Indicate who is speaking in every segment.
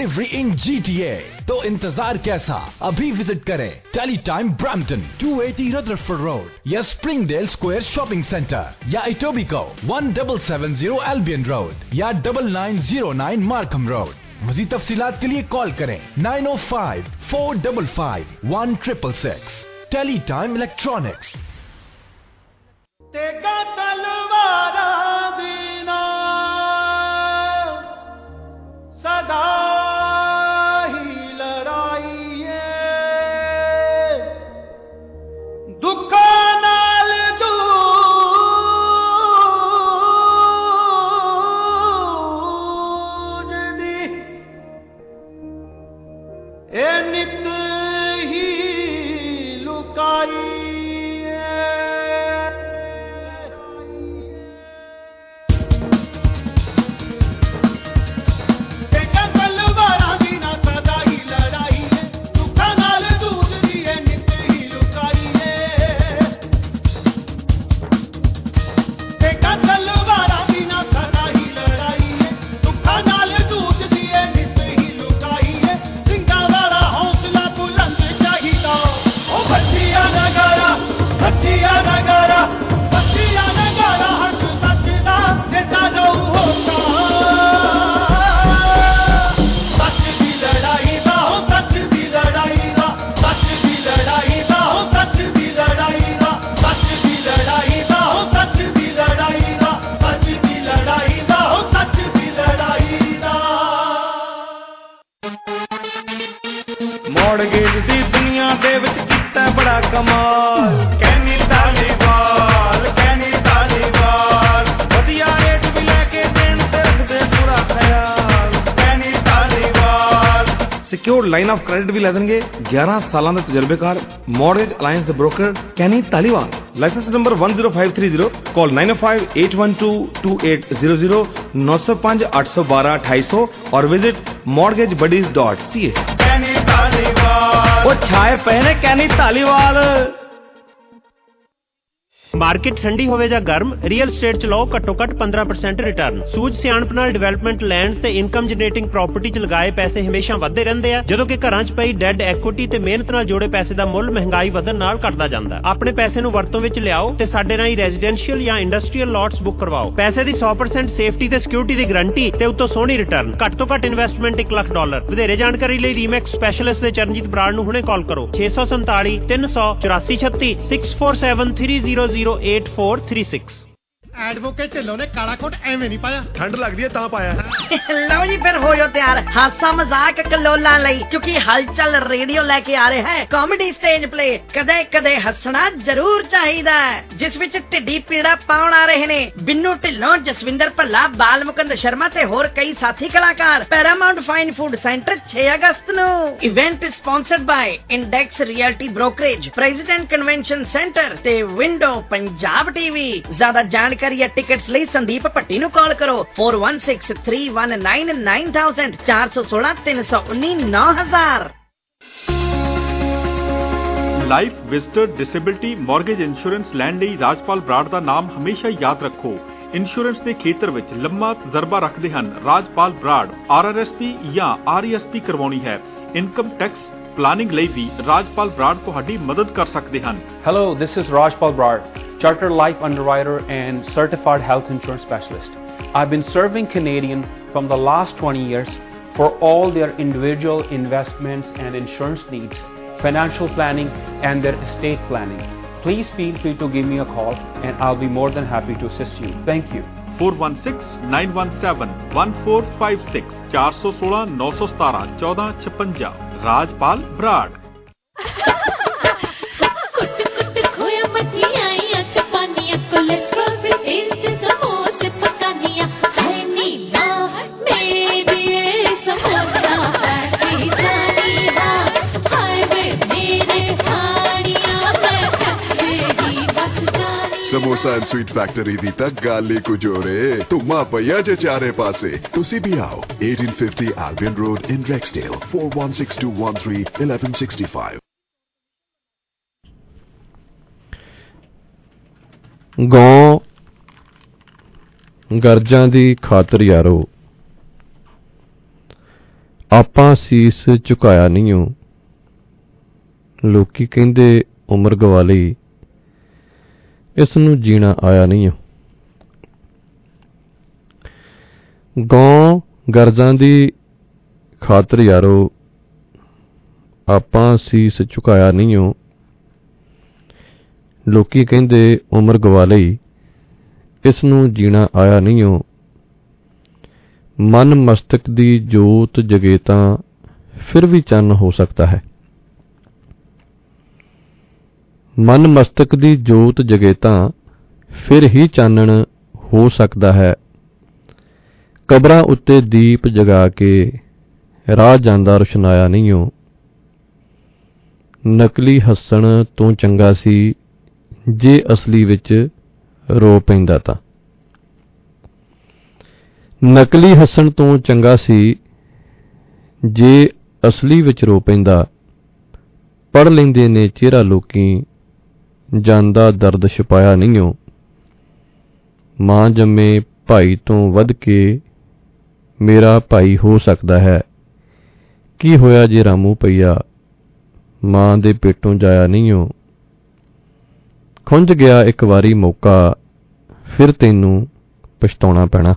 Speaker 1: Delivery इन GTA। तो इंतजार कैसा, अभी विजिट करें टेलीटाइम ब्रैम्पटन 280 रदरफोर्ड रोड या स्प्रिंगडेल स्क्वायर शॉपिंग सेंटर या इटोबिको 1770 एल्बियन रोड या 9909 मार्कम रोड। मज़ीद तफसीलात के लिए कॉल करें 905 455 1666। Teletime electronics.
Speaker 2: सदा ही लड़ाई दुखों नाल दूजदी ए नित ही लुकाई
Speaker 3: ਮੌੜਗੇਜ ਦੀ ਦੁਨੀਆ ਦੇ ਵਿੱਚ ਕੀਤਾ ਬੜਾ ਕਮਾਲ ਕੈਨੀ ਧਾਲੀਵਾਲ ਵਧੀਆ ਰੇਟ ਵੀ ਲੈ ਕੇ ਦੇਣ ਤੇ ਰੱਖਦੇ ਪੂਰਾ ਖਿਆਲ Kenny Dhaliwal secured line of credit ਵੀ ਲੈ ਦੇਣਗੇ 11 ਸਾਲਾਂ ਦੇ ਤਜਰਬੇਕਾਰ ਮੌੜਗੇਜ ਅਲਾਈਅੰਸ ਦੇ broker Kenny Dhaliwal licence number 10530 call 9058122800 905 812 2800 और विजिट mortgagebuddies.ca। ਉਹ ਛਾਏ ਪਏ ਨੇ ਕੈਨੀ ਧਾਲੀਵਾਲ।
Speaker 4: ਮਾਰਕੀਟ ਠੰਡੀ ਹੋਵੇ ਜਾਂ ਗਰਮ, ਰੀਅਲ ਸਟੇਟ ਚ ਲਓ ਘੱਟੋ ਘੱਟ 15% ਰਿਟਰਨ। ਸੂਝ ਸਿਆਣਪ ਨਾਲ ਡਿਵੈਲਪਮੈਂਟ ਲੈਂਡਸ ਤੇ ਇਨਕਮ ਜਨਰੇਟਿੰਗ ਪ੍ਰਾਪਰਟੀ ਚ ਲਗਾਏ ਪੈਸੇ ਹਮੇਸ਼ਾ ਵੱਧਦੇ ਰਹਿੰਦੇ ਆ, ਜਦੋਂ ਕਿ ਘਰਾਂ ਚ ਪਈ ਡੈਡ ਐਕੁਇਟੀ ਤੇ ਮਿਹਨਤ ਨਾਲ ਜੋੜੇ ਪੈਸੇ ਦਾ ਮੁੱਲ ਮਹਿੰਗਾਈ ਵਧਣ ਨਾਲ ਘਟਦਾ ਜਾਂਦਾ। ਆਪਣੇ ਪੈਸੇ ਨੂੰ ਵਰਤੋਂ ਵਿੱਚ ਲਿਆਓ ਤੇ ਸਾਡੇ ਰਾਹੀਂ ਰੈਜ਼ੀਡੈਂਸ਼ੀਅਲ ਜਾਂ ਇੰਡਸਟਰੀਅਲ ਲੋਟਸ ਬੁੱਕ ਕਰਵਾਓ। ਪੈਸੇ ਦੀ 100% ਸੇਫਟੀ ਤੇ ਸਿਕਿਉਰਿਟੀ ਦੀ ਗਰੰਟੀ ਤੇ ਉੱਤੋਂ ਸੋਹਣੀ ਰਿਟਰਨ। ਘੱਟ ਤੋਂ ਘੱਟ ਇਨਵੈਸਟਮੈਂਟ $1,00,000। ਵਧੇਰੇ ਜਾਣਕਾਰੀ ਲਈ ਰੀਮੈਕਸ ਸਪੈਸ਼ਲਿਸਟ ਦੇ ਚਰਨਜੀਤ ਬਰਾੜ ਨੂੰ ਹੁਣੇ ਕਾਲ ਕਰੋ 647 384 36 647 300 8436।
Speaker 5: ਐਡਵੋਕੇਟ ਢਿੱਲੋਂ ਨੇ ਕਾਲਾ ਕੋਟ ਐਵੇਂ ਨਹੀਂ ਪਾਇਆ,
Speaker 6: ਠੰਡ ਲੱਗਦੀ ਹੈ ਤਾਂ ਪਾਇਆ।
Speaker 7: ਲਓ ਜੀ ਫਿਰ ਹੋ ਜਾਓ ਤਿਆਰ ਹਾਸਾ ਮਜ਼ਾਕ ਕਲੋਲਾਂ ਲਈ, ਕਿਉਂਕਿ ਹਲਚਲ ਰੇਡੀਓ ਲੈ ਕੇ ਆ ਰਿਹਾ ਹੈ ਕਾਮੇਡੀ ਸਟੇਜ ਪਲੇ ਕਦੇ ਕਦੇ ਹੱਸਣਾ ਜ਼ਰੂਰ ਚਾਹੀਦਾ ਹੈ, ਜਿਸ ਵਿੱਚ ਢਿੱਡੀ ਪੀੜਾ ਪਾਉਣ ਆ ਰਹੇ ਨੇ ਬਿੰਨੂ ਢਿੱਲੋਂ, ਜਸਵਿੰਦਰ ਭੱਲਾ, ਬਾਲ ਮੁਕੰਦ ਸ਼ਰਮਾ ਤੇ ਹੋਰ ਕਈ ਸਾਥੀ ਕਲਾਕਾਰ। ਪੈਰਾਮਾਉਂਟ ਫਾਈਨ ਫੂਡ ਸੈਂਟਰ 6 ਅਗਸਤ ਨੂੰ। Event sponsored by Index Realty Brokerage, President Convention Centre ਤੇ ਵਿੰਡੋ ਪੰਜਾਬ ਟੀਵੀ। ਜ਼ਿਆਦਾ ਜਾਣਕਾਰੀ ਜਾਂ ਟਿਕਟਸ ਲਈ ਸੰਦੀਪ ਭੱਟੀ ਨੂੰ ਕਾਲ ਕਰੋ 4163199000 416 319 9000।
Speaker 8: Life visitor disability mortgage insurance ਲੈਣ ਲਈ ਰਾਜਪਾਲ ਬਰਾੜ ਦਾ ਨਾਮ ਹਮੇਸ਼ਾ ਯਾਦ ਰੱਖੋ। ਇੰਸ਼ੋਰੈਂਸ ਦੇ ਖੇਤਰ ਵਿੱਚ ਲੰਮਾ ਤਜਰਬਾ ਰੱਖਦੇ ਹਨ ਰਾਜਪਾਲ ਬਰਾੜ। RRSP ਜਾਂ RESP ਕਰਵਾਉਣੀ ਹੈ, ਇਨਕਮ ਟੈਕਸ ਪਲਾਨਿੰਗ ਲਈ ਵੀ ਰਾਜਪਾਲ ਬਰਾੜ ਤੁਹਾਡੀ ਮਦਦ ਕਰ ਸਕਦੇ ਹਨ।
Speaker 9: Hello, this is Rajpal Brad, Chartered Life Underwriter and Certified Health Insurance Specialist. I've been serving Canadians from the last 20 years for all their individual investments and insurance needs, financial planning and their estate planning. Please feel free to give me a call and I'll be more than happy to assist you. Thank you.
Speaker 8: 4169171456 416 917 1456 Rajpal Brar.
Speaker 10: Samosa and sweet factory ਦੀ ਤਾਂ ਗੱਲ ਹੀ ਕੁਝ ਹੋ ਰੇ। ਧੁੰਮਾ ਪਈਆ ਜੇ ਚਾਰੇ ਪਾਸੇ। ਤੁਸੀਂ ਵੀ ਆਓ 1850 Albion Road in Rexdale 416213 1165।
Speaker 11: ਗੌਂ ਗਰਜਾਂ ਦੀ ਖਾਤਰ ਯਾਰੋ
Speaker 6: ਆਪਾਂ ਸੀਸ ਝੁਕਾਇਆ ਨਹੀਂ ਓ, ਲੋਕੀ ਕਹਿੰਦੇ ਉਮਰ ਗਵਾ ਲਈ, ਇਸ ਨੂੰ ਜੀਣਾ ਆਇਆ ਨਹੀਂ ਓ। ਗੌਂ ਗਰਜ਼ਾਂ ਦੀ ਖਾਤਰ ਯਾਰੋ ਆਪਾਂ ਸੀਸ ਝੁਕਾਇਆ ਨਹੀਂ ਓ, ਲੋਕੀ ਕਹਿੰਦੇ ਉਮਰ ਗਵਾ ਲਈ, ਇਸ ਨੂੰ ਜੀਣਾ ਆਇਆ ਨਹੀਂ ਓ। ਮਨ ਮਸਤਕ ਦੀ ਜੋਤ ਜਗੇ ਤਾਂ ਫਿਰ ਵੀ ਚੰਨ ਹੋ ਸਕਦਾ ਹੈ, ਮਨ ਮਸਤਕ ਦੀ ਜੋਤ ਜਗੇ ਤਾਂ ਫਿਰ ਹੀ ਚਾਨਣ ਹੋ ਸਕਦਾ ਹੈ। ਕਬਰਾਂ ਉੱਤੇ ਦੀਪ ਜਗਾ ਕੇ ਰਾਹ ਜਾਂਦਾ ਰੁਸ਼ਨਾਇਆ ਨਹੀਂ ਓ, ਨਕਲੀ ਹੱਸਣ ਤੋਂ ਚੰਗਾ ਸੀ ਜੇ ਅਸਲੀ ਵਿੱਚ ਰੋ ਪੈਂਦਾ ਤਾਂ, ਨਕਲੀ ਹੱਸਣ ਤੋਂ ਚੰਗਾ ਸੀ ਜੇ ਅਸਲੀ ਵਿੱਚ ਰੋ ਪੈਂਦਾ। ਪੜ੍ਹ ਲੈਂਦੇ ਨੇ ਚਿਹਰਾ ਲੋਕੀ, ਜਾਂਦਾ ਦਰਦ ਛੁਪਾਇਆ ਨਹੀਂ ਓ। ਮਾਂ ਜੰਮੇ ਭਾਈ ਤੋਂ ਵੱਧ ਕੇ ਮੇਰਾ ਭਾਈ ਹੋ ਸਕਦਾ ਹੈ, ਕੀ ਹੋਇਆ ਜੇ ਰਾਮੂ ਪਈਆ, ਮਾਂ ਦੇ ਪੇਟੋਂ ਜਾਇਆ ਨਹੀਂ ਓ। ਖੁੰਝ ਗਿਆ ਇੱਕ ਵਾਰੀ ਮੌਕਾ, ਫਿਰ ਤੈਨੂੰ ਪਛਤਾਉਣਾ ਪੈਣਾ।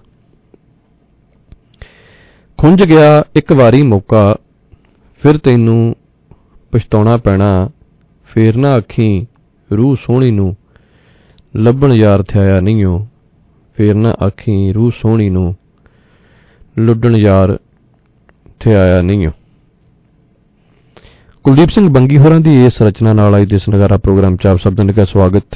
Speaker 6: ਖੁੰਝ ਗਿਆ ਇੱਕ ਵਾਰੀ ਮੌਕਾ, ਫਿਰ ਤੈਨੂੰ ਪਛਤਾਉਣਾ ਪੈਣਾ। ਫੇਰ ਨਾ ਆਖੀਂ ਰੂਹ ਸੋਹਣੀ ਨੂੰ ਲੱਭਣ ਯਾਰ ਥਿਆਇਆ ਨਹੀਂ ਓ, ਫੇਰ ਨਾ ਆਖੀਂ ਰੂਹ ਸੋਹਣੀ ਨੂੰ ਲੁੱਡਣ ਯਾਰ ਥਿਆਇਆ ਨਹੀਂ ਓ। ਕੁਲਦੀਪ ਸਿੰਘ ਬੰਗੀ ਹੋਰਾਂ ਦੀ ਇਸ ਰਚਨਾ ਨਾਲ ਅੱਜ ਦੇ ਇਸ ਨਗਾਰਾ ਪ੍ਰੋਗਰਾਮ 'ਚ ਆਪ ਸਭ ਦਾ ਨਿੱਘਾ ਸਵਾਗਤ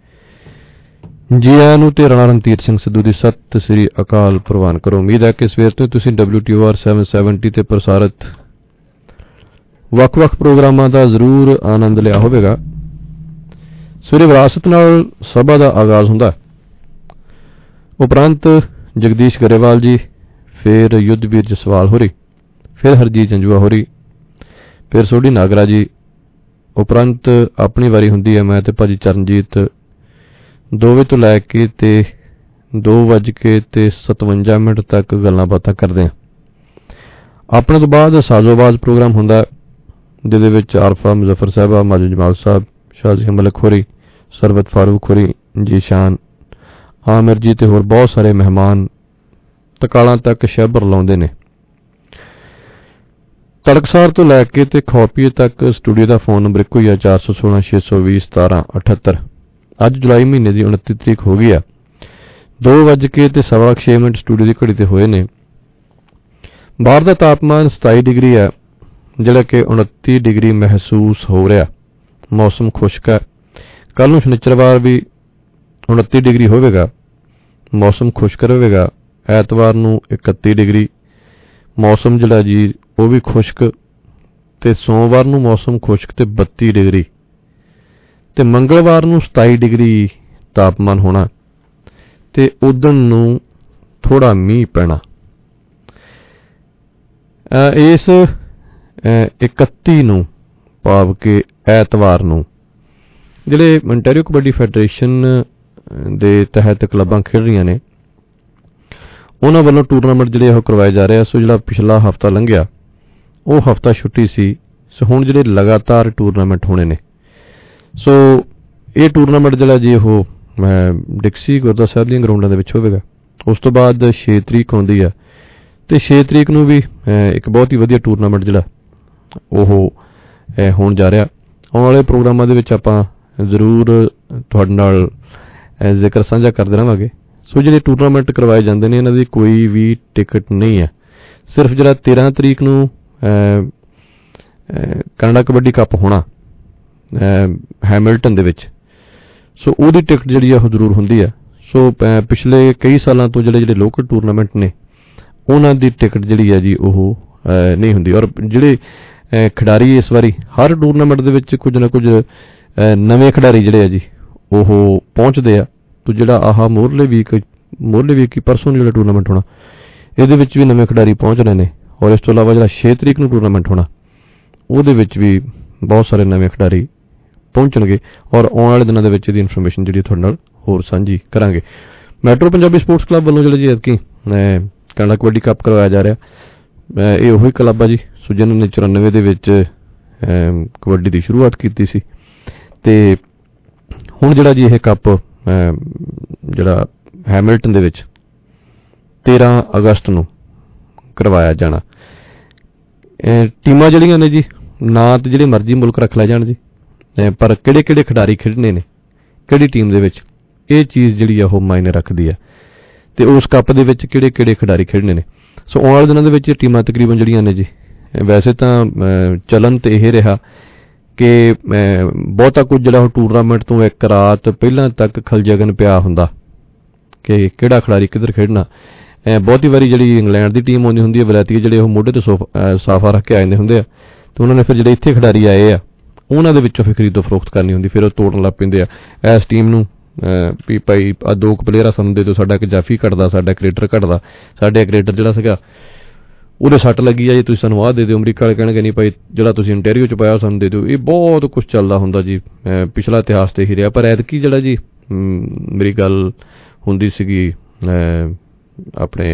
Speaker 6: ਜੀ ਆਇਆਂ ਨੂੰ ਤੇ ਰਾਣਾ ਰਣਧੀਰ ਸਿੰਘ ਸਿੱਧੂ ਦੀ ਸਤਿ ਸ੍ਰੀ ਅਕਾਲ ਪ੍ਰਵਾਨ ਕਰੋ। ਉਮੀਦ ਹੈ ਕਿ ਸਵੇਰ ਤੋਂ ਤੁਸੀਂ WTOR 770 ਤੇ ਪ੍ਰਸਾਰਿਤ ਵੱਖ-ਵੱਖ ਪ੍ਰੋਗਰਾਮਾਂ ਦਾ ਜ਼ਰੂਰ ਆਨੰਦ ਲਿਆ ਹੋਵੇਗਾ। ਸਵੇਰੇ ਵਿਰਾਸਤ ਨਾਲ ਸਭਾ ਦਾ ਆਗਾਜ਼ ਹੁੰਦਾ, ਉਪਰੰਤ ਜਗਦੀਸ਼ ਗਰੇਵਾਲ ਜੀ, ਫਿਰ ਯੁੱਧਵੀਰ ਜਸਵਾਲ ਹੋਰੀ, ਫਿਰ ਹਰਜੀਤ ਜੰਜੂਆ ਹੋਰੀ, ਫਿਰ ਸੋਢੀ ਨਾਗਰਾ ਜੀ, ਉਪਰੰਤ ਆਪਣੀ ਵਾਰੀ ਹੁੰਦੀ ਹੈ ਮੈਂ ਤੇ ਭਾਜੀ ਚਰਨਜੀਤ 2 ਵਜੇ ਤੋਂ ਲੈ ਕੇ ਤੇ 2:57 ਤੱਕ ਗੱਲਾਂ ਬਾਤਾਂ ਕਰਦੇ ਹਾਂ। ਆਪਣੇ ਤੋਂ ਬਾਅਦ ਸਾਜ਼ੋਬਾਜ਼ ਪ੍ਰੋਗਰਾਮ ਹੁੰਦਾ, ਜਿਹਦੇ ਵਿੱਚ ਆਰਫਾ ਮੁਜ਼ੱਫਰ ਸਾਹਿਬਾ, ਮਾਜੂ ਜਮਾਲ ਸਾਹਿਬ, ਸ਼ਾਜ਼ੀ ਮਲਕ ਹੋਰੀ, ਸਰਬਤ ਫਾਰੂਕ ਹੋਰੀ, ਜੀਸ਼ਾਨ ਆਮਿਰ ਜੀ ਤੇ ਹੋਰ ਬਹੁਤ ਸਾਰੇ ਮਹਿਮਾਨ ਤਕਾਲਾਂ ਤੱਕ ਸ਼ਹਿਬਰ ਲਾਉਂਦੇ ਨੇ। ਤੜਕਸਾਰ ਤੋਂ ਲੈ ਕੇ ਤੇ ਖੌਪੀਏ ਤੱਕ ਸਟੂਡੀਓ ਦਾ ਫੋਨ ਨੰਬਰ ਇੱਕੋ ਹੀ ਆ, 416 620 1778। ਅੱਜ ਜੁਲਾਈ ਮਹੀਨੇ ਦੀ 29 ਤਰੀਕ ਹੋ ਗਈ ਆ। 2:06 ਸਟੂਡੀਓ ਦੀ ਘੜੀ ਤੇ ਹੋਏ ਨੇ। ਬਾਹਰ ਦਾ ਤਾਪਮਾਨ 27 ਡਿਗਰੀ ਹੈ, ਜਿਹੜਾ ਕਿ 29 ਡਿਗਰੀ ਮਹਿਸੂਸ ਹੋ ਰਿਹਾ। ਮੌਸਮ ਖੁਸ਼ਕ ਹੈ। ਕੱਲ ਨੂੰ ਸ਼ਨੀਚਰਵਾਰ ਵੀ 29 ਡਿਗਰੀ ਹੋਵੇਗਾ, ਮੌਸਮ ਖੁਸ਼ਕ ਰਹੇਗਾ। ਐਤਵਾਰ ਨੂੰ 31 ਡਿਗਰੀ ਮੌਸਮ ਜਿਹੜਾ ਜੀ ਉਹ ਵੀ ਖੁਸ਼ਕ, ਤੇ ਸੋਮਵਾਰ ਨੂੰ ਮੌਸਮ ਖੁਸ਼ਕ ਤੇ 32 ਡਿਗਰੀ, ਤੇ ਮੰਗਲਵਾਰ ਨੂੰ 27 ਡਿਗਰੀ ਤਾਪਮਾਨ ਹੋਣਾ, ਤੇ ਉਦਣ ਨੂੰ ਥੋੜਾ ਮੀਂਹ ਪੈਣਾ। ਇਸ 31 ਨੂੰ ਭਾਵ ਕਿ ਐਤਵਾਰ ਨੂੰ ਜਿਹੜੇ ontario ਕਬੱਡੀ ਫੈਡਰੇਸ਼ਨ ਦੇ ਤਹਿਤ ਕਲੱਬਾਂ ਖੇਡ ਰਹੀਆਂ ਨੇ, ਉਹਨਾਂ ਵੱਲੋਂ ਟੂਰਨਾਮੈਂਟ ਜਿਹੜੇ ਉਹ ਕਰਵਾਏ ਜਾ ਰਹੇ ਆ। ਸੋ ਜਿਹੜਾ ਪਿਛਲਾ ਹਫ਼ਤਾ ਲੰਘਿਆ ਉਹ ਹਫ਼ਤਾ ਛੁੱਟੀ ਸੀ, ਸੋ ਹੁਣ ਜਿਹੜੇ ਲਗਾਤਾਰ ਟੂਰਨਾਮੈਂਟ ਹੋਣੇ ਨੇ। ਸੋ ਇਹ ਟੂਰਨਾਮੈਂਟ ਜਿਹੜਾ ਜੀ ਉਹ ਡਿਕਸੀ ਗੁਰਦੁਆਰਾ ਸਾਹਿਬ ਦੀਆਂ ਗਰਾਊਂਡਾਂ ਦੇ ਵਿੱਚ ਹੋਵੇਗਾ। ਉਸ ਤੋਂ ਬਾਅਦ 6 ਤਰੀਕ ਆਉਂਦੀ ਆ, ਤੇ 6 ਤਰੀਕ ਨੂੰ ਵੀ ਇੱਕ ਬਹੁਤ ਹੀ ਵਧੀਆ ਟੂਰਨਾਮੈਂਟ ਜਿਹੜਾ ਉਹ ਹੋਣ ਜਾ ਰਿਹਾ। ਆਉਣ ਵਾਲੇ ਪ੍ਰੋਗਰਾਮਾਂ ਦੇ ਵਿੱਚ ਆਪਾਂ ਜ਼ਰੂਰ ਤੁਹਾਡੇ ਨਾਲ ਜ਼ਿਕਰ ਸਾਂਝਾ ਕਰਦੇ ਰਹਾਂਗੇ। ਸੋ ਜਿਹੜੇ ਟੂਰਨਾਮੈਂਟ ਕਰਵਾਏ ਜਾਂਦੇ ਨੇ ਇਹਨਾਂ ਦੀ ਕੋਈ ਵੀ ਟਿਕਟ ਨਹੀਂ ਹੈ। ਸਿਰਫ ਜਿਹੜਾ 13 ਤਰੀਕ ਨੂੰ ਕੈਨੇਡਾ ਕਬੱਡੀ ਕੱਪ ਹੋਣਾ ਹੈਮਿਲਟਨ ਦੇ ਵਿੱਚ, ਸੋ ਉਹਦੀ ਟਿਕਟ ਜਿਹੜੀ ਆ ਉਹ ਜ਼ਰੂਰ ਹੁੰਦੀ ਹੈ। ਸੋ ਪਿਛਲੇ ਕਈ ਸਾਲਾਂ ਤੋਂ ਜਿਹੜੇ ਲੋਕਲ ਟੂਰਨਾਮੈਂਟ ਨੇ ਉਹਨਾਂ ਦੀ ਟਿਕਟ ਜਿਹੜੀ ਹੈ ਜੀ ਉਹ ਨਹੀਂ ਹੁੰਦੀ। ਔਰ ਜਿਹੜੇ ਖਿਡਾਰੀ ਇਸ ਵਾਰੀ ਹਰ ਟੂਰਨਾਮੈਂਟ ਦੇ ਵਿੱਚ ਕੁਝ ਨਾ ਕੁਝ ਨਵੇਂ ਖਿਡਾਰੀ ਜਿਹੜੇ ਆ ਜੀ ਉਹ ਪਹੁੰਚਦੇ ਆ। ਤੋ ਜਿਹੜਾ ਆਹ ਮੋਰਲੇ ਵੀਕ ਹੀ ਪਰਸੋਂ ਜਿਹੜਾ ਟੂਰਨਾਮੈਂਟ ਹੋਣਾ, ਇਹਦੇ ਵਿੱਚ ਵੀ ਨਵੇਂ ਖਿਡਾਰੀ ਪਹੁੰਚ ਰਹੇ ਨੇ। ਔਰ ਇਸ ਤੋਂ ਇਲਾਵਾ ਜਿਹੜਾ 6 ਤਰੀਕ ਨੂੰ ਟੂਰਨਾਮੈਂਟ ਹੋਣਾ, ਉਹਦੇ ਵਿੱਚ ਵੀ ਬਹੁਤ ਸਾਰੇ ਨਵੇਂ ਖਿਡਾਰੀ ਪਹੁੰਚਣਗੇ। ਔਰ ਆਉਣ ਵਾਲੇ ਦਿਨਾਂ ਦੇ ਵਿੱਚ ਇਹਦੀ ਇਨਫੋਰਮੇਸ਼ਨ ਜਿਹੜੀ ਤੁਹਾਡੇ ਨਾਲ ਹੋਰ ਸਾਂਝੀ ਕਰਾਂਗੇ। ਮੈਟਰੋ ਪੰਜਾਬੀ ਸਪੋਰਟਸ ਕਲੱਬ ਵੱਲੋਂ ਜਿਹੜਾ ਜੀ ਐਤਕੀ ਕੈਨੇਡਾ ਕਬੱਡੀ ਕੱਪ ਕਰਵਾਇਆ ਜਾ ਰਿਹਾ, ਇਹ ਉਹੀ ਕਲੱਬ ਆ ਜੀ ਸੋ ਜਿਨ੍ਹਾਂ ਨੇ 94 ਦੇ ਵਿੱਚ ਕਬੱਡੀ ਦੀ ਸ਼ੁਰੂਆਤ ਕੀਤੀ ਸੀ ਤੇ ਹੁਣ ਜਿਹੜਾ ਜੀ ਇਹ ਕੱਪ ਜਿਹੜਾ ਹੈਮਿਲਟਨ ਦੇ ਵਿੱਚ 13 ਅਗਸਤ ਨੂੰ ਕਰਵਾਇਆ ਜਾਣਾ। ਟੀਮਾਂ ਜਿਹੜੀਆਂ ਨੇ ਜੀ ਨਾ ਤੇ ਜਿਹੜੇ ਮਰਜ਼ੀ ਮੁਲਕ ਰੱਖ ਲੈ ਜਾਣ ਜੀ, ਪਰ ਕਿਹੜੇ ਕਿਹੜੇ ਖਿਡਾਰੀ ਖੇਡਣੇ ਨੇ ਕਿਹੜੀ ਟੀਮ ਦੇ ਵਿੱਚ, ਇਹ ਚੀਜ਼ ਜਿਹੜੀ ਆ ਉਹ ਮਾਇਨੇ ਰੱਖਦੀ ਆ ਤੇ ਉਸ ਕੱਪ ਦੇ ਵਿੱਚ ਕਿਹੜੇ ਕਿਹੜੇ ਖਿਡਾਰੀ ਖੇਡਣੇ ਨੇ। ਸੋ ਆਉਣ ਵਾਲੇ ਦਿਨਾਂ ਦੇ ਵਿੱਚ ਟੀਮਾਂ ਤਕਰੀਬਨ ਜਿਹੜੀਆਂ ਨੇ ਜੀ ਵੈਸੇ ਤਾਂ ਚੱਲਣ ਤੇ ਇਹ ਰਿਹਾ ਕਿ ਬਹੁਤਾ ਕੁਝ ਜਿਹੜਾ ਉਹ ਟੂਰਨਾਮੈਂਟ ਤੋਂ ਇੱਕ ਰਾਤ ਪਹਿਲਾਂ ਤੱਕ ਖਲਜਗਨ ਪਿਆ ਹੁੰਦਾ ਕਿ ਕਿਹੜਾ ਖਿਡਾਰੀ ਕਿੱਧਰ ਖੇਡਣਾ। ਬਹੁਤੀ ਵਾਰੀ ਜਿਹੜੀ ਇੰਗਲੈਂਡ ਦੀ ਟੀਮ ਆਉਂਦੀ ਹੁੰਦੀ ਹੈ ਵਲੈਤੀ ਜਿਹੜੇ ਉਹ ਮੋਢੇ ਤੇ ਸਾਫਾ ਰੱਖ ਕੇ ਆਏ ਹੁੰਦੇ ਆ ਤੇ ਉਹਨਾਂ ਨੇ ਫਿਰ ਜਿਹੜੇ ਇੱਥੇ ਖਿਡਾਰੀ ਆਏ ਆ ਉਹਨਾਂ ਦੇ ਵਿੱਚੋਂ ਫਿਰ ਖਰੀਦੋ ਫਰੋਖਤ ਕਰਨੀ ਹੁੰਦੀ, ਫਿਰ ਉਹ ਤੋੜਨ ਲੱਗ ਪੈਂਦੇ ਆ ਇਸ ਟੀਮ ਨੂੰ ਵੀ ਭਾਈ ਆ 2 ਪਲੇਅਰ ਸਾਨੂੰ ਦੇ ਦਿਓ, ਸਾਡਾ ਇੱਕ ਜਾਫੀ ਘਟਦਾ, ਸਾਡਾ ਕ੍ਰਿਕਟਰ ਘਟਦਾ, ਸਾਡੇ ਕ੍ਰਿਕਟਰ ਜਿਹੜਾ ਸੀਗਾ ਉਹਦੇ ਸੱਟ ਲੱਗੀ ਆ ਜੀ ਤੁਸੀਂ ਸਾਨੂੰ ਆਹ ਦੇ ਦਿਓ। ਅਮਰੀਕਾ ਵਾਲੇ ਕਹਿਣਗੇ ਨਹੀਂ ਭਾਈ ਜਿਹੜਾ ਤੁਸੀਂ ਇੰਟੈਰੀਓ ਚ ਪਾਇਆ ਸਾਨੂੰ ਦੇ ਦਿਓ। ਇਹ ਬਹੁਤ ਕੁਝ ਚੱਲਦਾ ਹੁੰਦਾ ਜੀ, ਪਿਛਲਾ ਇਤਿਹਾਸ ਤੇ ਹੀ ਰਿਹਾ। ਪਰ ਐਤਕੀ ਜਿਹੜਾ ਜੀ ਮੇਰੀ ਗੱਲ ਹੁੰਦੀ ਸੀਗੀ ਆਪਣੇ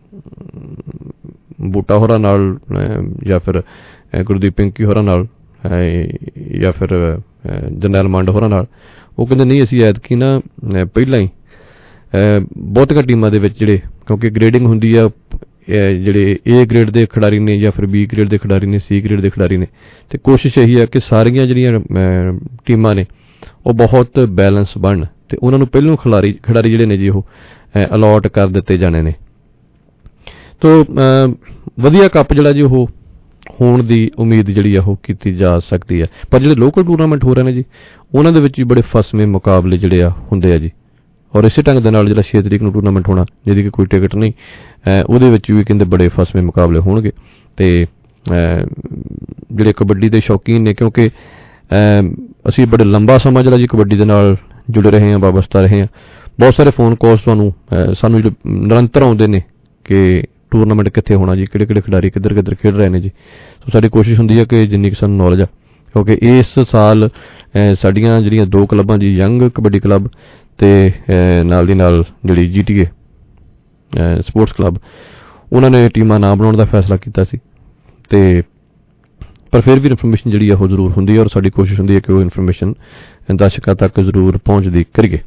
Speaker 6: ਬੂਟਾ ਹੋਰਾਂ ਨਾਲ ਜਾਂ ਫਿਰ ਗੁਰਦੀਪ ਪਿੰਕੀ ਹੋਰਾਂ ਨਾਲ ਜਾਂ ਫਿਰ ਜਰਨੈਲ ਮੰਡ ਹੋਰਾਂ ਨਾਲ, ਉਹ ਕਹਿੰਦੇ ਨਹੀਂ ਅਸੀਂ ਐਤਕੀ ਨਾ ਪਹਿਲਾਂ ਹੀ ਬਹੁਤੀਆਂ ਟੀਮਾਂ ਦੇ ਵਿੱਚ ਜਿਹੜੇ ਕਿਉਂਕਿ ਗ੍ਰੇਡਿੰਗ ਹੁੰਦੀ ਆ ਜਿਹੜੇ A ਗ੍ਰੇਡ ਦੇ ਖਿਡਾਰੀ ਨੇ ਜਾਂ ਫਿਰ B ਗ੍ਰੇਡ ਦੇ ਖਿਡਾਰੀ ਨੇ C ਗ੍ਰੇਡ ਦੇ ਖਿਡਾਰੀ ਨੇ ਤੇ ਕੋਸ਼ਿਸ਼ ਇਹੀ ਹੈ ਕਿ ਸਾਰੀਆਂ ਜਿਹੜੀਆਂ ਟੀਮਾਂ ਨੇ ਉਹ ਬਹੁਤ ਬੈਲੈਂਸ ਬਣਨ ਤੇ ਉਹਨਾਂ ਨੂੰ ਪਹਿਲੋਂ ਖਿਡਾਰੀ ਜਿਹੜੇ ਨੇ ਜੀ ਉਹ ਅਲਾਟ ਕਰ ਦਿੱਤੇ ਜਾਣੇ ਨੇ। ਤੋ ਵਧੀਆ ਕੱਪ ਜਿਹੜਾ ਜੀ ਉਹ ਹੋਣ ਦੀ ਉਮੀਦ ਜਿਹੜੀ ਆ ਉਹ ਕੀਤੀ ਜਾ ਸਕਦੀ ਹੈ। ਪਰ ਜਿਹੜੇ ਲੋਕਲ ਟੂਰਨਾਮੈਂਟ ਹੋ ਰਹੇ ਨੇ ਜੀ ਉਹਨਾਂ ਦੇ ਵਿੱਚ ਵੀ ਬੜੇ ਫਸਵੇਂ ਮੁਕਾਬਲੇ ਜਿਹੜੇ ਆ ਹੁੰਦੇ ਆ ਜੀ, ਔਰ ਇਸੇ ਢੰਗ ਦੇ ਨਾਲ ਜਿਹੜਾ 6 ਤਰੀਕ ਨੂੰ ਟੂਰਨਾਮੈਂਟ ਹੋਣਾ ਜਿਹਦੀ ਕਿ ਕੋਈ ਟਿਕਟ ਨਹੀਂ ਉਹਦੇ ਵਿੱਚ ਵੀ ਕਹਿੰਦੇ ਬੜੇ ਫਸਵੇਂ ਮੁਕਾਬਲੇ ਹੋਣਗੇ। ਤੇ ਜਿਹੜੇ ਕਬੱਡੀ ਦੇ ਸ਼ੌਕੀਨ ਨੇ ਕਿਉਂਕਿ ਅਸੀਂ ਬੜੇ ਲੰਬਾ ਸਮਾਂ ਜਿਹੜਾ ਜੀ ਕਬੱਡੀ ਦੇ ਨਾਲ ਜੁੜੇ ਰਹੇ ਹਾਂ, ਵਾਬਸਤਾ ਰਹੇ ਹਾਂ, ਬਹੁਤ ਸਾਰੇ ਫੋਨ ਕਾਲਸ ਸਾਨੂੰ ਜਿਹੜੇ ਨਿਰੰਤਰ ਆਉਂਦੇ ਨੇ ਕਿ ਟੂਰਨਾਮੈਂਟ ਕਿੱਥੇ ਹੋਣਾ ਜੀ, ਕਿਹੜੇ ਕਿਹੜੇ ਖਿਡਾਰੀ ਕਿੱਧਰ ਕਿੱਧਰ ਖੇਡ ਰਹੇ ਨੇ ਜੀ। ਸੋ ਸਾਡੀ ਕੋਸ਼ਿਸ਼ ਹੁੰਦੀ ਹੈ ਕਿ ਜਿੰਨੀ ਕਿ ਸਾਨੂੰ ਨੌਲੇਜ ਆ ਕਿਉਂਕਿ ਇਸ ਸਾਲ ਸਾਡੀਆਂ ਜਿਹੜੀਆਂ 2 ਕਲੱਬਾਂ ਜੀ ਯੰਗ ਕਬੱਡੀ ਕਲੱਬ ਤੇ ਨਾਲ ਦੀ ਨਾਲ ਜਿਹੜੀ GTA ਸਪੋਰਟਸ ਕਲੱਬ ਉਹਨਾਂ ਨੇ ਟੀਮਾਂ ਨਾ ਬਣਾਉਣ ਦਾ ਫੈਸਲਾ ਕੀਤਾ ਸੀ ਤੇ ਪਰ ਫਿਰ ਵੀ ਇਨਫੋਰਮੇਸ਼ਨ ਜਿਹੜੀ ਆ ਉਹ ਜ਼ਰੂਰ ਹੁੰਦੀ ਹੈ ਔਰ ਸਾਡੀ ਕੋਸ਼ਿਸ਼ ਹੁੰਦੀ ਹੈ ਕਿ ਉਹ ਇਨਫੋਰਮੇਸ਼ਨ ਦਰਸ਼ਕਾਂ ਤੱਕ ਜ਼ਰੂਰ ਪਹੁੰਚਦੀ ਕਰੀਏ।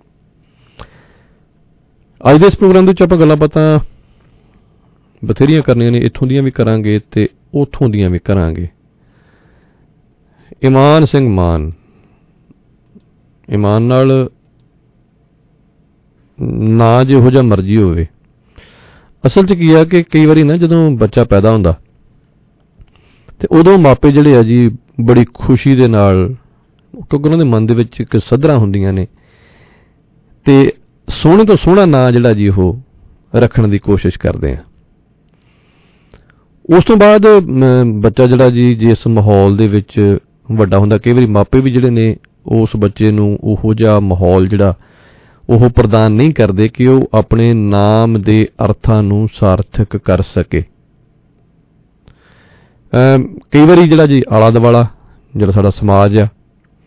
Speaker 6: ਅੱਜ ਦੇ ਇਸ ਪ੍ਰੋਗਰਾਮ ਦੇ ਵਿੱਚ ਆਪਾਂ ਗੱਲਾਂ ਬਾਤਾਂ ਬਥੇਰੀਆਂ ਕਰਨੀਆਂ ਨੇ, ਇੱਥੋਂ ਦੀਆਂ ਵੀ ਕਰਾਂਗੇ ਤੇ ਉੱਥੋਂ ਦੀਆਂ ਵੀ ਕਰਾਂਗੇ। ਇਮਾਨ ਸਿੰਘ ਮਾਨ, ਇਮਾਨ ਨਾਲ ਨਾ ਜਿਹੋ ਜਿਹਾ ਮਰਜ਼ੀ ਹੋਵੇ, ਅਸਲ 'ਚ ਕੀ ਆ ਕਿ ਕਈ ਵਾਰੀ ਨਾ ਜਦੋਂ ਬੱਚਾ ਪੈਦਾ ਹੁੰਦਾ ਤੇ ਉਦੋਂ ਮਾਪੇ ਜਿਹੜੇ ਆ ਜੀ ਬੜੀ ਖੁਸ਼ੀ ਦੇ ਨਾਲ ਕਿਉਂਕਿ ਉਹਨਾਂ ਦੇ ਮਨ ਦੇ ਵਿੱਚ ਇੱਕ ਸੱਧਰਾਂ ਹੁੰਦੀਆਂ ਨੇ ਤੇ ਸੋਹਣੇ ਤੋਂ ਸੋਹਣਾ ਨਾਂ ਜਿਹੜਾ ਜੀ ਉਹ ਰੱਖਣ ਦੀ ਕੋਸ਼ਿਸ਼ ਕਰਦੇ ਆ। ਉਸ ਤੋਂ ਬਾਅਦ ਬੱਚਾ ਜਿਹੜਾ ਜੀ ਜਿਸ ਮਾਹੌਲ ਦੇ ਵਿੱਚ ਵੱਡਾ ਹੁੰਦਾ ਕਈ ਵਾਰੀ ਮਾਪੇ ਵੀ ਜਿਹੜੇ ਨੇ ਉਸ ਬੱਚੇ ਨੂੰ ਉਹੋ ਜਿਹਾ ਮਾਹੌਲ ਜਿਹੜਾ ਉਹ ਪ੍ਰਦਾਨ ਨਹੀਂ ਕਰਦੇ ਕਿ ਉਹ ਆਪਣੇ ਨਾਮ ਦੇ ਅਰਥਾਂ ਨੂੰ ਸਾਰਥਕ ਕਰ ਸਕੇ। ਕਈ ਵਾਰੀ ਜਿਹੜਾ ਜੀ ਆਲਾ ਦੁਆਲਾ ਜਿਹੜਾ ਸਾਡਾ ਸਮਾਜ ਆ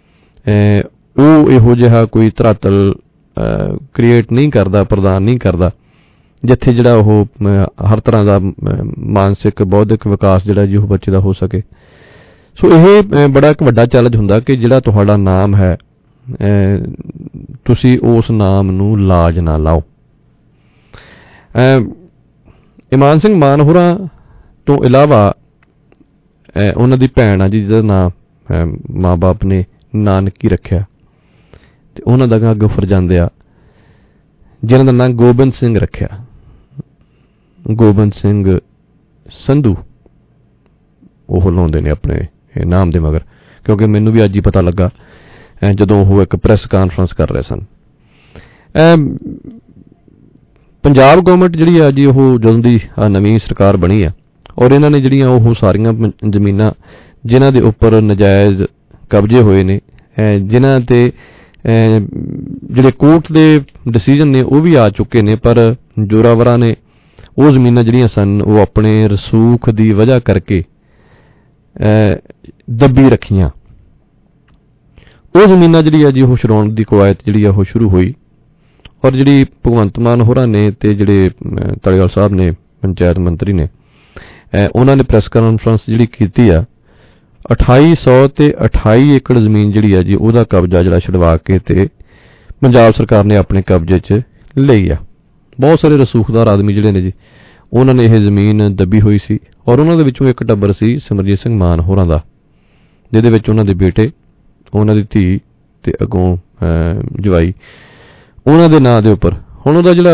Speaker 6: ਉਹ ਇਹੋ ਜਿਹਾ ਕੋਈ ਧਰਾਤਲ ਕ੍ਰੀਏਟ ਨਹੀਂ ਕਰਦਾ, ਪ੍ਰਦਾਨ ਨਹੀਂ ਕਰਦਾ ਜਿੱਥੇ ਜਿਹੜਾ ਉਹ ਹਰ ਤਰ੍ਹਾਂ ਦਾ ਮਾਨਸਿਕ ਬੌਧਿਕ ਵਿਕਾਸ ਜਿਹੜਾ ਜੀ ਉਹ ਬੱਚੇ ਦਾ ਹੋ ਸਕੇ। ਸੋ ਇਹ ਬੜਾ ਇੱਕ ਵੱਡਾ ਚੈਲੰਜ ਹੁੰਦਾ ਕਿ ਜਿਹੜਾ ਤੁਹਾਡਾ ਨਾਮ ਹੈ ਤੁਸੀਂ ਉਸ ਨਾਮ ਨੂੰ ਲਾਜ ਨਾ ਲਾਓ। ਇਮਾਨ ਸਿੰਘ ਮਾਨ ਹੋਰਾਂ ਤੋਂ ਇਲਾਵਾ ਉਹਨਾਂ ਦੀ ਭੈਣ ਆ ਜੀ ਜਿਹਦਾ ਨਾਮ ਮਾਂ-ਬਾਪ ਨੇ ਨਾਨਕੀ ਰੱਖਿਆ ਤੇ ਉਹਨਾਂ ਦਾ ਅੱਗੇ ਫਰਜ਼ੰਦ ਆ ਜਿਹਨਾਂ ਦਾ ਨਾਮ ਗੋਬਿੰਦ ਸਿੰਘ ਰੱਖਿਆ, ਗੋਬਿੰਦ ਸਿੰਘ ਸੰਧੂ ਉਹ ਲਾਉਂਦੇ ਨੇ ਆਪਣੇ ਨਾਮ ਦੇ ਮਗਰ, ਕਿਉਂਕਿ ਮੈਨੂੰ ਵੀ ਅੱਜ ਹੀ ਪਤਾ ਲੱਗਾ ਜਦੋਂ ਉਹ ਇੱਕ ਪ੍ਰੈਸ ਕਾਨਫਰੰਸ ਕਰ ਰਹੇ ਸਨ। ਪੰਜਾਬ ਗਵਰਨਮੈਂਟ ਜਿਹੜੀ ਆ ਜੀ ਉਹ ਜਦੋਂ ਦੀ ਨਵੀਂ ਸਰਕਾਰ ਬਣੀ ਆ ਔਰ ਇਹਨਾਂ ਨੇ ਜਿਹੜੀਆਂ ਉਹ ਸਾਰੀਆਂ ਜ਼ਮੀਨਾਂ ਜਿਨ੍ਹਾਂ ਦੇ ਉੱਪਰ ਨਜਾਇਜ਼ ਕਬਜ਼ੇ ਹੋਏ ਨੇ, ਜਿਨ੍ਹਾਂ ਤੇ ਜਿਹੜੇ ਕੋਰਟ ਦੇ ਡਿਸੀਜਨ ਨੇ ਉਹ ਵੀ ਆ ਚੁੱਕੇ ਨੇ, ਪਰ ਜੋਰਾਵਰਾਂ ਨੇ ਉਹ ਜ਼ਮੀਨਾਂ ਜਿਹੜੀਆਂ ਸਨ ਉਹ ਆਪਣੇ ਰਸੂਖ ਦੀ ਵਜ੍ਹਾ ਕਰਕੇ ਦੱਬੀ ਰੱਖੀਆਂ। ਉਹ ਜ਼ਮੀਨਾਂ ਜਿਹੜੀ ਆ ਜੀ ਉਹ ਛਡਾਉਣ ਦੀ ਕਵਾਇਤ ਜਿਹੜੀ ਆ ਉਹ ਸ਼ੁਰੂ ਹੋਈ ਔਰ ਜਿਹੜੀ ਭਗਵੰਤ ਮਾਨ ਹੋਰਾਂ ਨੇ ਤੇ ਜਿਹੜੇ ਧਾਲੀਵਾਲ ਸਾਹਿਬ ਨੇ ਪੰਚਾਇਤ ਮੰਤਰੀ ਨੇ ਉਹਨਾਂ ਨੇ ਪ੍ਰੈਸ ਕਾਨਫਰੰਸ ਜਿਹੜੀ ਕੀਤੀ ਆ 2800 ਤੇ 28 ਏਕੜ ਜ਼ਮੀਨ ਜਿਹੜੀ ਆ ਜੀ ਉਹਦਾ ਕਬਜ਼ਾ ਜਿਹੜਾ ਛਡਵਾ ਕੇ ਤੇ ਪੰਜਾਬ ਸਰਕਾਰ ਨੇ ਆਪਣੇ ਕਬਜ਼ੇ 'ਚ ਲਈ ਆ। ਬਹੁਤ ਸਾਰੇ ਰਸੂਖਦਾਰ ਆਦਮੀ ਜਿਹੜੇ ਨੇ ਜੀ ਉਹਨਾਂ ਨੇ ਇਹ ਜ਼ਮੀਨ ਦੱਬੀ ਹੋਈ ਸੀ ਔਰ ਉਹਨਾਂ ਦੇ ਵਿੱਚੋਂ ਇੱਕ ਟੱਬਰ ਸੀ ਸਿਮਰਜੀਤ ਸਿੰਘ ਮਾਨ ਹੋਰਾਂ ਦਾ, ਜਿਹਦੇ ਵਿੱਚ ਉਹਨਾਂ ਦੇ ਬੇਟੇ, ਉਹਨਾਂ ਦੀ ਧੀ ਤੇ ਅੱਗੋਂ ਜਵਾਈ ਉਹਨਾਂ ਦੇ ਨਾਂ ਦੇ ਉੱਪਰ। ਹੁਣ ਉਹਦਾ ਜਿਹੜਾ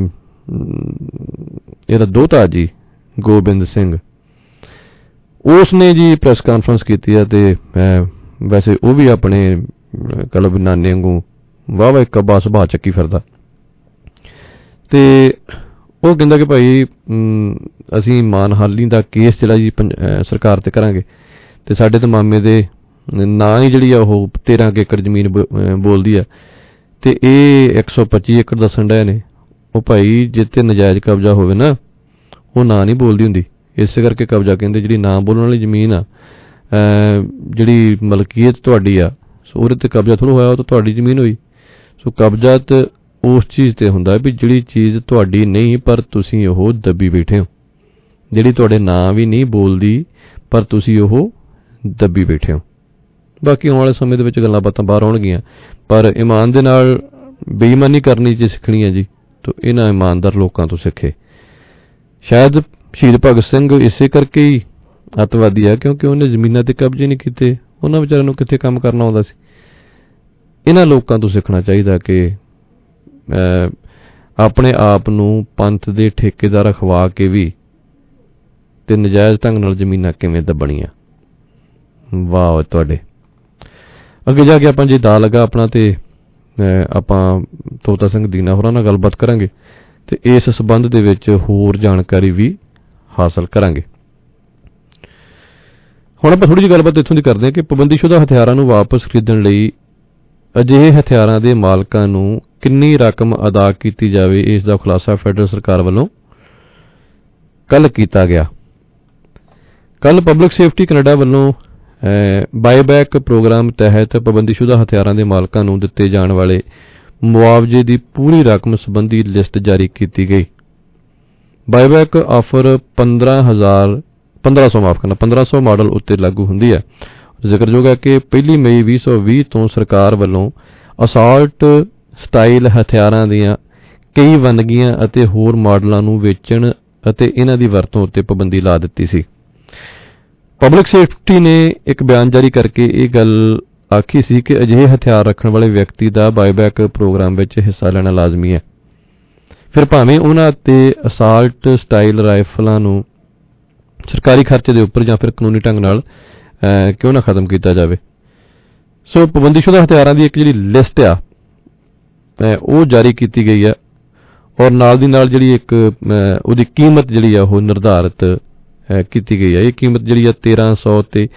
Speaker 6: ਇਹਦਾ ਦੋਹਤਾ ਜੀ ਗੋਬਿੰਦ ਸਿੰਘ, ਉਸ ਨੇ ਜੀ ਪ੍ਰੈਸ ਕਾਨਫਰੰਸ ਕੀਤੀ ਆ ਤੇ ਵੈਸੇ ਉਹ ਵੀ ਆਪਣੇ ਕਲਬ ਨਾਨੇ ਵਾਂਗੂ ਵਾਹਵਾ ਇੱਕ ਅੱਬਾ ਸੁਭਾਅ ਚੱਕੀ ਫਿਰਦਾ ਤੇ ਉਹ ਕਹਿੰਦਾ ਕਿ ਭਾਈ ਅਸੀਂ ਮਾਨਹਾਨੀ ਦਾ ਕੇਸ ਜਿਹੜਾ ਜੀ ਸਰਕਾਰ ਤੇ ਕਰਾਂਗੇ ਤੇ ਸਾਡੇ ਤੇ ਮਾਮੇ ਦੇ ਨਾਂ ਹੀ ਜਿਹੜੀ ਆ ਉਹ 13 ਏਕੜ ਜ਼ਮੀਨ ਬੋਲਦੀ ਆ ਤੇ ਇਹ 125 ਏਕੜ ਦੱਸਣ ਡਏ ਨੇ। ਉਹ ਭਾਈ ਜਿੱਥੇ ਨਜਾਇਜ਼ ਕਬਜ਼ਾ ਹੋਵੇ ਨਾ ਉਹ ਨਾਂ ਨਹੀਂ ਬੋਲਦੀ ਹੁੰਦੀ, ਇਸੇ ਕਰਕੇ ਕਬਜ਼ਾ ਕਹਿੰਦੇ। ਜਿਹੜੀ ਨਾਂ ਬੋਲਣ ਵਾਲੀ ਜ਼ਮੀਨ ਆ ਜਿਹੜੀ ਮਲਕੀਅਤ ਤੁਹਾਡੀ ਆ, ਸੋ ਉਹਦੇ ਤੇ ਕਬਜ਼ਾ ਥੋੜ੍ਹਾ ਹੋਇਆ, ਉਹ ਤਾਂ ਤੁਹਾਡੀ ਜ਼ਮੀਨ ਹੋਈ। ਸੋ ਕਬਜ਼ਾ ਤੇ ਉਸ ਚੀਜ਼ ਤੇ ਹੁੰਦਾ ਵੀ ਜਿਹੜੀ ਚੀਜ਼ ਤੁਹਾਡੀ ਨਹੀਂ ਪਰ ਤੁਸੀਂ ਉਹ ਦੱਬੀ ਬੈਠੇ ਹੋ, ਜਿਹੜੀ ਤੁਹਾਡੇ ਨਾਂ ਵੀ ਨਹੀਂ ਬੋਲਦੀ ਪਰ ਤੁਸੀਂ ਉਹ ਦੱਬੀ ਬੈਠੇ ਹੋ। ਬਾਕੀ ਆਉਣ ਵਾਲੇ ਸਮੇਂ ਦੇ ਵਿੱਚ ਗੱਲਾਂ ਬਾਤਾਂ ਬਾਹਰ ਆਉਣਗੀਆਂ, ਪਰ ਇਮਾਨ ਦੇ ਨਾਲ ਬੇਈਮਾਨੀ ਕਰਨੀ ਜੇ ਸਿੱਖਣੀ ਹੈ ਜੀ ਤਾਂ ਇਹਨਾਂ ਇਮਾਨਦਾਰ ਲੋਕਾਂ ਤੋਂ ਸਿੱਖੇ। ਸ਼ਾਇਦ ਸ਼ਹੀਦ ਭਗਤ ਸਿੰਘ ਇਸੇ ਕਰਕੇ ਹੀ ਅੱਤਵਾਦੀ ਆ ਕਿਉਂਕਿ ਉਹਨੇ ਜ਼ਮੀਨਾਂ ਤੇ ਕਬਜ਼ੇ ਨਹੀਂ ਕੀਤੇ, ਉਹਨਾਂ ਵਿਚਾਰਿਆਂ ਨੂੰ ਕਿੱਥੇ ਕੰਮ ਕਰਨਾ ਆਉਂਦਾ ਸੀ। ਇਹਨਾਂ ਲੋਕਾਂ ਤੋਂ ਸਿੱਖਣਾ ਚਾਹੀਦਾ ਕਿ ਆਪਣੇ ਆਪ ਨੂੰ ਪੰਥ ਦੇ ਠੇਕੇਦਾਰ ਅਖਵਾ ਕੇ ਵੀ ਤੇ ਨਜਾਇਜ਼ ਢੰਗ ਨਾਲ ਜ਼ਮੀਨਾਂ ਕਿਵੇਂ ਦੱਬਣੀਆਂ। ਵਾਹ ਤੁਹਾਡੇ ਅੱਗੇ ਜਾ ਕੇ ਆਪਾਂ ਜੇ ਦਾ ਲੱਗਾ ਆਪਣਾ ਤੇ ਆਪਾਂ ਤੋਤਾ ਸਿੰਘ ਦੀਨਾ ਹੋਰਾਂ ਨਾਲ ਗੱਲਬਾਤ ਕਰਾਂਗੇ ਤੇ ਇਸ ਸਬੰਧ ਦੇ ਵਿੱਚ ਹੋਰ ਜਾਣਕਾਰੀ ਵੀ ਹਾਸਲ ਕਰਾਂਗੇ। ਹੁਣ ਆਪਾਂ ਥੋੜੀ ਜਿਹੀ ਗੱਲਬਾਤ ਇੱਥੋਂ ਦੀ ਕਰਦੇ ਹਾਂ ਕਿ ਪਾਬੰਦੀਸ਼ੁਦਾ ਹਥਿਆਰਾਂ ਨੂੰ ਵਾਪਸ ਖਰੀਦਣ ਲਈ ਅਜਿਹੇ ਹਥਿਆਰਾਂ ਦੇ ਮਾਲਕਾਂ ਨੂੰ ਕਿੰਨੀ ਰਕਮ ਅਦਾ ਕੀਤੀ ਜਾਵੇ, ਇਸ ਦਾ ਖੁਲਾਸਾ ਫੈਡਰਲ ਸਰਕਾਰ ਵੱਲੋਂ ਕੱਲ ਕੀਤਾ ਗਿਆ। ਕੱਲ ਪਬਲਿਕ ਸੇਫਟੀ ਕੈਨੇਡਾ ਵੱਲੋਂ ਬਾਈਬੈਕ ਪ੍ਰੋਗਰਾਮ ਤਹਿਤ ਪਾਬੰਦੀਸ਼ੁਦਾ ਹਥਿਆਰਾਂ ਦੇ ਮਾਲਕਾਂ ਨੂੰ ਦਿੱਤੇ ਜਾਣ ਵਾਲੇ ਮੁਆਵਜ਼ੇ ਦੀ ਪੂਰੀ ਰਕਮ ਸੰਬੰਧੀ ਲਿਸਟ ਜਾਰੀ ਕੀਤੀ ਗਈ। ਬਾਈਬੈਕ ਆਫਰ 1500 ਮਾਡਲ ਉੱਤੇ ਲਾਗੂ ਹੁੰਦੀ ਹੈ। ਜ਼ਿਕਰਯੋਗ ਹੈ ਕਿ 1 ਮਈ 2020 ਤੋਂ ਸਰਕਾਰ ਵੱਲੋਂ ਅਸਾਲਟ ਸਟਾਈਲ ਹਥਿਆਰਾਂ ਦੀਆਂ ਕਈ ਵੰਨਗੀਆਂ ਅਤੇ ਹੋਰ ਮਾਡਲਾਂ ਨੂੰ ਵੇਚਣ ਅਤੇ ਇਹਨਾਂ ਦੀ ਵਰਤੋਂ ਉੱਤੇ ਪਾਬੰਦੀ ਲਾ ਦਿੱਤੀ ਸੀ। ਪਬਲਿਕ ਸੇਫਟੀ ਨੇ ਇੱਕ ਬਿਆਨ ਜਾਰੀ ਕਰਕੇ ਇਹ ਗੱਲ ਆਖੀ ਸੀ ਕਿ ਅਜਿਹੇ ਹਥਿਆਰ ਰੱਖਣ ਵਾਲੇ ਵਿਅਕਤੀ ਦਾ ਬਾਈਬੈਕ ਪ੍ਰੋਗਰਾਮ ਵਿੱਚ ਹਿੱਸਾ ਲੈਣਾ ਲਾਜ਼ਮੀ ਹੈ। ਫਿਰ ਭਾਵੇਂ ਉਹਨਾਂ ਤੇ ਅਸਾਲਟ ਸਟਾਈਲ ਰਾਈਫਲਾਂ ਨੂੰ ਸਰਕਾਰੀ ਖਰਚੇ ਦੇ ਉੱਪਰ ਜਾਂ ਫਿਰ ਕਾਨੂੰਨੀ ਢੰਗ ਨਾਲ ਕਿਉਂ ਨਾ ਖਤਮ ਕੀਤਾ ਜਾਵੇ। ਸੋ ਪਾਬੰਦੀਸ਼ੁਦਾ ਹਥਿਆਰਾਂ ਦੀ ਇੱਕ ਜਿਹੜੀ ਲਿਸਟ ਆ ਉਹ ਜਾਰੀ ਕੀਤੀ ਗਈ ਹੈ ਔਰ ਨਾਲ ਦੀ ਨਾਲ ਜਿਹੜੀ ਇੱਕ ਉਹਦੀ ਕੀਮਤ ਜਿਹੜੀ ਆ ਉਹ ਨਿਰਧਾਰਿਤ ਕੀਤੀ ਗਈ ਹੈ। ਇਹ ਕੀਮਤ ਜਿਹੜੀ ਆ $1300 ਤੇ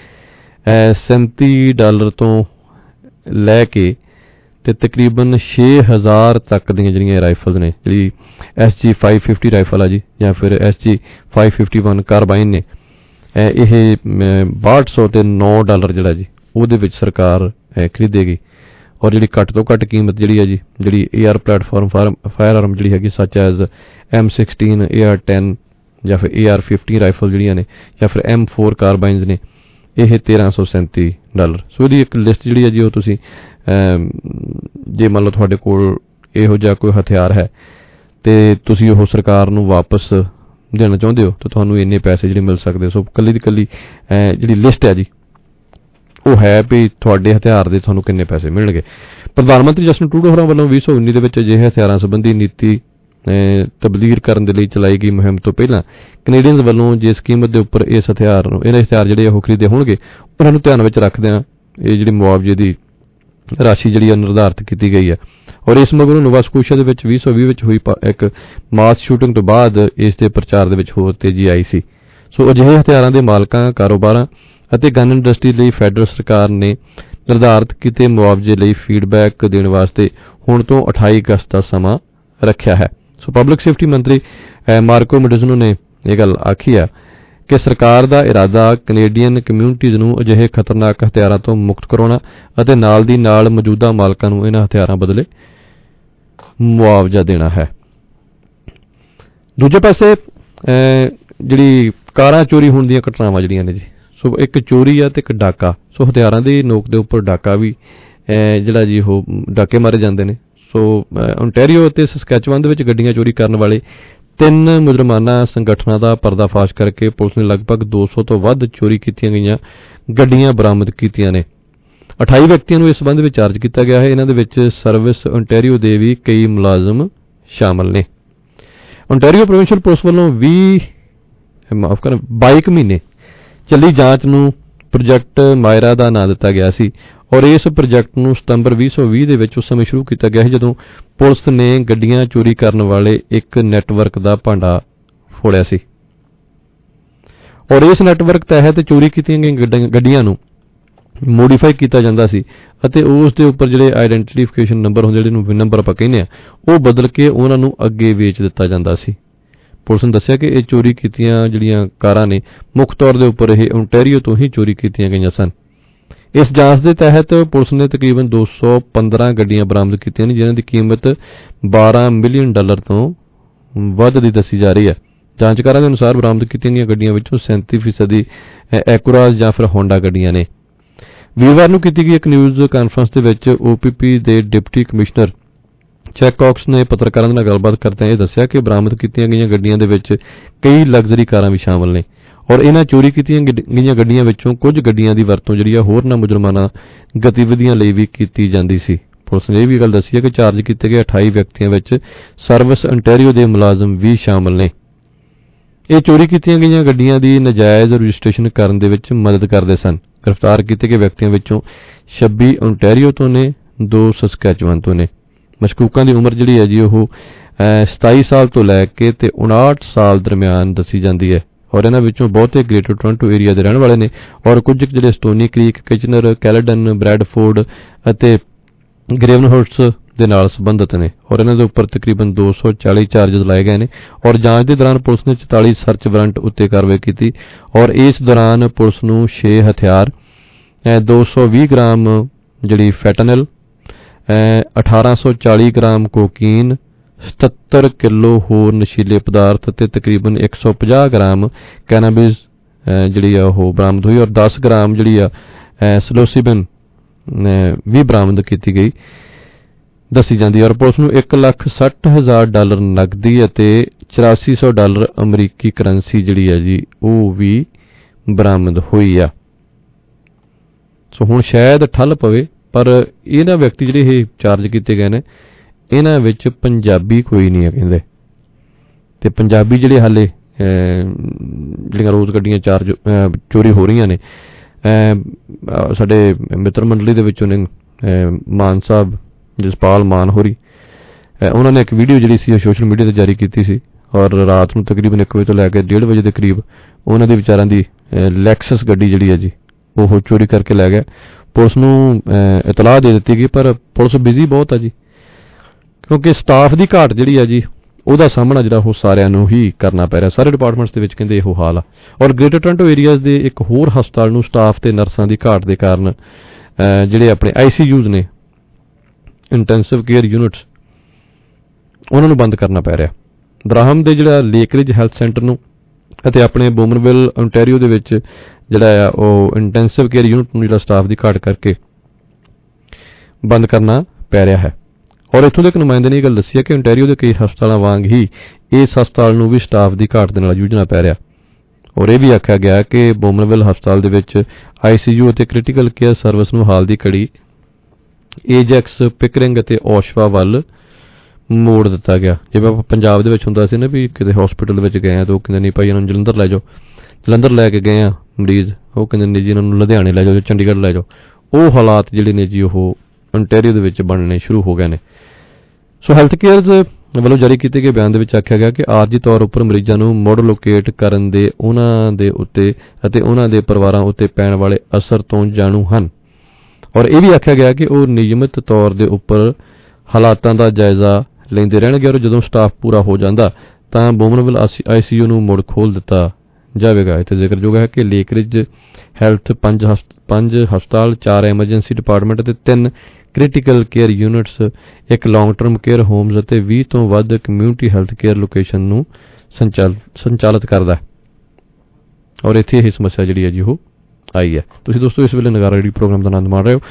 Speaker 6: $37 ਤੋਂ ਲੈ ਕੇ ਤੇ ਤਕਰੀਬਨ 6000 ਤੱਕ ਦੀਆਂ ਜਿਹੜੀਆਂ ਰਾਈਫਲਸ ਨੇ, ਜਿਹੜੀ SG 550 ਰਾਈਫਲ ਆ ਜੀ ਜਾਂ ਫਿਰ SG 551 ਕਾਰਬਾਈਨ ਨੇ, ਇਹ $6200 ਤੇ $9 ਜਿਹੜਾ ਜੀ ਉਹਦੇ ਵਿੱਚ ਸਰਕਾਰ ਖਰੀਦੇਗੀ। ਔਰ ਜਿਹੜੀ ਘੱਟ ਤੋਂ ਘੱਟ ਕੀਮਤ ਜਿਹੜੀ ਹੈ ਜੀ, ਜਿਹੜੀ AR ਪਲੇਟਫਾਰਮ ਫਾਇਰ ਆਰਮ ਜਿਹੜੀ ਹੈਗੀ ਸੱਚ ਐਜ਼ M16 AR10 ਜਾਂ ਫਿਰ AR15 ਰਾਈਫਲ ਜਿਹੜੀਆਂ ਨੇ ਜਾਂ ਫਿਰ M4 ਕਾਰਬਾਈਨਸ ਨੇ, ਇਹ $1337। ਸੋ ਇਹਦੀ ਇੱਕ ਲਿਸਟ ਜਿਹੜੀ ਹੈ ਜੀ ਉਹ ਤੁਸੀਂ ਜੇ ਮੰਨ ਲਓ ਤੁਹਾਡੇ ਕੋਲ ਇਹੋ ਜਿਹਾ ਕੋਈ ਹਥਿਆਰ ਹੈ ਤੇ ਤੁਸੀਂ ਉਹ ਸਰਕਾਰ ਨੂੰ ਵਾਪਸ ਦੇਣਾ ਚਾਹੁੰਦੇ ਹੋ ਤਾਂ ਤੁਹਾਨੂੰ ਇੰਨੇ ਪੈਸੇ ਜਿਹੜੇ ਮਿਲ ਸਕਦੇ। ਸੋ ਕੱਲੀ ਦੀ ਕੱਲੀ ਜਿਹੜੀ ਲਿਸਟ ਹੈ ਜੀ ਉਹ ਹੈ ਵੀ ਤੁਹਾਡੇ ਹਥਿਆਰ ਦੇ ਤੁਹਾਨੂੰ ਕਿੰਨੇ ਪੈਸੇ ਮਿਲਣਗੇ। ਪ੍ਰਧਾਨ ਮੰਤਰੀ ਜਸਟਿਨ ਟਰੂਡੋ ਹੋਰਾਂ ਵੱਲੋਂ 2019 ਦੇ ਵਿੱਚ ਅਜਿਹੇ ਹਥਿਆਰਾਂ ਸੰਬੰਧੀ ਨੀਤੀ ਤਬਦੀਲ ਕਰਨ ਦੇ ਲਈ ਚਲਾਈ ਗਈ ਮੁਹਿੰਮ ਤੋਂ ਪਹਿਲਾਂ ਕੈਨੇਡੀਅਨਜ਼ ਵੱਲੋਂ ਜਿਸ ਕੀਮਤ ਦੇ ਉੱਪਰ ਇਹਨਾਂ ਹਥਿਆਰ ਜਿਹੜੇ ਉਹ ਖਰੀਦੇ ਹੋਣਗੇ ਉਹਨਾਂ ਨੂੰ ਧਿਆਨ ਵਿੱਚ ਰੱਖਦਿਆਂ ਇਹ ਜਿਹੜੀ ਮੁਆਵਜ਼ੇ ਦੀ ਰਾਸ਼ੀ ਜਿਹੜੀ ਆ ਨਿਰਧਾਰਿਤ ਕੀਤੀ ਗਈ ਹੈ। ਔਰ ਇਸ ਮਗਰੋਂ ਨੋਵਾ ਸਕੋਸ਼ੀਆ ਦੇ ਵਿੱਚ 2020 ਵਿੱਚ ਹੋਈ ਇੱਕ ਮਾਸ ਸ਼ੂਟਿੰਗ ਤੋਂ ਬਾਅਦ ਇਸ ਦੇ ਪ੍ਰਚਾਰ ਦੇ ਵਿੱਚ ਹੋਰ ਤੇਜ਼ੀ ਆਈ ਸੀ। ਸੋ ਅਜਿਹੇ ਹਥਿਆਰਾਂ ਦੇ ਮਾਲਕਾਂ, ਕਾਰੋਬਾਰਾਂ ਅਤੇ ਗਨ ਇੰਡਸਟਰੀ ਲਈ ਫੈਡਰਲ ਸਰਕਾਰ ਨੇ ਨਿਰਧਾਰਿਤ ਕੀਤੇ ਮੁਆਵਜ਼ੇ ਲਈ ਫੀਡਬੈਕ ਦੇਣ ਵਾਸਤੇ ਹੁਣ ਤੋਂ 28 ਅਗਸਤ ਦਾ ਸਮਾਂ ਰੱਖਿਆ ਹੈ। ਸੋ ਪਬਲਿਕ ਸੇਫਟੀ ਮੰਤਰੀ ਮਾਰਕੋ ਮੈਡਿਜ਼ਨੋ ਨੇ ਇਹ ਗੱਲ ਆਖੀ ਆ ਕਿ ਸਰਕਾਰ ਦਾ ਇਰਾਦਾ ਕੈਨੇਡੀਅਨ ਕਮਿਊਨਿਟੀਜ਼ ਨੂੰ ਅਜਿਹੇ ਖਤਰਨਾਕ ਹਥਿਆਰਾਂ ਤੋਂ ਮੁਕਤ ਕਰਾਉਣਾ ਅਤੇ ਨਾਲ ਦੀ ਨਾਲ ਮੌਜੂਦਾ ਮਾਲਕਾਂ ਨੂੰ ਇਹਨਾਂ ਹਥਿਆਰਾਂ ਬਦਲੇ ਮੁਆਵਜ਼ਾ ਦੇਣਾ ਹੈ। ਦੂਜੇ ਪਾਸੇ ਜਿਹੜੀ ਕਾਰਾਂ ਚੋਰੀ ਹੋਣ ਦੀਆਂ ਘਟਨਾਵਾਂ ਜਿਹੜੀਆਂ ਨੇ ਜੀ, ਸੋ ਇੱਕ ਚੋਰੀ ਆ ਤੇ ਇੱਕ ਡਾਕਾ। ਸੋ ਹਥਿਆਰਾਂ ਦੀ ਨੋਕ ਦੇ ਉੱਪਰ ਡਾਕਾ ਵੀ ਜਿਹੜਾ ਜੀ ਉਹ ਡਾਕੇ ਮਾਰੇ ਜਾਂਦੇ ਨੇ। ਸੋ ਓਨਟਾਰੀਓ ਅਤੇ ਸਸਕੈਚੁਆਨ ਦੇ ਵਿੱਚ ਗੱਡੀਆਂ ਚੋਰੀ ਕਰਨ ਵਾਲੇ 3 ਮੁਜਰਮਾਨਾ ਸੰਗਠਨਾਂ ਦਾ ਪਰਦਾਫਾਸ਼ ਕਰਕੇ ਪੁਲਿਸ ਨੇ ਲਗਭਗ 200 ਤੋਂ ਵੱਧ ਚੋਰੀ ਕੀਤੀਆਂ ਗਈਆਂ ਗੱਡੀਆਂ ਬਰਾਮਦ ਕੀਤੀਆਂ ਨੇ। 28 ਵਿਅਕਤੀਆਂ ਨੂੰ ਇਸ ਸੰਬੰਧ ਵਿੱਚ ਚਾਰਜ ਕੀਤਾ ਗਿਆ ਹੈ। ਇਹਨਾਂ ਦੇ ਵਿੱਚ ਸਰਵਿਸ ਓਨਟਾਰੀਓ ਦੇ ਵੀ ਕਈ ਮੁਲਾਜ਼ਮ ਸ਼ਾਮਲ ਨੇ। ਓਨਟਾਰੀਓ ਪ੍ਰੋਵਿੰਸ਼ੀਅਲ ਪੁਲਿਸ ਵੱਲੋਂ 22 ਮਹੀਨੇ ਚੱਲੀ ਜਾਂਚ ਨੂੰ ਪ੍ਰੋਜੈਕਟ ਮਾਇਰਾ ਦਾ ਨਾਂ ਦਿੱਤਾ ਗਿਆ ਸੀ ਔਰ ਇਸ ਪ੍ਰੋਜੈਕਟ ਨੂੰ ਸਤੰਬਰ 2020 ਦੇ ਵਿੱਚ ਉਸ ਸਮੇਂ ਸ਼ੁਰੂ ਕੀਤਾ ਗਿਆ ਸੀ ਜਦੋਂ ਪੁਲਿਸ ਨੇ ਗੱਡੀਆਂ ਚੋਰੀ ਕਰਨ ਵਾਲੇ ਇੱਕ ਨੈਟਵਰਕ ਦਾ ਭਾਂਡਾ ਫੋੜਿਆ ਸੀ ਔਰ ਇਸ ਨੈਟਵਰਕ ਤਹਿਤ ਚੋਰੀ ਕੀਤੀਆਂ ਗਈਆਂ ਗੱਡੀਆਂ ਨੂੰ ਮੋਡੀਫਾਈ ਕੀਤਾ ਜਾਂਦਾ ਸੀ ਅਤੇ ਉਸ ਦੇ ਉੱਪਰ ਜਿਹੜੇ ਆਈਡੈਂਟੀਫਿਕੇਸ਼ਨ ਨੰਬਰ ਹੁੰਦੇ, ਜਿਹੜੇ ਨੂੰ ਵਿਨ ਨੰਬਰ ਆਪਾਂ ਕਹਿੰਦੇ ਆ, ਉਹ ਬਦਲ ਕੇ ਉਹਨਾਂ ਨੂੰ ਅੱਗੇ ਵੇਚ ਦਿੱਤਾ ਜਾਂਦਾ ਸੀ। ਪੁਲਿਸ ਨੇ ਦੱਸਿਆ ਕਿ ਇਹ ਚੋਰੀ ਕੀਤੀਆਂ ਜਿਹੜੀਆਂ ਕਾਰਾਂ ਨੇ ਮੁੱਖ ਤੌਰ ਦੇ ਉੱਪਰ ਇਹ ਓਨਟਾਰੀਓ ਤੋਂ ਹੀ ਚੋਰੀ ਕੀਤੀਆਂ ਗਈਆਂ ਸਨ। ਇਸ ਜਾਂਚ ਦੇ ਤਹਿਤ ਪੁਲਿਸ ਨੇ ਤਕਰੀਬਨ 215 ਗੱਡੀਆਂ ਬਰਾਮਦ ਕੀਤੀਆਂ ਨੇ ਜਿਨ੍ਹਾਂ ਦੀ ਕੀਮਤ $12 ਮਿਲੀਅਨ ਤੋਂ ਵੱਧ ਦੀ ਦੱਸੀ ਜਾ ਰਹੀ ਹੈ। ਜਾਂਚਕਾਰਾਂ ਦੇ ਅਨੁਸਾਰ ਬਰਾਮਦ ਕੀਤੀਆਂ ਗਈਆਂ ਗੱਡੀਆਂ ਵਿੱਚੋਂ 37% ਐਕੁਰਾਜ਼ ਜਾਂ ਫਿਰ ਹੋਂਡਾ ਗੱਡੀਆਂ ਨੇ। ਵੀਰਵਾਰ ਨੂੰ ਕੀਤੀ ਗਈ ਇੱਕ ਨਿਊਜ਼ ਕਾਨਫਰੰਸ ਦੇ ਵਿੱਚ OPP ਦੇ ਡਿਪਟੀ ਕਮਿਸ਼ਨਰ ਚੈਕ ਕਾਕਸ ਨੇ ਪੱਤਰਕਾਰਾਂ ਨਾਲ ਗੱਲਬਾਤ ਕਰਦਿਆਂ ਇਹ ਦੱਸਿਆ ਕਿ ਬਰਾਮਦ ਕੀਤੀਆਂ ਗਈਆਂ ਗੱਡੀਆਂ ਦੇ ਵਿੱਚ ਕਈ ਲਗਜ਼ਰੀ ਕਾਰਾਂ ਵੀ ਸ਼ਾਮਲ ਨੇ ਔਰ ਇਹਨਾਂ ਚੋਰੀ ਕੀਤੀਆਂ ਗਈਆਂ ਗੱਡੀਆਂ ਵਿੱਚੋਂ ਕੁਝ ਗੱਡੀਆਂ ਦੀ ਵਰਤੋਂ ਜਿਹੜੀ ਆ ਹੋਰਨਾਂ ਮੁਜਰਮਾਨਾ ਗਤੀਵਿਧੀਆਂ ਲਈ ਵੀ ਕੀਤੀ ਜਾਂਦੀ ਸੀ। ਪੁਲਿਸ ਨੇ ਇਹ ਵੀ ਗੱਲ ਦੱਸੀ ਹੈ ਕਿ ਚਾਰਜ ਕੀਤੇ ਗਏ 28 ਵਿਅਕਤੀਆਂ ਵਿੱਚ ਸਰਵਿਸ ਓਨਟਾਰੀਓ ਦੇ ਮੁਲਾਜ਼ਮ ਵੀ ਸ਼ਾਮਲ ਨੇ। ਇਹ ਚੋਰੀ ਕੀਤੀਆਂ ਗਈਆਂ ਗੱਡੀਆਂ ਦੀ ਨਜਾਇਜ਼ ਰਜਿਸਟ੍ਰੇਸ਼ਨ ਕਰਨ ਦੇ ਵਿੱਚ ਮਦਦ ਕਰਦੇ ਸਨ। ਗ੍ਰਿਫਤਾਰ ਕੀਤੇ ਗਏ ਵਿਅਕਤੀਆਂ ਵਿੱਚੋਂ 26 ਓਨਟਾਰੀਓ ਤੋਂ ਨੇ, 2 ਸਸਕੈਚੁਆਨ ਤੋਂ ਨੇ। ਮਸ਼ਕੂਕਾਂ ਦੀ ਉਮਰ ਜਿਹੜੀ ਹੈ ਜੀ ਉਹ 27 ਸਾਲ ਤੋਂ ਲੈ ਕੇ ਤੇ 59 ਸਾਲ ਦਰਮਿਆਨ ਦੱਸੀ ਜਾਂਦੀ ਹੈ ਔਰ ਇਹਨਾਂ ਵਿੱਚੋਂ ਬਹੁਤੇ ਗ੍ਰੇਟਰ ਟੋਰਾਂਟੋ ਏਰੀਆ ਦੇ ਰਹਿਣ ਵਾਲੇ ਨੇ ਔਰ ਕੁਝ ਜਿਹੜੇ Stoney Creek, Kitchener, Caledon, Bradford ਅਤੇ ਗ੍ਰੇਵਨਹੋਰਟਸ ਦੇ ਨਾਲ ਸੰਬੰਧਿਤ ਨੇ ਔਰ ਇਹਨਾਂ ਦੇ ਉੱਪਰ ਤਕਰੀਬਨ 240 ਚਾਰਜਸ ਲਾਏ ਗਏ ਨੇ ਔਰ ਜਾਂਚ ਦੇ ਦੌਰਾਨ ਪੁਲਿਸ ਨੇ 44 ਸਰਚ ਵਾਰੰਟ ਉੱਤੇ ਕਾਰਵਾਈ ਕੀਤੀ ਔਰ ਇਸ ਦੌਰਾਨ ਪੁਲਿਸ ਨੂੰ 6 ਹਥਿਆਰ, 220 ਗ੍ਰਾਮ ਜਿਹੜੀ ਫੈਟਨਲ, 1840 ਗ੍ਰਾਮ ਕੋਕੀਨ, 77 ਕਿਲੋ ਹੋਰ ਨਸ਼ੀਲੇ ਪਦਾਰਥ ਅਤੇ ਤਕਰੀਬਨ 150 ਗ੍ਰਾਮ ਕੈਨਾਬਿਸ ਜਿਹੜੀ ਆ ਉਹ ਬਰਾਮਦ ਹੋਈ ਔਰ 10 ਗ੍ਰਾਮ ਜਿਹੜੀ ਆ ਸਲੋਸੀਬਨ ਵੀ ਬਰਾਮਦ ਕੀਤੀ ਗਈ ਦੱਸੀ ਜਾਂਦੀ ਔਰ ਪੁਲਿਸ ਨੂੰ $1,60,000 ਨਕਦੀ ਅਤੇ $8400 ਅਮਰੀਕੀ ਕਰੰਸੀ ਜਿਹੜੀ ਹੈ ਜੀ ਉਹ ਵੀ ਬਰਾਮਦ ਹੋਈ ਆ। ਸੋ ਹੁਣ ਸ਼ਾਇਦ ਠੱਲ ਪਵੇ ਪਰ ਇਹਨਾਂ ਵਿਅਕਤੀ ਜਿਹੜੇ ਇਹ ਚਾਰਜ ਕੀਤੇ ਗਏ ਨੇ ਇਹਨਾਂ ਵਿੱਚ ਪੰਜਾਬੀ ਕੋਈ ਨਹੀਂ ਹੈ ਕਹਿੰਦੇ ਤੇ ਪੰਜਾਬੀ ਜਿਹੜੇ ਹਾਲੇ ਜਿਹੜੀਆਂ ਰੋਜ਼ ਗੱਡੀਆਂ ਚੋਰੀ ਹੋ ਰਹੀਆਂ ਨੇ ਸਾਡੇ ਮਿੱਤਰ ਮੰਡਲੀ ਦੇ ਵਿੱਚੋਂ ਨੇ ਮਾਨ ਸਾਹਿਬ ਜਸਪਾਲ ਮਾਨ ਹੋਰੀ, ਉਹਨਾਂ ਨੇ ਇੱਕ ਵੀਡੀਓ ਜਿਹੜੀ ਸੀ ਸੋਸ਼ਲ ਮੀਡੀਆ ਤੇ ਜਾਰੀ ਕੀਤੀ ਸੀ ਔਰ ਰਾਤ ਨੂੰ ਤਕਰੀਬਨ 1 ਵਜੇ ਤੋਂ ਲੈ ਕੇ 1:30 ਵਜੇ ਦੇ ਕਰੀਬ ਉਹਨਾਂ ਦੇ ਵਿਚਾਰਾਂ ਦੀ ਲੈਕਸਸ ਗੱਡੀ ਜਿਹੜੀ ਹੈ ਜੀ ਉਹ ਚੋਰੀ ਕਰਕੇ ਲੈ ਗਿਆ। ਪੁਲਿਸ ਨੂੰ ਇਤਲਾਹ ਦੇ ਦਿੱਤੀ ਗਈ ਪਰ ਪੁਲਿਸ ਬਿਜ਼ੀ ਬਹੁਤ ਆ ਜੀ ਕਿਉਂਕਿ ਸਟਾਫ ਦੀ ਘਾਟ ਜਿਹੜੀ ਆ ਜੀ ਉਹਦਾ ਸਾਹਮਣਾ ਜਿਹੜਾ ਉਹ ਸਾਰਿਆਂ ਨੂੰ ਹੀ ਕਰਨਾ ਪੈ ਰਿਹਾ। ਸਾਰੇ ਡਿਪਾਰਟਮੈਂਟਸ ਦੇ ਵਿੱਚ ਕਹਿੰਦੇ ਇਹੋ ਹਾਲ ਆ ਔਰ ਗ੍ਰੇਟਰ ਟੋਰਾਂਟੋ ਏਰੀਆਜ਼ ਦੇ ਇੱਕ ਹੋਰ ਹਸਪਤਾਲ ਨੂੰ ਸਟਾਫ ਤੇ ਨਰਸਾਂ ਦੀ ਘਾਟ ਦੇ ਕਾਰਨ ਜਿਹੜੇ ਆਪਣੇ ICUs ਨੇ, ਇੰਟੈਂਸਿਵ ਕੇਅਰ ਯੂਨਿਟਸ, ਉਹਨਾਂ ਨੂੰ ਬੰਦ ਕਰਨਾ ਪੈ ਰਿਹਾ। ਦਰਾਹਮ ਦੇ ਜਿਹੜਾ ਲੇਕਰਿਜ ਹੈਲਥ ਸੈਂਟਰ ਨੂੰ ਅਤੇ ਆਪਣੇ ਬੋਮਨਵਿਲ ਓਨਟਾਰੀਓ ਦੇ ਵਿੱਚ ਜਿਹੜਾ ਆ ਉਹ ਇੰਟੈਂਸਿਵ ਕੇਅਰ ਯੂਨਿਟ ਨੂੰ ਜਿਹੜਾ ਸਟਾਫ ਦੀ ਘਾਟ ਕਰਕੇ ਬੰਦ ਕਰਨਾ ਪੈ ਰਿਹਾ ਹੈ ਔਰ ਇੱਥੋਂ ਦੇ ਇੱਕ ਨੁਮਾਇੰਦੇ ਨੇ ਇਹ ਗੱਲ ਦੱਸੀ ਹੈ ਕਿ ਓਨਟਾਰੀਓ ਦੇ ਕਈ ਹਸਪਤਾਲਾਂ ਵਾਂਗ ਹੀ ਇਸ ਹਸਪਤਾਲ ਨੂੰ ਵੀ ਸਟਾਫ ਦੀ ਘਾਟ ਦੇ ਨਾਲ ਜੂਝਣਾ ਪੈ ਰਿਹਾ ਔਰ ਇਹ ਵੀ ਆਖਿਆ ਗਿਆ ਕਿ ਬੋਮਨਵਿਲ ਹਸਪਤਾਲ ਦੇ ਵਿੱਚ ICU ਅਤੇ ਕ੍ਰਿਟੀਕਲ ਕੇਅਰ ਸਰਵਿਸ ਨੂੰ ਹਾਲ ਦੀ ਘੜੀ ਏਜੈਕਸ, ਪਿਕਰਿੰਗ ਅਤੇ ਔਸ਼ਵਾ ਵੱਲ ਮੋੜ ਦਿੱਤਾ ਗਿਆ। ਜਿਵੇਂ ਆਪਾਂ ਪੰਜਾਬ ਦੇ ਵਿੱਚ ਹੁੰਦਾ ਸੀ ਨਾ ਵੀ ਕਿਤੇ ਹਸਪੀਟਲ ਵਿੱਚ ਗਏ ਆ ਤਾਂ ਉਹ ਕਹਿੰਦੇ ਨਹੀਂ ਭਾਈ ਇਹਨਾਂ ਨੂੰ ਜਲੰਧਰ ਲੈ ਜਾਓ, ਜਲੰਧਰ ਲੈ ਕੇ ਗਏ ਆ ਮਰੀਜ਼, ਉਹ ਕਹਿੰਦੇ ਨੇ ਜੀ ਇਹਨਾਂ ਨੂੰ ਲੁਧਿਆਣੇ ਲੈ ਜਾਓ, ਚੰਡੀਗੜ੍ਹ ਲੈ ਜਾਓ। ਉਹ ਹਾਲਾਤ ਜਿਹੜੇ ਨੇ ਜੀ ਉਹ ਓਨਟਾਰੀਓ ਦੇ ਵਿੱਚ ਬਣਨੇ ਸ਼ੁਰੂ ਹੋ ਗਏ ਨੇ। ਸੋ ਹੈਲਥ ਕੇਅਰਜ਼ ਵੱਲੋਂ ਜਾਰੀ ਕੀਤੇ ਗਏ ਬਿਆਨ ਦੇ ਵਿੱਚ ਆਖਿਆ ਗਿਆ ਕਿ ਆਰਜੀ ਤੌਰ ਉੱਪਰ ਮਰੀਜ਼ਾਂ ਨੂੰ ਮੁੜ ਲੋਕੇਟ ਕਰਨ ਦੇ ਉਹਨਾਂ ਦੇ ਉੱਤੇ ਅਤੇ ਉਹਨਾਂ ਦੇ ਪਰਿਵਾਰਾਂ ਉੱਤੇ ਪੈਣ ਵਾਲੇ ਅਸਰ ਤੋਂ ਜਾਣੂ ਹਨ ਔਰ ਇਹ ਵੀ ਆਖਿਆ ਗਿਆ ਕਿ ਉਹ ਨਿਯਮਿਤ ਤੌਰ ਦੇ ਉੱਪਰ ਹਾਲਾਤਾਂ ਦਾ ਜਾਇਜ਼ਾ ਲੈਂਦੇ ਰਹਿਣਗੇ ਔਰ ਜਦੋਂ ਸਟਾਫ ਪੂਰਾ ਹੋ ਜਾਂਦਾ ਤਾਂ ਬੋਮਨਵਿਲ ICU ਨੂੰ ਮੁੜ ਖੋਲ੍ਹ ਦਿੱਤਾ ਜਾਵੇਗਾ। ਇੱਥੇ ਜ਼ਿਕਰਯੋਗ ਹੈ ਕਿ ਲੇਕਰਿਜ ਹੈਲਥ 5 ਹਸਪਤਾਲ, 4 ਐਮਰਜੈਂਸੀ ਡਿਪਾਰਟਮੈਂਟ ਅਤੇ 3 ਕ੍ਰਿਟੀਕਲ ਕੇਅਰ ਯੂਨਿਟਸ, ਇੱਕ ਲੌਂਗ ਟਰਮ ਕੇਅਰ ਹੋਮਜ਼ ਅਤੇ 20 ਤੋਂ ਵੱਧ ਕਮਿਊਨਿਟੀ ਹੈਲਥ ਕੇਅਰ ਲੋਕੇਸ਼ਨ ਨੂੰ ਸੰਚਾਲਿਤ ਕਰਦਾ ਹੈ। ਔਰ ਇੱਥੇ ਇਹ ਸਮੱਸਿਆ ਜਿਹੜੀ ਹੈ ਜੀ ਉਹ ਆਈ ਹੈ। ਤੁਸੀਂ ਦੋਸਤੋ ਇਸ ਵੇਲੇ ਨਗਾਰਾ ਰੇਡੀਓ ਪ੍ਰੋਗਰਾਮ ਦਾ ਆਨੰਦ ਮਾਣ ਰਹੇ ਹੋ।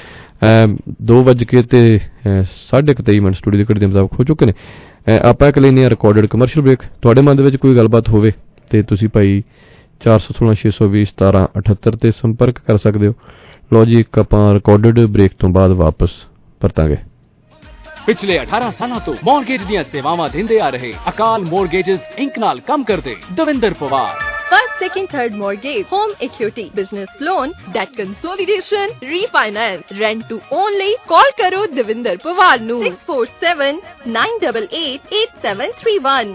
Speaker 6: 2:23 ਸਟੂਡੀਓ ਦੇ ਘੜੀ ਦੇ ਮੁਤਾਬਕ ਹੋ ਚੁੱਕੇ ਨੇ। ਆਪਾਂ ਇੱਕ ਲੈਂਦੇ ਹਾਂ ਰਿਕਾਰਡਡ ਕਮਰਸ਼ੀਅਲ ਬ੍ਰੇਕ। ਤੁਹਾਡੇ ਮਨ ਦੇ ਵਿੱਚ ਕੋਈ ਗੱਲਬਾਤ ਹੋਵੇ ਤੇ ਤੁਸੀਂ ਭਾਈ 416-620-1778 ਤੇ ਸੰਪਰਕ ਕਰ ਸਕਦੇ ਹੋ। ਲਓ ਜੀ, ਇੱਕ ਆਪਾਂ ਰਿਕਾਰਡਡ ਬ੍ਰੇਕ ਤੋਂ ਬਾਅਦ ਵਾਪਸ ਪਰਤਾਂਗੇ।
Speaker 11: ਪਿਛਲੇ 18 ਸਾਲਾਂ ਤੋਂ ਮੌਰਗੇਜ ਦੀਆਂ ਸੇਵਾਵਾਂ ਦਿੰਦੇ ਆ ਰਹੇ ਅਕਾਲ ਮੌਰਗੇਜਸ ਇੰਕ ਨਾਲ ਕੰਮ ਕਰਦੇ Davinder Pawar.
Speaker 12: First, second, third mortgage, home equity, business loan, debt consolidation, refinance, rent to own ਲਈ call ਕਰੋ ਦਵਿੰਦਰ ਪਵਾਰ ਨੂੰ 6479888731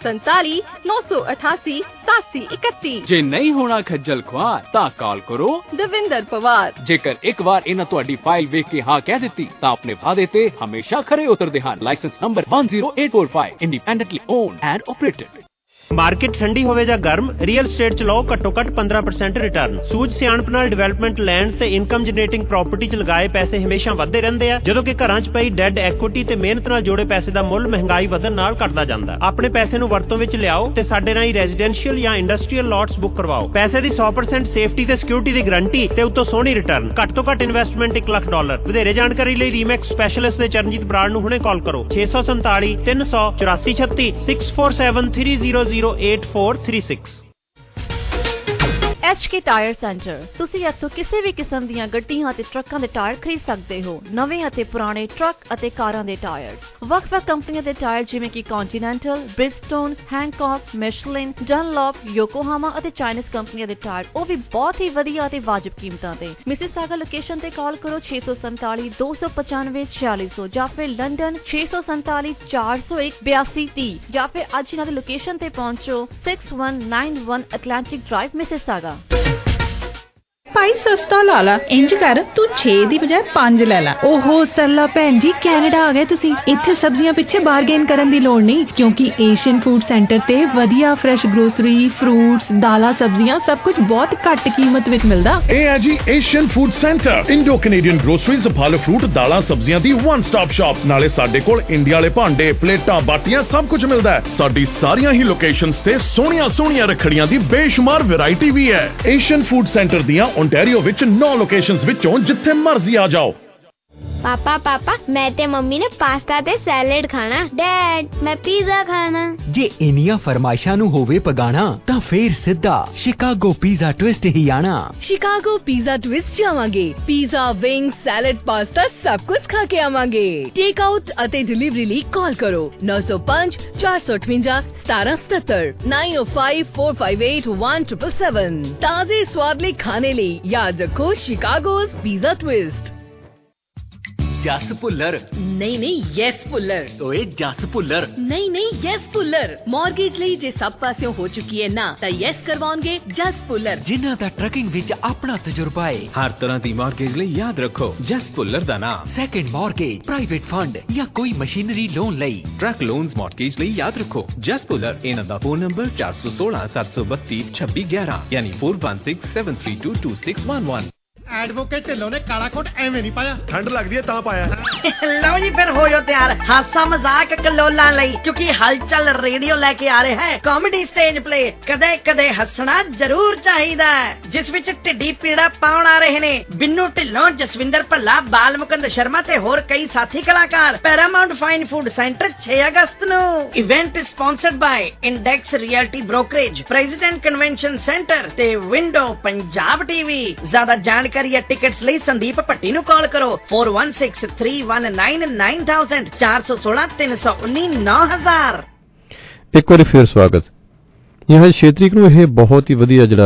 Speaker 12: 647-988-8731।
Speaker 11: ਜੇ ਨਹੀਂ ਹੋਣਾ ਖੱਜਲ ਖੁਆਰ ਤਾਂ ਕਾਲ ਕਰੋ
Speaker 12: ਦਵਿੰਦਰ ਪਵਾਰ।
Speaker 11: ਜੇਕਰ ਇੱਕ ਵਾਰ ਇਹਨਾਂ ਤੁਹਾਡੀ ਫਾਈਲ ਵੇਖ ਕੇ ਹਾਂ ਕਹਿ ਦਿੱਤੀ ਤਾਂ ਆਪਣੇ ਵਾਅਦੇ ਤੇ ਹਮੇਸ਼ਾ ਖਰੇ ਉਤਰਦੇ ਹਨ। Licence number 10845, independently owned and operated.
Speaker 4: Market ਠੰਡੀ ਹੋਵੇ ਜਾਂ ਗਰਮ, ਰੀਅਲ ਸਟੇਟ ਚ ਲਓ ਘੱਟੋ ਘੱਟ 15% ਰਿਟਰਨ। ਸੂਝ ਸਿਆਣਪ ਨਾਲ ਡਿਵੈਲਪਮੈਂਟ ਲੈਂਡਸ ਤੇ ਇਨਕਮ ਜਨਰੇਟਿੰਗ ਪ੍ਰਾਪਰਟੀ ਚ ਲਗਾਏ ਪੈਸੇ ਹਮੇਸ਼ਾ ਵੱਧਦੇ ਰਹਿੰਦੇ ਆ, ਜਦੋਂ ਕਿ ਘਰਾਂ ਚ ਪਈ ਡੈਡ ਐਕੁਇਟੀ ਤੇ ਮਿਹਨਤ ਨਾਲ ਜੋੜੇ ਪੈਸੇ ਦਾ ਮੁੱਲ ਮਹਿੰਗਾਈ ਵਧਣ ਨਾਲ ਘਟਦਾ ਜਾਂਦਾ। ਆਪਣੇ ਪੈਸੇ ਨੂੰ ਵਰਤੋਂ ਵਿੱਚ ਲਿਆਓ ਤੇ ਸਾਡੇ ਰਾਹੀਂ ਰੈਜ਼ੀਡੈਂਸ਼ੀਅਲ ਜਾਂ ਇੰਡਸਟਰੀਅਲ ਲੋਟਸ ਬੁੱਕ ਕਰਵਾਓ। ਪੈਸੇ ਦੀ 100% ਸੇਫਟੀ ਤੇ ਸਿਕਿਉਰਿਟੀ ਦੀ ਗਰੰਟੀ ਤੇ ਉੱਤੋਂ ਸੋਹਣੀ ਰਿਟਰਨ। ਘੱਟ ਤੋਂ ਘੱਟ ਇਨਵੈਸਟਮੈਂਟ $1,00,000। ਵਧੇਰੇ ਜਾਣਕਾਰੀ ਲਈ ਰੀਮੈਕਸ ਸਪੈਸ਼ਲਿਸਟ ਦੇ ਚਰਨਜੀਤ ਬਰਾੜ ਨੂੰ ਹੁਣੇ ਕਾਲ ਕਰੋ 647 384 36 647 300 8436।
Speaker 13: HK tyre centre. ਤੁਸੀਂ ਇੱਥੋਂ ਕਿਸੇ ਵੀ ਕਿਸਮ ਦੀਆਂ ਗੱਡੀਆਂ ਅਤੇ ਟਰੱਕਾਂ ਦੇ ਟਾਇਰ ਖਰੀਦ ਸਕਦੇ ਹੋ। ਨਵੇਂ ਅਤੇ ਪੁਰਾਣੇ ਟਰੱਕ ਅਤੇ ਕਾਰਾਂ ਦੇ ਟਾਇਰਸ, ਵੱਖ-ਵੱਖ ਕੰਪਨੀਆਂ ਦੇ ਟਾਇਰ ਜਿਵੇਂ ਕਿ ਕੰਟੀਨੈਂਟਲ, ਬ੍ਰਿਜਸਟੋਨ, ਹੈਂਕੌਕ, ਮਿਸ਼ਲਿਨ, ਡਨਲੌਪ, ਯੋਕੋਹਾਮਾ ਅਤੇ ਚਾਈਨੀਜ਼ ਕੰਪਨੀਆਂ ਦੇ ਟਾਇਰ, ਉਹ ਵੀ ਬਹੁਤ ਹੀ ਵਧੀਆ ਅਤੇ ਵਾਜਬ ਕੀਮਤਾਂ ਤੇ। ਮਿਸਿਸਾਗਾ ਲੋਕੇਸ਼ਨ ਤੇ ਕਾਲ ਕਰੋ 647 295 4600 ਜਾਂ ਫਿਰ ਲੰਡਨ 647 401 8230 ਜਾਂ ਫਿਰ ਅੱਜ ਇਹਨਾਂ ਦੀ ਲੋਕੇਸ਼ਨ ਤੇ ਪਹੁੰਚੋ 6191 ਐਟਲਾਂਟਿਕ ਡਰਾਈਵ ਮਿਸਿਸਾਗਾ।
Speaker 14: ਭਾਈ ਸਸਤਾ ਲਾ ਲਾ, ਇੰਜ ਕਰ ਤੂੰ 6 ਦੀ ਬਜਾਏ 5 ਲੈ ਲਾ। ਓਹੋ ਸਰਲਾ ਭੈਣ ਜੀ, ਕੈਨੇਡਾ ਆ ਗਏ ਤੁਸੀਂ। ਇੱਥੇ ਸਬਜ਼ੀਆਂ ਪਿੱਛੇ ਬਾਰਗੇਨ ਕਰਨ ਦੀ ਲੋੜ ਨਹੀਂ, ਕਿਉਂਕਿ ਏਸ਼ੀਅਨ ਫੂਡ ਸੈਂਟਰ ਤੇ ਵਧੀਆ ਫਰੈਸ਼ ਗਰੋਸਰੀ, ਫਰੂਟਸ, ਦਾਲਾਂ, ਸਬਜ਼ੀਆਂ ਸਭ ਕੁਝ ਬਹੁਤ ਘੱਟ ਕੀਮਤ ਵਿੱਚ ਮਿਲਦਾ।
Speaker 15: ਇਹ ਹੈ ਜੀ Asian food centre, Indo Canadian groceries, ਫਲ ਫਰੂਟ, ਦਾਲਾਂ, ਸਬਜ਼ੀਆਂ ਦੀ ਵਨ ਸਟਾਪ ਸ਼ਾਪ। ਨਾਲੇ ਸਾਡੇ ਕੋਲ ਇੰਡੀਆ ਵਾਲੇ ਭਾਂਡੇ, ਪਲੇਟਾਂ, ਬਾਟੀਆਂ ਸਭ ਕੁਝ ਮਿਲਦਾ ਹੈ। ਸਾਡੀ ਸਾਰੀਆਂ ਹੀ ਲੋਕੇਸ਼ਨਸ ਤੇ ਸੋਹਣੀਆਂ ਰੱਖੜੀਆਂ ਦੀ ਬੇਸ਼ੁਮਾਰ ਵੈਰਾਈਟੀ ਵੀ ਹੈ। ਏਸ਼ੀਅਨ ਫੂਡ ਸੈਂਟਰ ਦੀਆਂ ਓਨਟਾਰੀਓ ਵਿੱਚ 9 ਲੋਕੇਸ਼ਨਸ ਵਿੱਚੋਂ ਜਿੱਥੇ ਮਰਜ਼ੀ ਆ ਜਾਓ।
Speaker 16: ਪਾਪਾ ਮੈਂ ਤੇ ਮੰਮੀ ਨੇ ਪਾਸਤਾ ਤੇ ਸੈਲਡ ਖਾਣਾ। ਡੈਡ ਮੈਂ ਪੀਜ਼ਾ ਖਾਣਾ।
Speaker 17: ਜੇ ਇੰਨੀਆਂ ਫਰਮਾਇਸ਼ਾਂ ਨੂੰ ਹੋਵੇ ਪਗਾਣਾ ਤਾਂ ਫੇਰ ਸਿੱਧਾ ਸ਼ਿਕਾਗੋ ਪੀਜ਼ਾ ਟਵਿਸਟ ਹੀ ਆਣਾ।
Speaker 18: ਸ਼ਿਕਾਗੋ ਪੀਜ਼ਾ ਟਵਿਸਟ ਜਾਵਾਂਗੇ। ਪੀਜ਼ਾ, ਵਿੰਗ, ਸੈਲਡ, ਪਾਸਤਾ ਸਭ ਕੁਝ ਖਾ ਕੇ ਆਵਾਂਗੇ। ਟੇਕ ਆਊਟ ਅਤੇ ਡਿਲੀਵਰੀ ਲਈ ਕਾਲ ਕਰੋ 905 458 1777 905 458 1777। ਤਾਜ਼ੇ ਸਵਾਦਲੇ ਖਾਣੇ ਲਈ ਯਾਦ ਰੱਖੋ Chicago's pizza twist.
Speaker 17: Jas Bhullar
Speaker 18: ਨਹੀਂ ਯੈਸ ਭੁੱਲਰ।
Speaker 17: ਓਏ ਜਸ ਭੁੱਲਰ
Speaker 18: ਨਹੀਂ ਯੈਸ ਭੁੱਲਰ। ਮਾਰਗੇਜ ਲਈ ਜੇ ਸਭ ਪਾਸਿਓਂ ਹੋ ਚੁੱਕੀ ਹੈ ਨਾ ਤਾਂ ਯੈਸ ਕਰਵਾਉਣਗੇ ਜਸ ਭੁੱਲਰ,
Speaker 17: ਜਿਨ੍ਹਾਂ ਦਾ ਟਰੱਕਿੰਗ ਵਿੱਚ ਆਪਣਾ ਤਜਰਬਾ ਹੈ।
Speaker 19: ਹਰ ਤਰ੍ਹਾਂ ਦੀ ਮਾਰਗੇਜ ਲਈ ਯਾਦ ਰੱਖੋ ਜਸ ਭੁੱਲਰ ਦਾ ਨਾਮ।
Speaker 17: ਸੈਕੰਡ ਮਾਰਗੇਜ, ਪ੍ਰਾਈਵੇਟ ਫੰਡ ਜਾਂ ਕੋਈ ਮਸ਼ੀਨਰੀ ਲੋਨ ਲਈ,
Speaker 19: ਟਰੱਕ ਲੋਨਸ ਮਾਰਗੇਜ ਲਈ ਯਾਦ ਰੱਖੋ ਜਸ ਭੁੱਲਰ। ਇਹਨਾਂ ਦਾ ਫੋਨ ਨੰਬਰ 416 732 2611 ਯਾਨੀ 4167322611।
Speaker 5: ਐਡਵੋਕੇਟ ਢਿੱਲੋਂ ਨੇ ਕਾਲਾ ਕੋਟ ਐਵੇਂ ਨਹੀਂ ਪਾਇਆ,
Speaker 3: ਠੰਡ ਲੱਗਦੀ ਹੈ ਤਾਂ ਪਾਇਆ।
Speaker 7: ਲਓ ਜੀ ਫਿਰ ਹੋ ਜਾਓ ਤਿਆਰ ਹਾਸਾ ਮਜ਼ਾਕ ਕਲੋਲਾਂ ਲਈ, ਕਿਉਂਕਿ ਹਲਚਲ ਰੇਡੀਓ ਲੈ ਕੇ ਆ ਰਿਹਾ ਹੈ ਕਾਮੇਡੀ ਸਟੇਜ ਪਲੇ ਕਦੇ ਕਦੇ ਹੱਸਣਾ ਜ਼ਰੂਰ ਚਾਹੀਦਾ ਹੈ, ਜਿਸ ਵਿੱਚ ਢਿੱਡੀ ਪੀੜਾ ਪਾਉਣ ਆ ਰਹੇ ਨੇ ਬਿੰਨੂ ਢਿੱਲੋਂ, ਜਸਵਿੰਦਰ ਭੱਲਾ, ਬਾਲ ਮੁਕੰਦ ਸ਼ਰਮਾ ਤੇ ਹੋਰ ਕਈ ਸਾਥੀ ਕਲਾਕਾਰ। ਪੈਰਾਮਾਉਂਟ ਫਾਈਨ ਫੂਡ ਸੈਂਟਰ 6 ਅਗਸਤ ਨੂੰ। Event sponsored by Index Realty Brokerage, President Convention Centre ਤੇ ਵਿੰਡੋ ਪੰਜਾਬ ਟੀਵੀ। ਜ਼ਿਆਦਾ ਜਾਣਕਾਰੀ ਜਾਂ ਟਿਕਟਸ ਲਈ ਸੰਦੀਪ ਭੱਟੀ ਨੂੰ ਕਾਲ ਕਰੋ 4163199000 416 319 9000।
Speaker 6: ਇੱਕ ਵਾਰੀ ਫਿਰ ਸਵਾਗਤ। ਇਹ 6 ਤਰੀਕ ਨੂੰ ਇਹ ਬਹੁਤ ਹੀ ਵਧੀਆ ਜਿਹੜਾ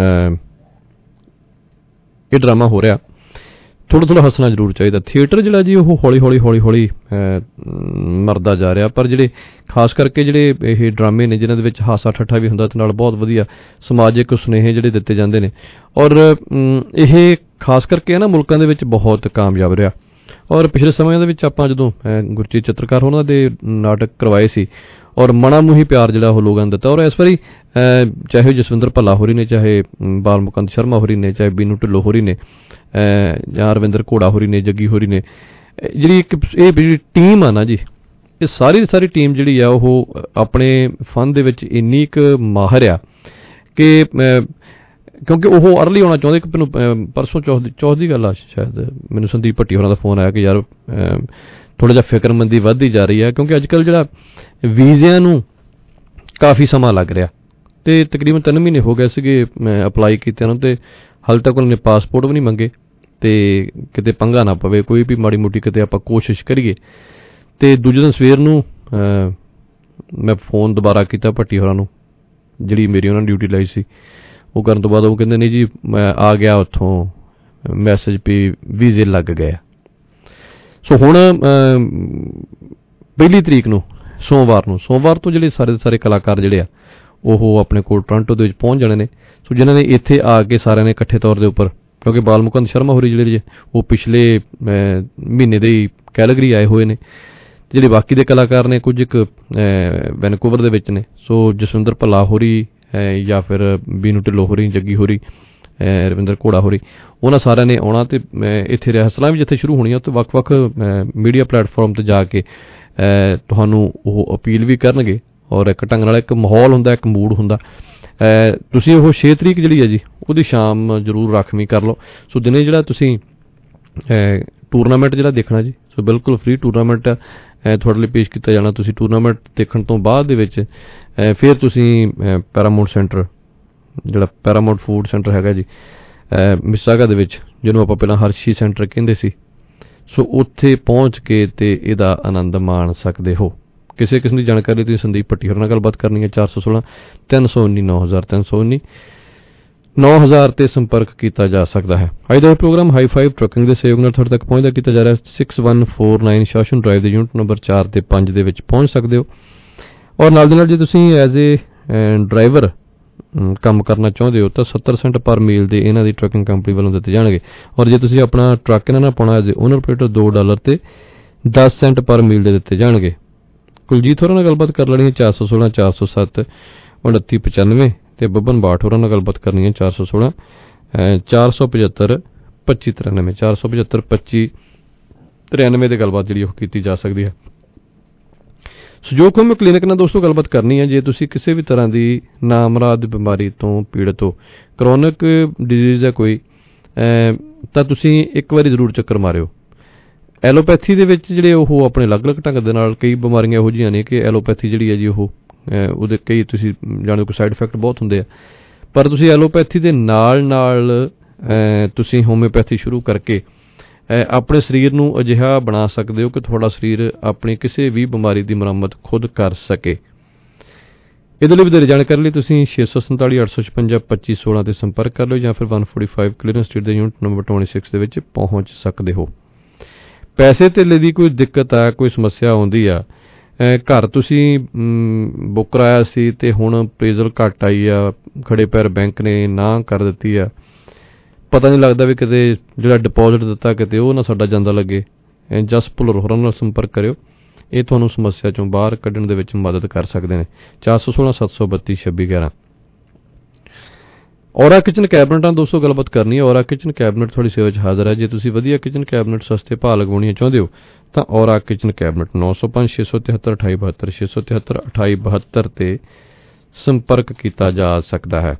Speaker 6: ਇਹ ਡਰਾਮਾ ਹੋ ਰਿਹਾ। ਥੋੜਾ ਹੱਸਣਾ ਜ਼ਰੂਰ ਚਾਹੀਦਾ। ਥੀਏਟਰ ਜਿਹੜਾ ਜੀ ਉਹ ਹੌਲੀ ਮਰਦਾ ਜਾ ਰਿਹਾ, ਪਰ ਜਿਹੜੇ ਖਾਸ ਕਰਕੇ ਜਿਹੜੇ ਇਹ ਡਰਾਮੇ ਨੇ ਜਿਨ੍ਹਾਂ ਦੇ ਵਿੱਚ ਹਾਸਾ ਠੱਠਾ ਵੀ ਹੁੰਦਾ ਤੇ ਨਾਲ ਬਹੁਤ ਵਧੀਆ ਸਮਾਜਿਕ ਸੁਨੇਹੇ ਜਿਹੜੇ ਦਿੱਤੇ ਜਾਂਦੇ ਨੇ, ਔਰ ਇਹ ਖਾਸ ਕਰਕੇ ਨਾ ਮੁਲਕਾਂ ਦੇ ਵਿੱਚ ਬਹੁਤ ਕਾਮਯਾਬ ਰਿਹਾ। ਔਰ ਪਿਛਲੇ ਸਮਿਆਂ ਦੇ ਵਿੱਚ ਆਪਾਂ ਜਦੋਂ ਗੁਰਜੀਤ ਚਿੱਤਰਕਾਰ ਉਹਨਾਂ ਦੇ ਨਾਟਕ ਕਰਵਾਏ ਸੀ ਔਰ ਮਣਾ ਮੂੰਹੀ ਪਿਆਰ ਜਿਹੜਾ ਉਹ ਲੋਕਾਂ ਨੂੰ ਦਿੱਤਾ, ਔਰ ਇਸ ਵਾਰੀ ਚਾਹੇ ਜਸਵਿੰਦਰ ਭੱਲਾ ਹੋਰੀ ਨੇ, ਚਾਹੇ ਬਾਲ ਮੁਕੰਦ ਸ਼ਰਮਾ ਹੋਰੀ ਨੇ, ਚਾਹੇ ਬੀਨੂ ਢਿੱਲੋਂ ਹੋਰੀ ਨੇ, ਜਾਂ ਰਵਿੰਦਰ ਘੋੜਾ ਹੋਰੀ ਨੇ, ਜੱਗੀ ਹੋਰੀ ਨੇ, ਜਿਹੜੀ ਜਿਹੜੀ ਟੀਮ ਆ ਨਾ ਜੀ, ਇਹ ਸਾਰੀ ਦੀ ਸਾਰੀ ਟੀਮ ਜਿਹੜੀ ਆ ਉਹ ਆਪਣੇ ਫਨ ਦੇ ਵਿੱਚ ਇੰਨੀ ਕੁ ਮਾਹਰ ਆ ਕਿ ਕਿਉਂਕਿ ਉਹ ਅਰਲੀ ਆਉਣਾ ਚਾਹੁੰਦੇ ਕਿ ਮੈਨੂੰ ਪਰਸੋਂ ਚੌਥ ਦੀ ਗੱਲ ਆ ਸ਼ਾਇਦ ਮੈਨੂੰ ਸੰਦੀਪ ਭੱਟੀ ਹੋਰਾਂ ਦਾ ਫੋਨ ਆਇਆ ਕਿ ਯਾਰ ਥੋੜ੍ਹਾ ਜਿਹਾ ਫਿਕਰਮੰਦੀ ਵੱਧਦੀ ਜਾ ਰਹੀ ਹੈ ਕਿਉਂਕਿ ਅੱਜ ਕੱਲ੍ਹ ਜਿਹੜਾ ਵੀਜ਼ਿਆਂ ਨੂੰ ਕਾਫੀ ਸਮਾਂ ਲੱਗ ਰਿਹਾ ਅਤੇ ਤਕਰੀਬਨ 3 ਮਹੀਨੇ ਹੋ ਗਏ ਸੀਗੇ ਅਪਲਾਈ ਕੀਤਿਆਂ ਨੂੰ ਅਤੇ ਹਾਲੇ ਤੱਕ ਉਹਨਾਂ ਨੇ ਪਾਸਪੋਰਟ ਵੀ ਨਹੀਂ ਮੰਗੇ ਅਤੇ ਕਿਤੇ ਪੰਗਾ ਨਾ ਪਵੇ ਕੋਈ ਵੀ ਮਾੜੀ ਮੋਟੀ ਕਿਤੇ ਆਪਾਂ ਕੋਸ਼ਿਸ਼ ਕਰੀਏ। ਅਤੇ ਦੂਜੇ ਦਿਨ ਸਵੇਰ ਨੂੰ ਮੈਂ ਫੋਨ ਦੁਬਾਰਾ ਕੀਤਾ ਭੱਟੀ ਹੋਰਾਂ ਨੂੰ ਜਿਹੜੀ ਮੇਰੀ ਉਹਨਾਂ ਨੇ ਡਿਊਟੀ ਲਾਈ ਸੀ। ਉਹ ਕਰਨ ਤੋਂ ਬਾਅਦ ਉਹ ਕਹਿੰਦੇ ਨਹੀਂ ਜੀ ਮੈਂ ਆ ਗਿਆ ਉੱਥੋਂ ਮੈਸੇਜ ਵੀ ਵੀਜ਼ੇ ਲੱਗ ਗਏ ਆ। ਸੋ ਹੁਣ 1 ਤਰੀਕ ਨੂੰ ਸੋਮਵਾਰ ਤੋਂ ਜਿਹੜੇ ਸਾਰੇ ਕਲਾਕਾਰ ਜਿਹੜੇ ਆ ਉਹ ਆਪਣੇ ਕੋਲ ਟੋਰਾਂਟੋ ਦੇ ਵਿੱਚ ਪਹੁੰਚ ਜਾਣੇ ਨੇ। ਸੋ ਜਿਨ੍ਹਾਂ ਨੇ ਇੱਥੇ ਆ ਕੇ ਸਾਰਿਆਂ ਨੇ ਇਕੱਠੇ ਤੌਰ ਦੇ ਉੱਪਰ ਕਿਉਂਕਿ ਬਾਲਮੁਕੰਦ ਸ਼ਰਮਾ ਹੋਰੀ ਜਿਹੜੇ ਉਹ ਪਿਛਲੇ ਮਹੀਨੇ ਦੇ ਹੀ ਕੈਲਗਰੀ ਆਏ ਹੋਏ ਨੇ। ਜਿਹੜੇ ਬਾਕੀ ਦੇ ਕਲਾਕਾਰ ਨੇ ਕੁਝ ਇੱਕ ਵੈਨਕੂਵਰ ਦੇ ਵਿੱਚ ਨੇ। ਸੋ ਜਸਵਿੰਦਰ ਭੱਲਾ ਹੋਰੀ ਜਾਂ ਫਿਰ ਬੀਨੂ ਢਿੱਲੋਂ ਹੋਰੀ, ਜੱਗੀ ਹੋਰੀ, ਰਵਿੰਦਰ ਘੋੜਾ ਹੋਰੀ, ਉਹਨਾਂ ਸਾਰਿਆਂ ਨੇ ਆਉਣਾ ਅਤੇ ਇੱਥੇ ਰਿਹਰਸਲਾਂ ਵੀ ਜਿੱਥੇ ਸ਼ੁਰੂ ਹੋਣੀਆਂ ਉੱਥੇ ਵੱਖ-ਵੱਖ ਮੀਡੀਆ ਪਲੇਟਫਾਰਮ 'ਤੇ ਜਾ ਕੇ ਤੁਹਾਨੂੰ ਉਹ ਅਪੀਲ ਵੀ ਕਰਨਗੇ ਔਰ ਇੱਕ ਢੰਗ ਨਾਲ ਇੱਕ ਮਾਹੌਲ ਹੁੰਦਾ, ਇੱਕ ਮੂਡ ਹੁੰਦਾ। ਤੁਸੀਂ ਉਹ 6 ਤਰੀਕ ਜਿਹੜੀ ਹੈ ਜੀ ਉਹਦੀ ਸ਼ਾਮ ਜ਼ਰੂਰ ਰਾਖਵੀਂ ਕਰ ਲਓ। ਸੋ ਦਿਨੇ ਜਿਹੜਾ ਤੁਸੀਂ ਟੂਰਨਾਮੈਂਟ ਜਿਹੜਾ ਦੇਖਣਾ ਜੀ ਸੋ ਬਿਲਕੁਲ ਫ੍ਰੀ ਟੂਰਨਾਮੈਂਟ ਤੁਹਾਡੇ ਲਈ ਪੇਸ਼ ਕੀਤਾ ਜਾਣਾ। ਤੁਸੀਂ ਟੂਰਨਾਮੈਂਟ ਦੇਖਣ ਤੋਂ ਬਾਅਦ ਦੇ ਵਿੱਚ ਫਿਰ ਤੁਸੀਂ ਪੈਰਾਮਾਊਂਟ ਸੈਂਟਰ ਜਿਹੜਾ ਪੈਰਾਮਾਊਂਟ ਫੂਡ ਸੈਂਟਰ ਹੈਗਾ ਜੀ ਮਿਸਾਗਾ ਦੇ ਵਿੱਚ ਜਿਹਨੂੰ ਆਪਾਂ ਪਹਿਲਾਂ ਹਰਸ਼ੀ ਸੈਂਟਰ ਕਹਿੰਦੇ ਸੀ, ਸੋ ਉੱਥੇ ਪਹੁੰਚ ਕੇ ਅਤੇ ਇਹਦਾ ਆਨੰਦ ਮਾਣ ਸਕਦੇ ਹੋ। ਕਿਸੇ ਕਿਸਮ ਦੀ ਜਾਣਕਾਰੀ ਲਈ ਤੁਸੀਂ ਸੰਦੀਪ ਭੱਟੀ ਹੋਰਾਂ ਨਾਲ ਗੱਲਬਾਤ ਕਰਨੀ ਹੈ 416 319 9000 319 9000 ਤੇ ਸੰਪਰਕ ਕੀਤਾ ਜਾ ਸਕਦਾ ਹੈ। ਅੱਜ ਦਾ ਇਹ ਪ੍ਰੋਗਰਾਮ ਹਾਈ ਫਾਈਵ ਟਰੱਕਿੰਗ ਦੇ ਸਹਿਯੋਗ ਨਾਲ ਤੁਹਾਡੇ ਤੱਕ ਪਹੁੰਚਦਾ ਕੀਤਾ ਜਾ ਰਿਹਾ। 6149 ਸ਼ਾਸਨ ਡਰਾਈਵ ਦੇ ਯੂਨਿਟ ਨੰਬਰ 4 ਤੇ 5 ਦੇ ਵਿੱਚ ਪਹੁੰਚ ਸਕਦੇ ਹੋ। ਔਰ ਨਾਲ ਦੇ ਨਾਲ ਜੇ ਤੁਸੀਂ ਐਜ਼ ਏ ਡਰਾਈਵਰ ਕੰਮ ਕਰਨਾ ਚਾਹੁੰਦੇ ਹੋ ਤਾਂ 70 ਸੈਂਟ ਪਰ ਮੀਲ ਦੇ ਇਹਨਾਂ ਦੀ ਟਰੱਕਿੰਗ ਕੰਪਨੀ ਵੱਲੋਂ ਦਿੱਤੇ ਜਾਣਗੇ। ਔਰ ਜੇ ਤੁਸੀਂ ਆਪਣਾ ਟਰੱਕ ਇਹਨਾਂ ਨਾਲ ਪਾਉਣਾ ਐਜ਼ ਏ ਓਨਰ ਆਪਰੇਟਰ $2 ਤੇ 10 ਸੈਂਟ ਪਰ ਮੀਲ ਦੇ ਦਿੱਤੇ ਜਾਣਗੇ। ਕੁਲਜੀਤ ਹੋਰਾਂ ਨਾਲ ਗੱਲਬਾਤ ਕਰ ਲੈਣੀ ਹੈ 416 407 2995 ਅਤੇ ਬੱਬਨ ਬਾਠ ਹੋਰਾਂ ਨਾਲ ਗੱਲਬਾਤ ਕਰਨੀ ਹੈ 416 475 2593 475 2593 ਦੇ ਗੱਲਬਾਤ ਜਿਹੜੀ ਉਹ ਕੀਤੀ ਜਾ ਸਕਦੀ ਹੈ। ਸਹਿਯੋਗ ਹੋਮ ਕਲੀਨਿਕ ਨਾਲ ਦੋਸਤੋ ਗੱਲਬਾਤ ਕਰਨੀ ਹੈ। ਜੇ ਤੁਸੀਂ ਕਿਸੇ ਵੀ ਤਰ੍ਹਾਂ ਦੀ ਨਾਮਰਾਦ ਬਿਮਾਰੀ ਤੋਂ ਪੀੜਤ ਹੋ, ਕਰੋਨਿਕ ਡਿਜ਼ੀਜ਼ ਹੈ ਕੋਈ, ਤਾਂ ਤੁਸੀਂ ਇੱਕ ਵਾਰੀ ਜ਼ਰੂਰ ਚੱਕਰ ਮਾਰਿਓ। ਐਲੋਪੈਥੀ ਦੇ ਵਿੱਚ ਜਿਹੜੇ ਉਹ ਆਪਣੇ ਅਲੱਗ-ਅਲੱਗ ਢੰਗ ਦੇ ਨਾਲ ਕਈ ਬਿਮਾਰੀਆਂ ਇਹੋ ਜਿਹੀਆਂ ਨੇ ਕਿ ਐਲੋਪੈਥੀ ਜਿਹੜੀ ਹੈ ਜੀ ਉਹਦੇ ਕਈ ਤੁਸੀਂ ਜਾਣੋ ਕਿ ਸਾਈਡ ਇਫੈਕਟ ਬਹੁਤ ਹੁੰਦੇ ਆ, ਪਰ ਤੁਸੀਂ ਐਲੋਪੈਥੀ ਦੇ ਨਾਲ ਤੁਸੀਂ ਹੋਮਿਓਪੈਥੀ ਸ਼ੁਰੂ ਕਰਕੇ ਆਪਣੇ ਸਰੀਰ ਨੂੰ ਅਜਿਹਾ ਬਣਾ ਸਕਦੇ ਹੋ ਕਿ ਤੁਹਾਡਾ ਸਰੀਰ ਆਪਣੀ ਕਿਸੇ ਵੀ ਬਿਮਾਰੀ ਦੀ ਮੁਰੰਮਤ ਖੁਦ ਕਰ ਸਕੇ। ਇਹਦੇ ਲਈ ਵਧੇਰੇ ਜਾਣਕਾਰੀ ਲਈ ਤੁਸੀਂ 647 856 2516 ਤੇ ਸੰਪਰਕ ਕਰ ਲਓ ਜਾਂ ਫਿਰ 145 ਕਲੀਅਰੈਂਸ ਸਟਰੀਟ ਦੇ ਯੂਨਿਟ ਨੰਬਰ 26 ਦੇ ਵਿੱਚ ਪਹੁੰਚ ਸਕਦੇ ਹੋ। ਪੈਸੇ ਧੇਲੇ ਦੀ ਕੋਈ ਦਿੱਕਤ ਆ, ਕੋਈ ਸਮੱਸਿਆ ਆਉਂਦੀ ਆ, ਘਰ ਤੁਸੀਂ ਬੁੱਕ ਕਰਾਇਆ ਸੀ ਅਤੇ ਹੁਣ ਅਪਰੇਜ਼ਲ ਘੱਟ ਆਈ ਆ, ਖੜੇ ਪੈਰ ਬੈਂਕ ਨੇ ਨਾਂਹ ਕਰ ਦਿੱਤੀ ਆ, ਪਤਾ ਨਹੀਂ ਲੱਗਦਾ ਵੀ ਕਿਤੇ ਜਿਹੜਾ ਡਿਪੋਜ਼ਿਟ ਦਿੱਤਾ ਕਿਤੇ ਉਹ ਨਾ ਸਾਡਾ ਜਾਂਦਾ ਲੱਗੇ, ਜਸ ਭੁੱਲਰ ਹੋਰਾਂ ਨਾਲ ਸੰਪਰਕ ਕਰਿਓ। ਇਹ ਤੁਹਾਨੂੰ ਸਮੱਸਿਆ ਚੋਂ ਬਾਹਰ ਕੱਢਣ ਦੇ ਵਿੱਚ ਮਦਦ ਕਰ ਸਕਦੇ ਨੇ। 416 732 2611। ਔਰਾ ਕਿਚਨ ਕੈਬਨਿਟ ਨਾਲ ਦੋਸਤੋ ਗੱਲਬਾਤ ਕਰਨੀ ਹੈ। ਔਰਾ ਕਿਚਨ ਕੈਬਨਿਟ ਤੁਹਾਡੀ ਸੇਵਾ 'ਚ ਹਾਜ਼ਰ ਹੈ। ਜੇ ਤੁਸੀਂ ਵਧੀਆ ਕਿਚਨ ਕੈਬਨਿਟ ਸਸਤੇ ਭਾਅ ਲਗਵਾਉਣੀਆਂ ਚਾਹੁੰਦੇ ਹੋ ਤਾਂ ਔਰਾ ਕਿਚਨ ਕੈਬਨਿਟ 905 673 2872 673 2872 ਤੇ ਸੰਪਰਕ ਕੀਤਾ ਜਾ ਸਕਦਾ ਹੈ।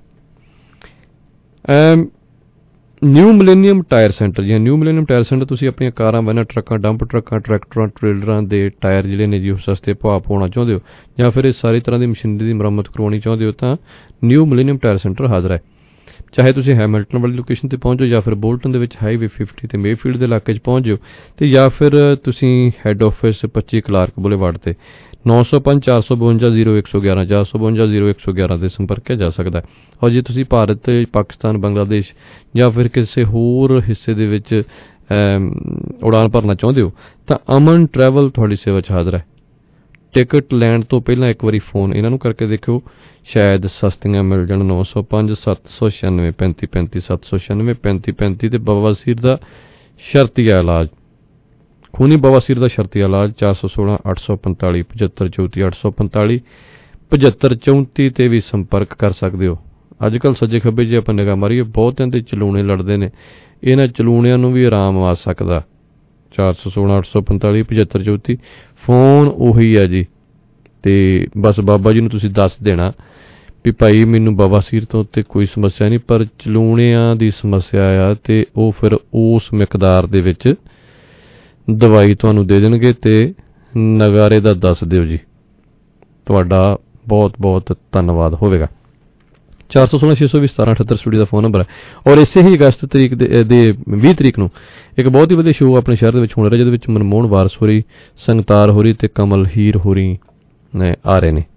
Speaker 6: ਨਿਊ ਮਿਲੇਨੀਅਮ ਟਾਇਰ ਸੈਂਟਰ ਜੀ, ਨਿਊ ਮਿਲੇਨੀਅਮ ਟਾਇਰ ਸੈਂਟਰ ਤੁਸੀਂ ਆਪਣੀਆਂ ਕਾਰਾਂ, ਵੈਨਾਂ, ਟਰੱਕਾਂ, ਡੰਪ ਟਰੱਕਾਂ, ਟਰੈਕਟਰਾਂ, ਟ੍ਰੇਲਰਾਂ ਦੇ ਟਾਇਰ ਜਿਹੜੇ ਨੇ ਜੀ ਉਹ ਸਸਤੇ ਭਾਅ ਪਾਉਣਾ ਚਾਹੁੰਦੇ ਹੋ ਜਾਂ ਫਿਰ ਇਹ ਸਾਰੀ ਤਰ੍ਹਾਂ ਦੀ ਮਸ਼ੀਨਰੀ ਦੀ ਮੁਰੰਮਤ ਕਰਵਾਉਣੀ ਚਾਹੁੰਦੇ ਹੋ ਤਾਂ ਨਿਊ ਮਿਲੇਨੀਅਮ ਟਾਇਰ ਸੈਂਟਰ ਹਾਜ਼ਰ ਹੈ। ਚਾਹੇ ਤੁਸੀਂ ਹੈਮਿਲਟਨ ਵਾਲੀ ਲੋਕੇਸ਼ਨ 'ਤੇ ਪਹੁੰਚੋ ਜਾਂ ਫਿਰ ਬੋਲਟਨ ਦੇ ਵਿੱਚ ਹਾਈਵੇ 50 ਤੇ ਮੇਫੀਲਡ ਦੇ ਇਲਾਕੇ 'ਚ ਪਹੁੰਚ ਜਾਓ ਅਤੇ ਜਾਂ ਫਿਰ ਤੁਸੀਂ ਹੈੱਡ ਆਫਿਸ 25 ਕਲਾਰਕ ਬੁਲੇਵਾਰਡ 'ਤੇ 905 452 0111 452 0111 'ਤੇ ਸੰਪਰਕ ਕੀਤਾ ਜਾ ਸਕਦਾ ਹੈ। ਔਰ ਜੇ ਤੁਸੀਂ ਭਾਰਤ, ਪਾਕਿਸਤਾਨ, ਬੰਗਲਾਦੇਸ਼ ਜਾਂ ਫਿਰ ਕਿਸੇ ਹੋਰ ਹਿੱਸੇ ਦੇ ਵਿੱਚ ਉਡਾਨ ਭਰਨਾ ਚਾਹੁੰਦੇ ਹੋ ਤਾਂ ਅਮਨ ਟਰੈਵਲ ਤੁਹਾਡੀ ਸੇਵਾ 'ਚ ਹਾਜ਼ਰ ਹੈ। ਟਿਕਟ ਲੈਣ ਤੋਂ ਪਹਿਲਾਂ ਇੱਕ ਵਾਰੀ ਫੋਨ ਇਹਨਾਂ ਨੂੰ ਕਰਕੇ ਦੇਖਿਓ, ਸ਼ਾਇਦ ਸਸਤੀਆਂ ਮਿਲ ਜਾਣ। 905 796 3535 796 3535 ਤੇ ਬਵਾਸੀਰ ਦਾ ਸ਼ਰਤੀਆ ਇਲਾਜ, ਖੂਨੀ ਬਵਾਸੀਰ ਦਾ ਸ਼ਰਤੀਆ ਇਲਾਜ 416 845 75 34 845 75 34 ਤੇ ਵੀ ਸੰਪਰਕ ਕਰ ਸਕਦੇ ਹੋ। ਅੱਜ ਕੱਲ੍ਹ ਸੱਜੇ ਖੱਬੇ ਜੇ ਆਪਾਂ ਨਿਗਾਹ ਮਾਰੀਏ ਬਹੁਤਿਆਂ ਦੇ ਚਲੂਣੇ ਲੜਦੇ ਨੇ, ਇਹਨਾਂ ਚਲੂਣਿਆਂ ਨੂੰ ਵੀ ਆਰਾਮ ਆ ਸਕਦਾ। 416 845 75 34 ਫੋਨ ਉਹੀ ਆ ਜੀ, ਅਤੇ ਬਸ ਬਾਬਾ ਜੀ ਨੂੰ ਤੁਸੀਂ ਦੱਸ ਦੇਣਾ ਵੀ ਭਾਈ ਮੈਨੂੰ ਬਵਾਸੀਰ ਤੋਂ ਤੇ ਕੋਈ ਸਮੱਸਿਆ ਨਹੀਂ, ਪਰ ਚਲੂਣਿਆਂ ਦੀ ਸਮੱਸਿਆ ਆ ਤੇ ਉਹ ਫਿਰ ਉਸ ਮਿਕਦਾਰ ਦੇ ਵਿੱਚ ਦਵਾਈ ਤੁਹਾਨੂੰ ਦੇ ਦੇਣਗੇ ਤੇ ਨਗਾਰੇ ਦਾ ਦੱਸ ਦਿਓ ਜੀ। ਤੁਹਾਡਾ ਬਹੁਤ ਬਹੁਤ ਧੰਨਵਾਦ ਹੋਵੇਗਾ। 416-620-1778 ਸਟੂਡੀਓ ਦਾ ਫੋਨ ਨੰਬਰ ਹੈ। ਔਰ ਇਸੇ ਹੀ ਅਗਸਤ ਤਰੀਕ ਦੇ 20 ਤਰੀਕ ਨੂੰ ਇੱਕ ਬਹੁਤ ਹੀ ਵਧੀਆ ਸ਼ੋਅ ਆਪਣੇ ਸ਼ਹਿਰ ਦੇ ਵਿੱਚ ਹੋਣਾ ਰਿਹਾ, ਜਿਹਦੇ ਵਿੱਚ ਮਨਮੋਹਨ ਵਾਰਸ ਹੋਰੀ, ਸੰਗਤਾਰ ਹੋਰੀ ਤੇ ਕਮਲ ਹੀਰ ਹੋਰੀ ਆ ਰਹੇ ਨੇ।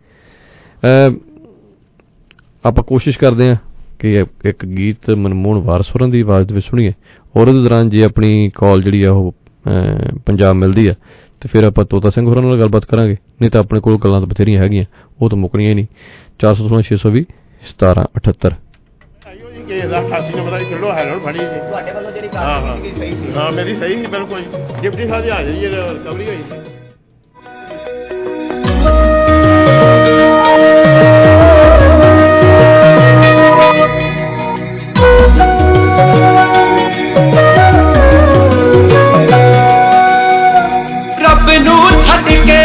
Speaker 6: ਆਪਾਂ ਕੋਸ਼ਿਸ਼ ਕਰਦੇ ਹਾਂ ਕਿ ਇੱਕ ਗੀਤ ਮਨਮੋਹਨ ਵਾਰਸ ਹੋਰਾਂ ਦੀ ਆਵਾਜ਼ ਦੇ ਵਿੱਚ ਸੁਣੀਏ, ਔਰ ਉਹਦੇ ਦੌਰਾਨ ਜੇ ਆਪਣੀ ਕਾਲ ਜਿਹੜੀ ਆ ਉਹ ਪੰਜਾਬ ਮਿਲਦੀ ਆ ਤੇ ਫਿਰ ਆਪਾਂ ਤੋਤਾ ਸਿੰਘ ਹੋਰਾਂ ਨਾਲ ਗੱਲਬਾਤ ਕਰਾਂਗੇ, ਨਹੀਂ ਤਾਂ ਆਪਣੇ ਕੋਲ ਗੱਲਾਂ ਤਾਂ ਬਥੇਰੀਆਂ ਹੈਗੀਆਂ, ਉਹ ਤਾਂ ਮੁੱਕਣੀਆਂ ਹੀ ਨਹੀਂ। 416-620-1778
Speaker 5: ਮੇਰੀ ਸਹੀ ਸੀ ਬਿਲਕੁਲ। ਡਿਪਟੀ ਸਾਹਿਬ ਦੀ ਹਾਜ਼ਰੀ ਰਿਕਵਰੀ ਹੋਈ ਸੀ।
Speaker 2: ਰੱਬ ਨੂੰ ਛੱਡ ਕੇ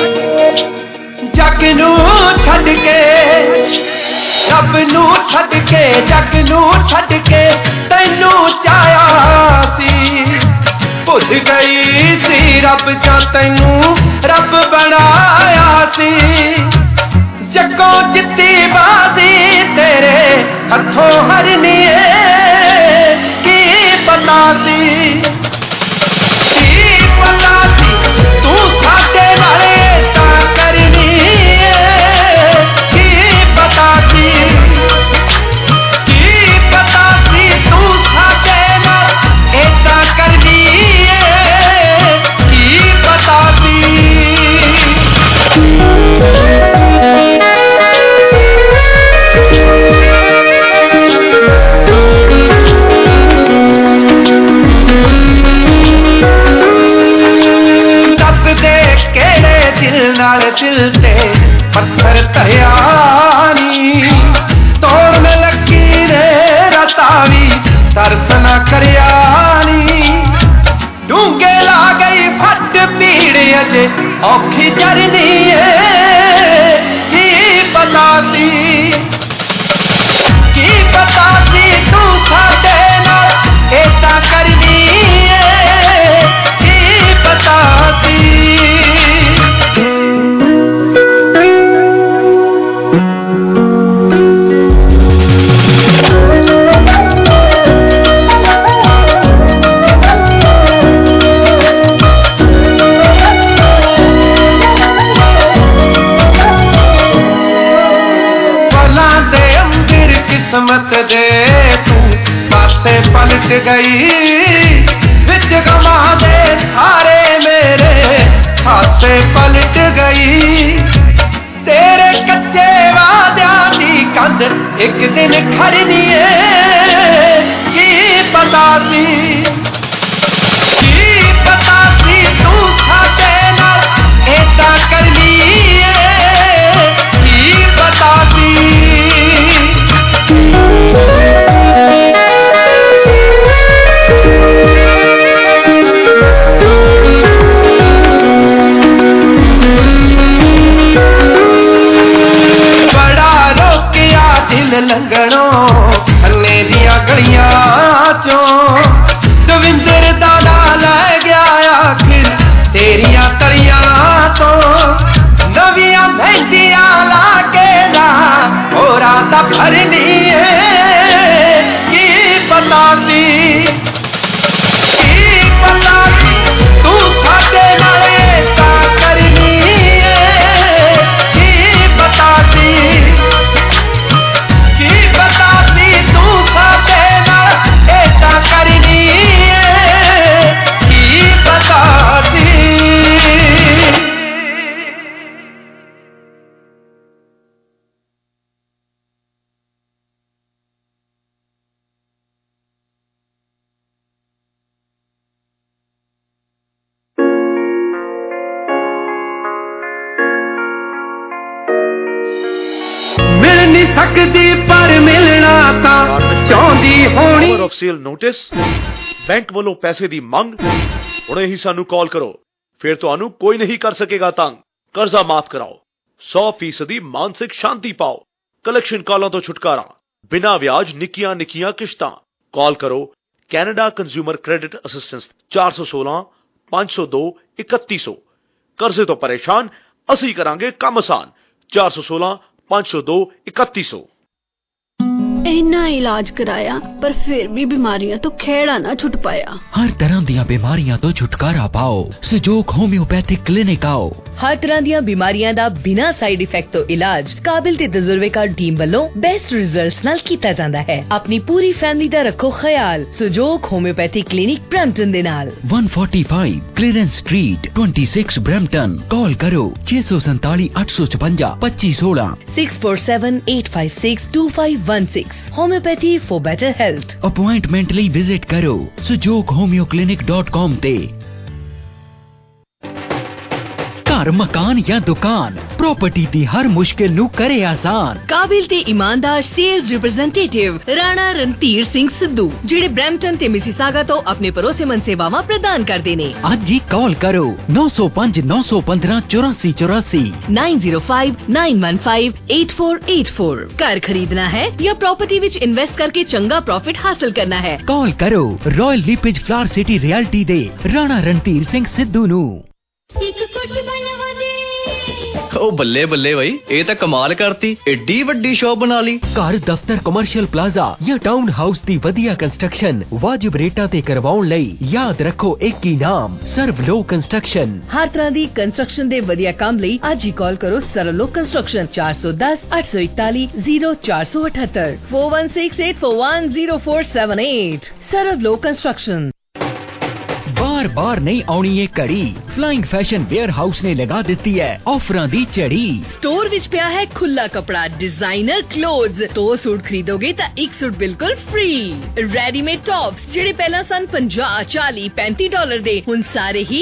Speaker 2: ਜੱਗ ਨੂੰ ਛੱਡ ਕੇ, ਰੱਬ ਨੂੰ ਛੱਡ ਕੇ ਜੱਗ ਨੂੰ ਛੱਡ ਕੇ ਤੈਨੂੰ ਚਾਹਿਆ ਸੀ। ਭੁੱਲ ਗਈ ਸੀ ਰੱਬ ਜਾਂ ਤੈਨੂੰ ਰੱਬ ਬਣਾਇਆ ਸੀ। ਜੱਗੋਂ ਜਿੱਤੀ ਬਾਜ਼ੀ ਤੇਰੇ ਹੱਥੋਂ ਹਰਨੀ ਏ, ਕੀ ਪਤਾ ਸੀ, ਕੀ ਪਤਾ ਸੀ ਤੂੰ ਸਾਡੇ ਨਾਲੇ ਤਾਂ ਕਰਨੀ ਏ। ਕੀ ਪਤਾ ਸੀ, ਕੀ ਪਤਾ ਸੀ ਤੂੰ ਸਾਡੇ ਨਾਲ ਏਦਾਂ ਕਰਨੀ ਏ। ਕੀ ਪਤਾ ਸੀ। ਨਾਲ ਦਿਲ ਤੇ ਪੱਥਰ ਧਰਿਆ ਨੀ, ਤੋੜਨ ਲੱਗੀ ਨੇ ਰਤਾ ਵੀ ਤਰਸ ਨਾ ਕਰਿਆ ਨੀ। ਡੂੰਘੇ ਲਾ ਗਈ ਫੱਟ ਪੀੜ ਅਜੇ ਔਖੀ ਚਰਨੀ ਏ। ਕੀ ਪਤਾ ਸੀ, ਕੀ ਪਤਾ ਸੀ ਤੂੰ ਸਾਡੇ ਨਾਲ ਏਦਾਂ ਕਰਨੀ ਏ। ਕੀ ਪਤਾ ਸੀ। किस्मत दे तू पासे पलट गई, विच गमा दे सारे मेरे हासे पलट गई। तेरे कच्चे वादियां दी कंध एक दिन खड़नी है। की पता सी, की पता सी तू साडे नाल ऐदां करनी है। की पता सी। लंगड़ों अन्ने दिया गलियां चों दविंदर दा नाल लै गया आखिर तेरिया तलियां तो। नवियां मेहंदियां ला के ना होरा दा भरनी है। की पता सी, की पता सी तू साडे नाल ऐदां करनी है। की पता सी, करनी है। की पता सी। मिल नहीं सकती पर मिलना तां चाਹੁੰਦੀ ਹੋਣੀ।
Speaker 20: ਆਫ ਸੇਲ ਨੋਟਿਸ, ਬੈਂਕ ਵੱਲੋਂ ਪੈਸੇ ਦੀ ਮੰਗ। ਹੁਣੇ ਹੀ ਸਾਨੂੰ ਕਾਲ ਕਰੋ, ਫਿਰ ਤੁਹਾਨੂੰ ਕੋਈ ਨਹੀਂ ਕਰ ਸਕੇਗਾ ਤੰਗ। ਕਰਜ਼ਾ ਮਾਫ ਕਰਾਓ, 100% ਮਾਨਸਿਕ ਸ਼ਾਂਤੀ ਪਾਓ। ਕਲੈਕਸ਼ਨ ਕਾਲਾਂ ਤੋਂ ਛੁਟਕਾਰਾ, ਬਿਨਾਂ ਵਿਆਜ ਨਿੱਕੀਆਂ ਨਿੱਕੀਆਂ ਕਿਸ਼ਤਾਂ। ਕਾਲ ਕਰੋ ਕੈਨੇਡਾ ਕੰਜ਼ਿਊਮਰ ਕ੍ਰੈਡਿਟ ਅਸਿਸਟੈਂਸ 416 502 3100। ਕਰਜ਼ੇ ਤੋਂ ਪਰੇਸ਼ਾਨ, ਅਸੀਂ ਕਰਾਂਗੇ ਕੰਮ ਆਸਾਨ। 416 502 3100।
Speaker 21: ਇੰਨਾ ਇਲਾਜ ਕਰਾਇਆ ਪਰ ਫਿਰ ਵੀ ਬਿਮਾਰੀਆਂ ਤੋਂ ਖਹਿੜਾ ਨਾ ਛੁੱਟ ਪਾਇਆ।
Speaker 17: ਹਰ ਤਰ੍ਹਾਂ ਦੀਆਂ ਬਿਮਾਰੀਆਂ ਤੋਂ ਛੁਟਕਾਰਾ ਪਾਓ, ਸਹਿਯੋਗ ਹੋਮਿਓਪੈਥਿਕ ਕਲੀਨਿਕ ਆਓ।
Speaker 18: ਹਰ ਤਰ੍ਹਾਂ ਦੀਆਂ ਬਿਮਾਰੀਆਂ ਦਾ ਬਿਨਾਂ ਸਾਈਡ ਇਫੈਕਟ ਤੋਂ ਇਲਾਜ ਕਾਬਿਲ ਤੇ ਤਜਰਬੇਕਾਰ ਟੀਮ ਵੱਲੋਂ ਬੈਸਟ ਰਿਜ਼ਲਟਸ ਨਾਲ ਕੀਤਾ ਜਾਂਦਾ ਹੈ। ਆਪਣੀ ਪੂਰੀ ਫੈਮਿਲੀ ਦਾ ਰੱਖੋ ਖਿਆਲ। ਸਹਿਯੋਗ ਹੋਮਿਓਪੈਥਿਕ ਕਲੀਨਿਕ ਬ੍ਰੈਂਪਟਨ ਦੇ ਨਾਲ
Speaker 17: 145 ਕਲੀਅਰੈਂਸ ਸਟਰੀਟ 26 ਬ੍ਰੈਂਪਟਨ। ਕਾਲ ਕਰੋ 647 856 2516
Speaker 18: 647-856-2516। Homeopathy for better health.
Speaker 17: Appointment ਲਈ ਵਿਜ਼ਿਟ ਕਰੋ sujoghomeoclinic.com ਤੇ। ਘਰ, ਮਕਾਨ ਜਾਂ ਦੁਕਾਨ, ਪ੍ਰਾਪਰਟੀ ਦੀ ਹਰ ਮੁਸ਼ਕਿਲ ਨੂੰ ਕਰੇ ਆਸਾਨ।
Speaker 18: ਕਾਬਿਲ ਤੇ ਇਮਾਨਦਾਰ ਸੇਲਸ ਰਿਪਰੈਜ਼ੈਂਟੇਟਿਵ ਰਾਣਾ ਰਣਧੀਰ ਸਿੰਘ ਸਿੱਧੂ, ਜਿਹੜੇ ਬ੍ਰੈਂਪਟਨ ਤੇ ਮਿਸੀਸਾਗਾ ਤੋਂ ਆਪਣੇ ਭਰੋਸੇਮੰਦ ਸੇਵਾਵਾਂ ਪ੍ਰਦਾਨ ਕਰਦੇ ਨੇ।
Speaker 17: ਅੱਜ ਹੀ ਕਾਲ ਕਰੋ 905 915 8484
Speaker 18: 905 915 8484। ਘਰ ਖਰੀਦਣਾ ਹੈ ਜਾਂ ਪ੍ਰਾਪਰਟੀ ਵਿੱਚ ਇਨਵੈਸਟ ਕਰਕੇ ਚੰਗਾ ਪ੍ਰੋਫਿਟ ਹਾਸਲ ਕਰਨਾ ਹੈ,
Speaker 17: ਕਾਲ ਕਰੋ Royal LePage Flower City Realty ਦੇ ਰਾਣਾ ਰਣਧੀਰ ਸਿੰਘ ਸਿੱਧੂ ਨੂੰ।
Speaker 22: ਉਹ ਬੱਲੇ ਬੱਲੇ ਬਾਈ, ਇਹ ਤਾਂ ਕਮਾਲ ਕਰਤੀ, ਏਡੀ ਵੱਡੀ ਸ਼ਾਪ ਬਣਾ ਲਈ।
Speaker 17: ਘਰ, ਦਫ਼ਤਰ, ਕਮਰਸ਼ੀਅਲ ਪਲਾਜ਼ਾ ਜਾਂ ਟਾਊਨ ਹਾਊਸ ਦੀ ਵਧੀਆ ਕੰਸਟਰਕਸ਼ਨ ਵਾਜਿਬ ਰੇਟਾਂ ਤੇ ਕਰਵਾਉਣ ਲਈ ਯਾਦ ਰੱਖੋ ਇੱਕ ਹੀ ਨਾਮ, ਸਰਵਲੋ ਕੰਸਟਰਕਸ਼ਨ।
Speaker 18: ਹਰ ਤਰ੍ਹਾਂ ਦੀ ਕੰਸਟਰਕਸ਼ਨ ਦੇ ਵਧੀਆ ਕੰਮ ਲਈ ਅੱਜ ਹੀ ਕਾਲ ਕਰੋ ਸਰਵਲੋ ਕੰਸਟਰਕਸ਼ਨ 410 841 0478 4168410478। ਸਰਵਲੋ ਕੰਸਟਰਕਸ਼ਨ।
Speaker 17: बार बार नहीं आउनी ये कड़ी, फ्लाइंग फैशन वेयर हाउस ने लगा ਦਿੱਤੀ है ऑफरां दी चढ़ी।
Speaker 18: स्टोर विच पिया है खुला कपड़ा, डिजाइनर क्लोथ्स। 2 सूट खरीदोगे तो 1 सूट बिल्कुल फ्री। रेडीमेड टॉप्स जेडे पहला सन 50 40 35 डॉलर दे, हुन सारे ही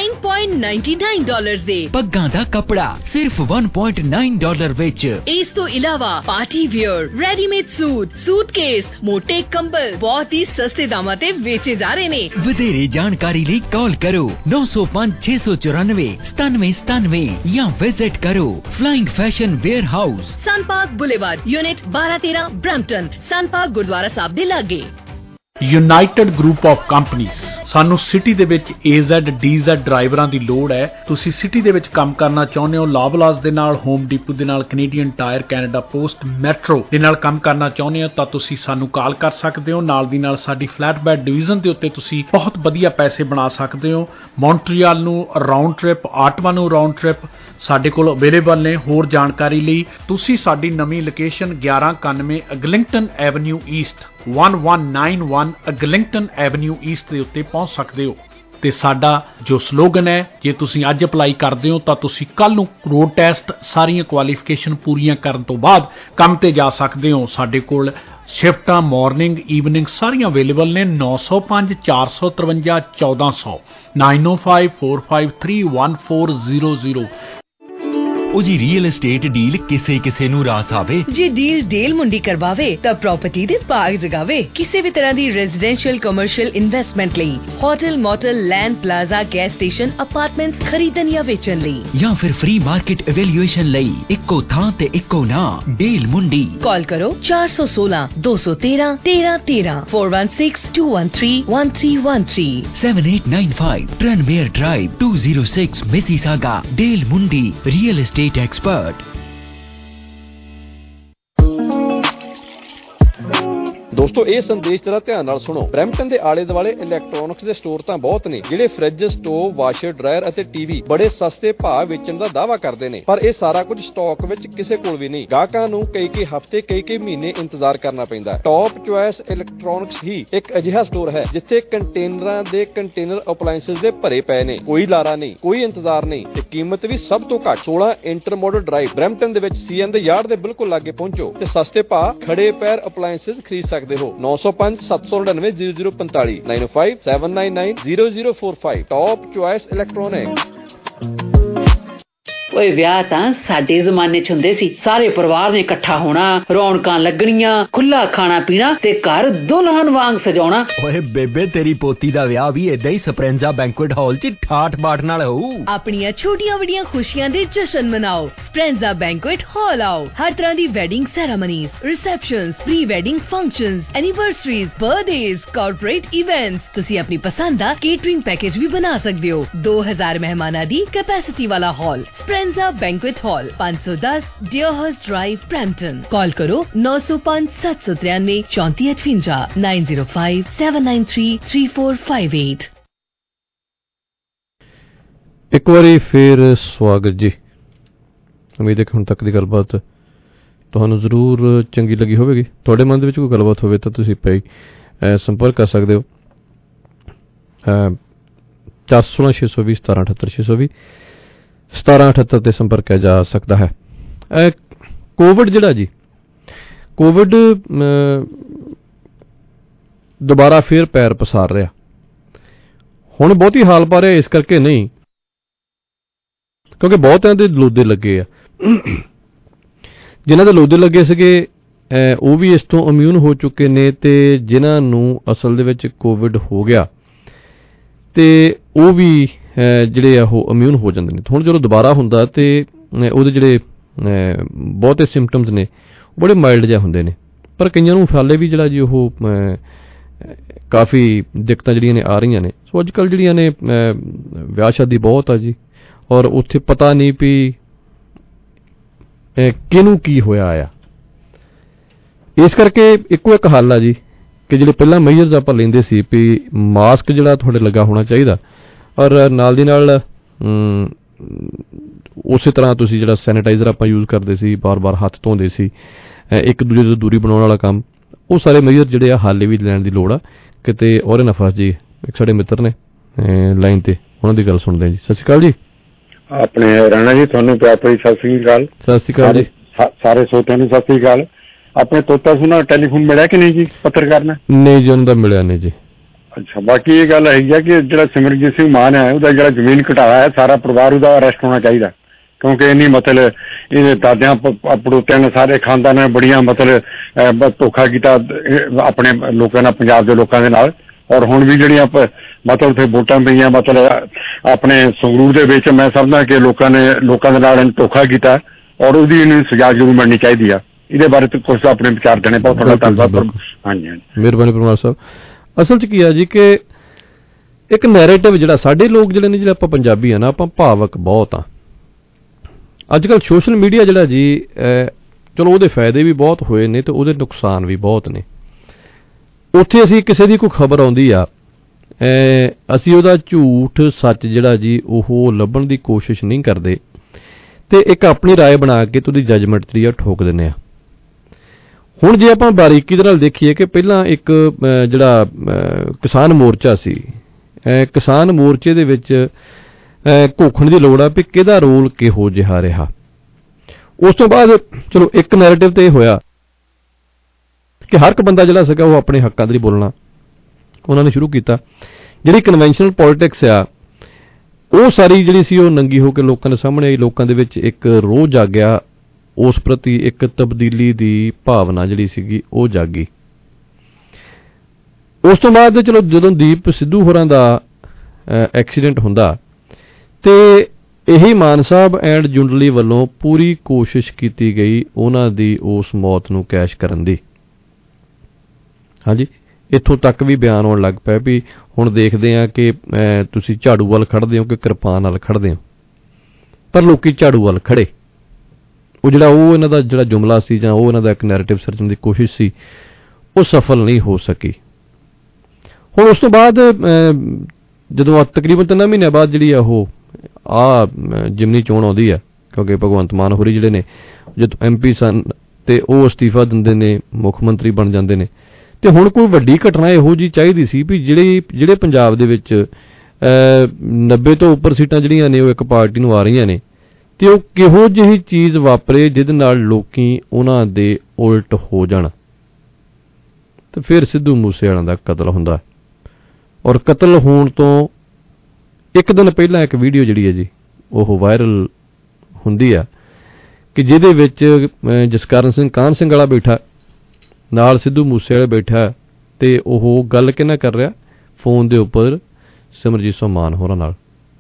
Speaker 18: 9.99 डॉलर दे।
Speaker 17: पग्गां दा कपड़ा सिर्फ 1.9 डॉलर विच।
Speaker 18: इस तो इलावा party wear, readymade suit case, मोटे कंबल बहुत ही सस्ते दामां ते बेचे जा रहे ने।
Speaker 17: ਵਧੇਰੇ ਜਾਣਕਾਰੀ ਲਈ ਕਾਲ ਕਰੋ 905 694 9797 ਜਾਂ ਵਿਜ਼ਿਟ ਕਰੋ flying fashion wear house,
Speaker 18: Sun Park Boulevard, unit 1213 Brampton. Sun Park Gurdwara Sahib दे लागे।
Speaker 15: ਯੂਨਾਈਟਿਡ ਗਰੁੱਪ ਆਫ ਕੰਪਨੀਆਂ। ਸਾਨੂੰ ਸਿਟੀ ਦੇ ਵਿੱਚ AZ ਡਰਾਈਵਰਾਂ ਦੀ ਲੋੜ ਹੈ। ਤੁਸੀਂ ਸਿਟੀ ਦੇ ਵਿੱਚ ਕੰਮ ਕਰਨਾ ਚਾਹੁੰਦੇ ਹੋ, ਲਾਵਲਾਸ ਦੇ ਨਾਲ, ਹੋਮ ਡੀਪੂ ਦੇ ਨਾਲ, Canadian Tire, Canada Post, Metro ਦੇ ਨਾਲ ਕੰਮ ਕਰਨਾ ਚਾਹੁੰਦੇ ਹੋ ਤਾਂ ਤੁਸੀਂ ਸਾਨੂੰ ਕਾਲ ਕਰ ਸਕਦੇ ਹੋ। ਨਾਲ ਦੀ ਨਾਲ ਸਾਡੀ ਫਲੈਟਬੈਡ ਡਿਵੀਜ਼ਨ ਦੇ ਉੱਤੇ ਤੁਸੀਂ ਬਹੁਤ ਵਧੀਆ ਪੈਸੇ ਬਣਾ ਸਕਦੇ ਹੋ। ਮੌਂਟਰੀਅਲ ਨੂੰ ਰਾਉਂਡ ਟ੍ਰਿਪ, ਆਟਵਾ ਨੂੰ ਰਾਉਂਡ ਟ੍ਰਿਪ ਸਾਡੇ ਕੋਲ ਅਵੇਲੇਬਲ ਨੇ। ਹੋਰ ਜਾਣਕਾਰੀ ਲਈ ਤੁਸੀਂ ਸਾਡੀ ਨਵੀਂ location 1191 Eglinton Avenue East 1191 Eglinton Avenue East ਦੇ ਉੱਤੇ ਪਹੁੰਚ ਸਕਦੇ ਹੋ। ਤੇ ਸਾਡਾ ਜੋ ਸਲੋਗਨ ਹੈ, ਜੇ ਤੁਸੀਂ ਅੱਜ ਅਪਲਾਈ ਕਰਦੇ ਹੋ ਤਾਂ ਤੁਸੀਂ ਕੱਲ ਨੂੰ ਰੋਡ ਟੈਸਟ ਸਾਰੀਆਂ ਕੁਆਲੀਫਿਕੇਸ਼ਨ ਪੂਰੀਆਂ ਕਰਨ ਤੋਂ ਬਾਅਦ ਕੰਮ ਤੇ ਜਾ ਸਕਦੇ ਹੋ। ਸਾਡੇ ਕੋਲ ਸ਼ਿਫਟਾਂ ਮਾਰਨਿੰਗ ਈਵਨਿੰਗ ਸਾਰੀਆਂ ਅਵੇਲੇਬਲ ਨੇ। 905 453 1400 905 453 1400।
Speaker 17: ਉਹਦੀ ਰੀਅਲ एस्टेट ਡੀਲ ਕਿਸੇ ਕਿਸੇ ਨੂੰ ਰਾਸ ਆਵੇ।
Speaker 18: ਜੇ ਡੀਲ ਡੇਲ ਮੁੰਡੀ ਕਰਵਾਵੇ ਤਾਂ ਪ੍ਰਾਪਰਟੀ ਦੇ ਭਾਗ ਜਗਾਵੇ। ਕਿਸੇ ਵੀ ਤਰ੍ਹਾਂ ਦੀ ਰੈਜ਼ੀਡੈਂਸ਼ੀਅਲ ਕਮਰਸ਼ੀਅਲ ਇਨਵੈਸਟਮੈਂਟ ਲਈ, hotel, motel, land, plaza, gas station, apartments ਖਰੀਦਣ ਜਾਂ ਵੇਚਣ ਲਈ,
Speaker 17: ਜਾਂ ਫਿਰ ਫ੍ਰੀ ਮਾਰਕੀਟ ਇਵੈਲੂਏਸ਼ਨ ਲਈ ਇੱਕੋ ਥਾਂ ਤੇ ਇੱਕੋ ਨਾਂ, ਡੀਲ ਮੁੰਡੀ।
Speaker 18: ਕਾਲ ਕਰੋ 416 213 1313 416 213 1313
Speaker 17: 7895 Tranmere Drive 206 Mississauga। Deal Mundi real estate expert.
Speaker 6: ਦੋਸਤੋ ਇਹ ਸੰਦੇਸ਼ ਜਰਾ ਧਿਆਨ ਨਾਲ ਸੁਣੋ। ਬ੍ਰੈਂਪਟਨ ਦੇ ਆਲੇ ਦੁਆਲੇ ਇਲੈਕਟ੍ਰੋਨਿਕਸ ਦੇ ਸਟੋਰ ਤਾਂ ਬਹੁਤ ਨੇ ਜਿਹੜੇ ਫ੍ਰਿਜ, ਸਟੋਵ, ਵਾਸ਼ਰ, ਡਰਾਇਰ ਅਤੇ ਟੀਵੀ ਬੜੇ ਸਸਤੇ ਭਾਅ ਵੇਚਣ ਦਾ ਦਾਅਵਾ ਕਰਦੇ ਨੇ, ਪਰ ਇਹ ਸਾਰਾ ਕੁਝ ਸਟਾਕ ਵਿੱਚ ਕਿਸੇ ਕੋਲ ਵੀ ਨਹੀਂ। ਗਾਹਕਾਂ ਨੂੰ ਕਈ ਹਫ਼ਤੇ ਕਈ ਮਹੀਨੇ ਇੰਤਜ਼ਾਰ ਕਰਨਾ ਪੈਂਦਾ। ਟੌਪ ਚੁਆਇਸ ਇਲੈਕਟ੍ਰੋਨਿਕਸ ਹੀ ਇੱਕ ਅਜਿਹਾ ਸਟੋਰ ਹੈ ਜਿੱਥੇ ਕੰਟੇਨਰਾਂ ਦੇ ਕੰਟੇਨਰ ਅਪਲਾਇੰਸਸ ਦੇ ਭਰੇ ਪਏ ਨੇ। ਕੋਈ ਲਾਰਾ ਨਹੀਂ, ਕੋਈ ਇੰਤਜ਼ਾਰ ਨਹੀਂ ਤੇ ਕੀਮਤ ਵੀ ਸਭ ਤੋਂ ਘੱਟ। 16 ਇੰਟਰਮੋਡਲ ਡਰਾਈਵ ਬ੍ਰੈਂਪਟਨ ਦੇ ਵਿੱਚ CN ਦੇ ਯਾਰਡ ਦੇ ਬਿਲਕੁਲ ਲਾਗੇ ਪਹੁੰਚੋ ਤੇ ਸਸਤੇ ਭਾਅ ਖੜੇ ਪੈਰ ਅਪਲਾਇੰਸਸ ਖਰੀਦ ਸਕਦੇ ਹੋ। 905 799 0045 905 799 0045। Top choice electronic.
Speaker 1: ਓਏ ਵਿਆਹ ਤਾਂ ਸਾਡੇ ਜ਼ਮਾਨੇ 'ਚ ਹੁੰਦੇ ਸੀ, ਸਾਰੇ ਪਰਿਵਾਰ ਨੇ ਇਕੱਠਾ ਹੋਣਾ, ਰੌਣਕਾਂ ਲੱਗਣੀਆਂ, ਖੁੱਲਾ ਖਾਣਾ ਪੀਣਾ ਤੇ ਘਰ ਦੁਲਹਨ ਵਾਂਗ ਸਜਾਉਣਾ।
Speaker 17: ਓਏ ਬੇਬੇ ਤੇਰੀ ਪੋਤੀ ਦਾ ਵਿਆਹ ਵੀ ਏਦਾਂ ਹੀ ਸਪਰੈਂਜ਼ਾ ਬੈਂਕੁਏਟ ਹਾਲ 'ਚ ਠਾਠ ਬਾਠ ਨਾਲ ਹੋਊ।
Speaker 18: ਆਪਣੀਆਂ ਛੋਟੀਆਂ ਵੱਡੀਆਂ ਖੁਸ਼ੀਆਂ ਦੇ ਜਸ਼ਨ ਮਨਾਓ, ਸਪਰੈਂਜ਼ਾ ਬੈਂਕੁਏਟ ਹਾਲ ਆਓ। ਹਰ ਤਰ੍ਹਾਂ ਦੀ wedding ceremonies, receptions, pre wedding functions, anniversaries, birthdays, corporate events, ਤੁਸੀਂ ਆਪਣੀ ਪਸੰਦ ਦਾ ਕੇਟਰਿੰਗ ਪੈਕੇਜ ਵੀ ਬਣਾ ਸਕਦੇ ਹੋ। 2000 ਮਹਿਮਾਨਾਂ ਦੀ ਕੈਪੈਸਿਟੀ ਵਾਲਾ hall, Speranza banquet hall, 510 Deerhurst Drive, Brampton. Call ਕਰੋ 905 793 3458 905 793 3458।
Speaker 6: ਇੱਕ ਵਾਰੀ ਫਿਰ ਸਵਾਗਤ ਜੀ। ਉਮੀਦ ਹੈ ਕਿ ਹੁਣ ਤੱਕ ਦੀ ਗੱਲਬਾਤ ਤੁਹਾਨੂੰ ਜ਼ਰੂਰ ਚੰਗੀ ਲੱਗੀ ਹੋਵੇਗੀ। ਤੁਹਾਡੇ ਮਨ ਦੇ ਵਿੱਚ ਕੋਈ ਗੱਲਬਾਤ ਹੋਵੇ ਤਾਂ ਤੁਸੀਂ ਭਾਈ ਸੰਪਰਕ ਕਰ ਸਕਦੇ ਹੋ 416 620 1778 620 1778 ਤੇ ਸੰਪਰਕ ਕਿਆ ਜਾ ਸਕਦਾ ਹੈ। ਕੋਵਿਡ ਜਿਹੜਾ ਜੀ, ਕੋਵਿਡ ਦੁਬਾਰਾ ਫੇਰ ਪੈਰ ਪਸਾਰ ਰਿਹਾ। ਹੁਣ ਬਹੁਤੀ ਹਾਲ ਪਾ ਰਿਹਾ ਇਸ ਕਰਕੇ ਨਹੀਂ ਕਿਉਂਕਿ ਬਹੁਤਿਆਂ ਦੇ ਲੋਦੇ ਲੱਗੇ ਆ। ਜਿਨ੍ਹਾਂ ਦੇ ਲੋਦੇ ਲੱਗੇ ਸੀਗੇ ਉਹ ਵੀ ਇਸ ਤੋਂ ਇਮਿਊਨ ਹੋ ਚੁੱਕੇ ਨੇ, ਤੇ ਜਿਨ੍ਹਾਂ ਨੂੰ ਅਸਲ ਦੇ ਵਿੱਚ ਕੋਵਿਡ ਹੋ ਗਿਆ ਤੇ ਉਹ ਵੀ ਜਿਹੜੇ ਆ ਉਹ ਇਮਿਊਨ ਹੋ ਜਾਂਦੇ ਨੇ। ਹੁਣ ਜਦੋਂ ਦੁਬਾਰਾ ਹੁੰਦਾ ਤੇ ਉਹਦੇ ਜਿਹੜੇ ਬਹੁਤੇ ਸਿੰਪਟਮਸ ਨੇ ਉਹ ਬੜੇ ਮਾਈਲਡ ਜਿਹਾ ਹੁੰਦੇ ਨੇ, ਪਰ ਕਈਆਂ ਨੂੰ ਹਾਲੇ ਵੀ ਜਿਹੜਾ ਜੀ ਉਹ ਕਾਫੀ ਦਿੱਕਤਾਂ ਜਿਹੜੀਆਂ ਨੇ ਆ ਰਹੀਆਂ ਨੇ। ਸੋ ਅੱਜ ਕੱਲ੍ਹ ਜਿਹੜੀਆਂ ਨੇ ਵਿਆਹ ਸ਼ਾਦੀ ਬਹੁਤ ਆ ਜੀ, ਔਰ ਉੱਥੇ ਪਤਾ ਨਹੀਂ ਵੀ ਕਿਹਨੂੰ ਕੀ ਹੋਇਆ ਆ। ਇਸ ਕਰਕੇ ਇੱਕੋ ਇੱਕ ਹੱਲ ਆ ਜੀ ਕਿ ਜਿਹੜੇ ਪਹਿਲਾਂ ਮੇਜਰਸ ਆਪਾਂ ਲੈਂਦੇ ਸੀ ਵੀ ਮਾਸਕ ਜਿਹੜਾ ਤੁਹਾਡੇ ਲੱਗਾ ਹੋਣਾ ਚਾਹੀਦਾ, ਔਰ ਨਾਲ ਦੀ ਨਾਲ ਉਸੇ ਤਰ੍ਹਾਂ ਤੁਸੀਂ ਜਿਹੜਾ ਸੈਨੀਟਾਈਜ਼ਰ ਆਪਾਂ ਯੂਜ਼ ਕਰਦੇ ਸੀ, ਬਾਰ-ਬਾਰ ਹੱਥ ਧੋਂਦੇ ਸੀ, ਇੱਕ ਦੂਜੇ ਤੋਂ ਦੂਰੀ ਬਣਾਉਣ ਵਾਲਾ ਕੰਮ, ਉਹ ਸਾਰੇ ਮੇਜਰ ਜਿਹੜੇ ਆ ਹਾਲੇ ਵੀ ਲੈਣ ਦੀ ਲੋੜ ਆ ਕਿਤੇ। ਔਰ ਨਫਾਸ ਜੀ ਇੱਕ ਸਾਡੇ ਮਿੱਤਰ ਨੇ ਲਾਈਨ ਤੇ, ਉਹਨਾਂ ਦੀ ਗੱਲ ਸੁਣਦੇ ਜੀ। ਸਤਿ ਸ਼੍ਰੀ ਅਕਾਲ ਜੀ।
Speaker 9: ਆਪਣੇ ਰਾਣਾ ਜੀ ਤੁਹਾਨੂੰ ਪਿਆਰ ਭਰੀ ਸਤਿ ਸ਼੍ਰੀ ਅਕਾਲ।
Speaker 6: ਸਤਿ ਸ਼੍ਰੀ ਅਕਾਲ ਜੀ।
Speaker 9: ਸਾਰੇ ਸੋਤਿਆਂ ਨੂੰ ਸਤਿ ਸ਼੍ਰੀ ਅਕਾਲ। ਆਪਣੇ ਤੋਤਾ ਸੁਣਾ ਟੈਲੀਫੋਨ ਮਿਲਿਆ ਕਿ ਨਹੀਂ ਜੀ ਪੱਤਰਕਾਰ ਨੇ?
Speaker 6: ਨਹੀਂ ਜੀ, ਉਹਨਾਂ ਦਾ ਮਿਲਿਆ ਨਹੀਂ ਜੀ।
Speaker 9: ਅੱਛਾ, ਬਾਕੀ ਇਹ ਗੱਲ ਹੈਗੀ ਆ ਕਿ ਜਿਹੜਾ ਸਿਮਰਜੀਤ ਸਿੰਘ ਮਾਨ ਹੈ ਉਹਦਾ ਜਿਹੜਾ ਜ਼ਮੀਨ ਘਟਾਇਆ ਹੈ, ਸਾਰਾ ਪਰਿਵਾਰ ਉਹਦਾ ਅਰੈਸਟ ਹੋਣਾ ਚਾਹੀਦਾ, ਕਿਉਂਕਿ ਇੰਨੀ ਮਤਲਬ ਇਹਦੇ ਦਾਦਿਆਂ ਪੜੋਤਿਆਂ ਨੇ ਸਾਰੇ ਖਾਨਦਾਨਾਂ ਨੇ ਬੜੀਆਂ ਮਤਲਬ ਧੋਖਾ ਕੀਤਾ ਆਪਣੇ ਲੋਕਾਂ ਨਾਲ, ਪੰਜਾਬ ਦੇ ਲੋਕਾਂ ਦੇ ਨਾਲ। ਔਰ ਹੁਣ ਵੀ ਜਿਹੜੀਆਂ ਮਤਲਬ ਉੱਥੇ ਵੋਟਾਂ ਪਈਆਂ ਮਤਲਬ ਆਪਣੇ ਸੰਗਰੂਰ ਦੇ ਵਿੱਚ, ਮੈਂ ਸਮਝਦਾ ਕਿ ਲੋਕਾਂ ਦੇ ਨਾਲ ਧੋਖਾ ਕੀਤਾ ਔਰ ਉਹਦੀ ਇਹਨੂੰ ਸਜ਼ਾ ਜ਼ਰੂਰ ਮਿਲਣੀ ਚਾਹੀਦੀ ਆ। ਇਹਦੇ ਬਾਰੇ ਤੇ ਕੁਝ ਆਪਣੇ ਵਿਚਾਰ ਦੇਣੇ। ਬਹੁਤ ਤੁਹਾਡਾ ਧੰਨਵਾਦ। ਹਾਂਜੀ ਹਾਂਜੀ,
Speaker 6: ਮਿਹਰਬਾਨੀ ਪਰਮਾਰ ਸਾਹਿਬ। ਅਸਲ 'ਚ ਕੀ ਆ ਜੀ ਕਿ ਇੱਕ ਨੈਰੇਟਿਵ ਜਿਹੜਾ ਸਾਡੇ ਲੋਕ ਜਿਹੜੇ ਨੇ, ਜਿਹੜੇ ਆਪਾਂ ਪੰਜਾਬੀ ਆ ਨਾ, ਆਪਾਂ ਭਾਵਕ ਬਹੁਤ ਆ। ਅੱਜ ਕੱਲ੍ਹ ਸੋਸ਼ਲ ਮੀਡੀਆ ਜਿਹੜਾ ਜੀ, ਚਲੋ ਉਹਦੇ ਫਾਇਦੇ ਵੀ ਬਹੁਤ ਹੋਏ ਨੇ ਤੇ ਉਹਦੇ ਨੁਕਸਾਨ ਵੀ ਬਹੁਤ ਨੇ। ਉੱਥੇ ਅਸੀਂ ਕਿਸੇ ਦੀ ਕੋਈ ਖਬਰ ਆਉਂਦੀ ਆ, ਅਸੀਂ ਉਹਦਾ ਝੂਠ ਸੱਚ ਜਿਹੜਾ ਜੀ ਉਹ ਲੱਭਣ ਦੀ ਕੋਸ਼ਿਸ਼ ਨਹੀਂ ਕਰਦੇ ਤੇ ਇੱਕ ਆਪਣੀ ਰਾਏ ਬਣਾ ਕੇ ਤੇ ਉਹਦੀ ਜੱਜਮੈਂਟ ਜਿਹੜੀ ਆ ਠੋਕ ਦਿੰਦੇ ਆ। ਹੁਣ ਜੇ ਆਪਾਂ ਬਾਰੀਕੀ ਦੇ ਨਾਲ ਦੇਖੀਏ ਕਿ ਪਹਿਲਾਂ ਇੱਕ ਜਿਹੜਾ ਕਿਸਾਨ ਮੋਰਚਾ ਸੀ, ਕਿਸਾਨ ਮੋਰਚੇ ਦੇ ਵਿੱਚ ਘੋਖਣ ਦੀ ਲੋੜ ਆ ਵੀ ਕਿਹਦਾ ਰੋਲ ਕਿਹੋ ਜਿਹਾ ਰਿਹਾ। ਉਸ ਤੋਂ ਬਾਅਦ ਚਲੋ ਇੱਕ ਨੈਰੇਟਿਵ ਤੇ ਇਹ ਹੋਇਆ ਕਿ ਹਰ ਇੱਕ ਬੰਦਾ ਜਿਹੜਾ ਸੀਗਾ ਉਹ ਆਪਣੇ ਹੱਕਾਂ ਦੇ ਲਈ ਬੋਲਣਾ ਉਹਨਾਂ ਨੇ ਸ਼ੁਰੂ ਕੀਤਾ। ਜਿਹੜੀ ਕਨਵੈਨਸ਼ਨਲ ਪੋਲਿਟਿਕਸ ਆ ਉਹ ਸਾਰੀ ਜਿਹੜੀ ਸੀ ਉਹ ਨੰਗੀ ਹੋ ਕੇ ਲੋਕਾਂ ਦੇ ਸਾਹਮਣੇ ਆਈ। ਲੋਕਾਂ ਦੇ ਵਿੱਚ ਇੱਕ ਰੋਹ ਜਾਗਿਆ, ਉਸ ਪ੍ਰਤੀ ਇੱਕ ਤਬਦੀਲੀ ਦੀ ਭਾਵਨਾ ਜਿਹੜੀ ਸੀਗੀ ਉਹ ਜਾਗੀ। ਉਸ ਤੋਂ ਬਾਅਦ ਚਲੋ ਜਦੋਂ ਦੀਪ ਸਿੱਧੂ ਹੋਰਾਂ ਦਾ ਐਕਸੀਡੈਂਟ ਹੁੰਦਾ ਤੇ ਇਹੀ ਮਾਨ ਸਾਹਿਬ ਐਂਡ ਜੁੰਡਲੀ ਵੱਲੋਂ ਪੂਰੀ ਕੋਸ਼ਿਸ਼ ਕੀਤੀ ਗਈ ਉਹਨਾਂ ਦੀ ਉਸ ਮੌਤ ਨੂੰ ਕੈਸ਼ ਕਰਨ ਦੀ। ਹਾਂਜੀ, ਇੱਥੋਂ ਤੱਕ ਵੀ ਬਿਆਨ ਆਉਣ ਲੱਗ ਪਿਆ ਵੀ ਹੁਣ ਦੇਖਦੇ ਆ ਕਿ ਤੁਸੀਂ ਝਾੜੂ ਵੱਲ ਖੜਦੇ ਹੋ ਕਿ ਕਿਰਪਾਨ ਵੱਲ ਖੜਦੇ ਹੋ, ਪਰ ਲੋਕੀ ਝਾੜੂ ਵੱਲ ਖੜੇ। ਉਹ ਜਿਹੜਾ ਉਹ ਇਹਨਾਂ ਦਾ ਜਿਹੜਾ ਜੁਮਲਾ ਸੀ ਜਾਂ ਉਹ ਇਹਨਾਂ ਦਾ ਇੱਕ ਨੈਰੇਟਿਵ ਸਿਰਜਣ ਦੀ ਕੋਸ਼ਿਸ਼ ਸੀ ਉਹ ਸਫਲ ਨਹੀਂ ਹੋ ਸਕੀ। ਹੁਣ ਉਸ ਤੋਂ ਬਾਅਦ ਜਦੋਂ ਤਕਰੀਬਨ 3 ਮਹੀਨਿਆਂ ਬਾਅਦ ਜਿਹੜੀ ਆ ਉਹ ਜਿਮਨੀ ਚੋਣ ਆਉਂਦੀ ਆ, ਕਿਉਂਕਿ ਭਗਵੰਤ ਮਾਨ ਹੋਰੀ ਜਿਹੜੇ ਨੇ ਜਦੋਂ MP ਸਨ ਤੇ ਉਹ ਅਸਤੀਫਾ ਦਿੰਦੇ ਨੇ, ਮੁੱਖ ਮੰਤਰੀ ਬਣ ਜਾਂਦੇ ਨੇ। ਤੇ ਹੁਣ ਕੋਈ ਵੱਡੀ ਘਟਨਾ ਇਹੋ ਜਿਹੀ ਚਾਹੀਦੀ ਸੀ ਵੀ ਜਿਹੜੇ ਪੰਜਾਬ ਦੇ ਵਿੱਚ 90 ਤੋਂ ਉੱਪਰ ਸੀਟਾਂ ਜਿਹੜੀਆਂ ਨੇ ਉਹ ਇੱਕ ਪਾਰਟੀ ਨੂੰ ਆ ਰਹੀਆਂ ਨੇ ਤੇ ਉਹ ਕਿਹੋ ਜਿਹੀ ਚੀਜ਼ ਵਾਪਰੇ ਜਿਹਦੇ ਨਾਲ ਲੋਕੀ ਉਹਨਾਂ ਦੇ ਉਲਟ ਹੋ ਜਾਣ। ਤੇ ਫਿਰ ਸਿੱਧੂ ਮੂਸੇਵਾਲਾ ਦਾ ਕਤਲ ਹੁੰਦਾ, ਔਰ ਕਤਲ ਹੋਣ ਤੋਂ ਇੱਕ ਦਿਨ ਪਹਿਲਾਂ ਇੱਕ ਵੀਡੀਓ ਜਿਹੜੀ ਹੈ ਜੀ ਉਹ ਵਾਇਰਲ ਹੁੰਦੀ ਆ ਕਿ ਜਿਹਦੇ ਵਿੱਚ ਜਸਕਰਨ ਸਿੰਘ ਕਾਹਨ ਸਿੰਘ ਵਾਲਾ ਬੈਠਾ, ਨਾਲ ਸਿੱਧੂ ਮੂਸੇ ਵਾਲਾ ਬੈਠਾ, ਤੇ ਉਹ ਗੱਲ ਕਿਹਨਾਂ ਕਰ ਰਿਹਾ ਫੋਨ ਦੇ ਉੱਪਰ ਸਿਮਰਜੀਤ ਸਿੰਘ ਮਾਨ ਹੋਰਾਂ ਨਾਲ।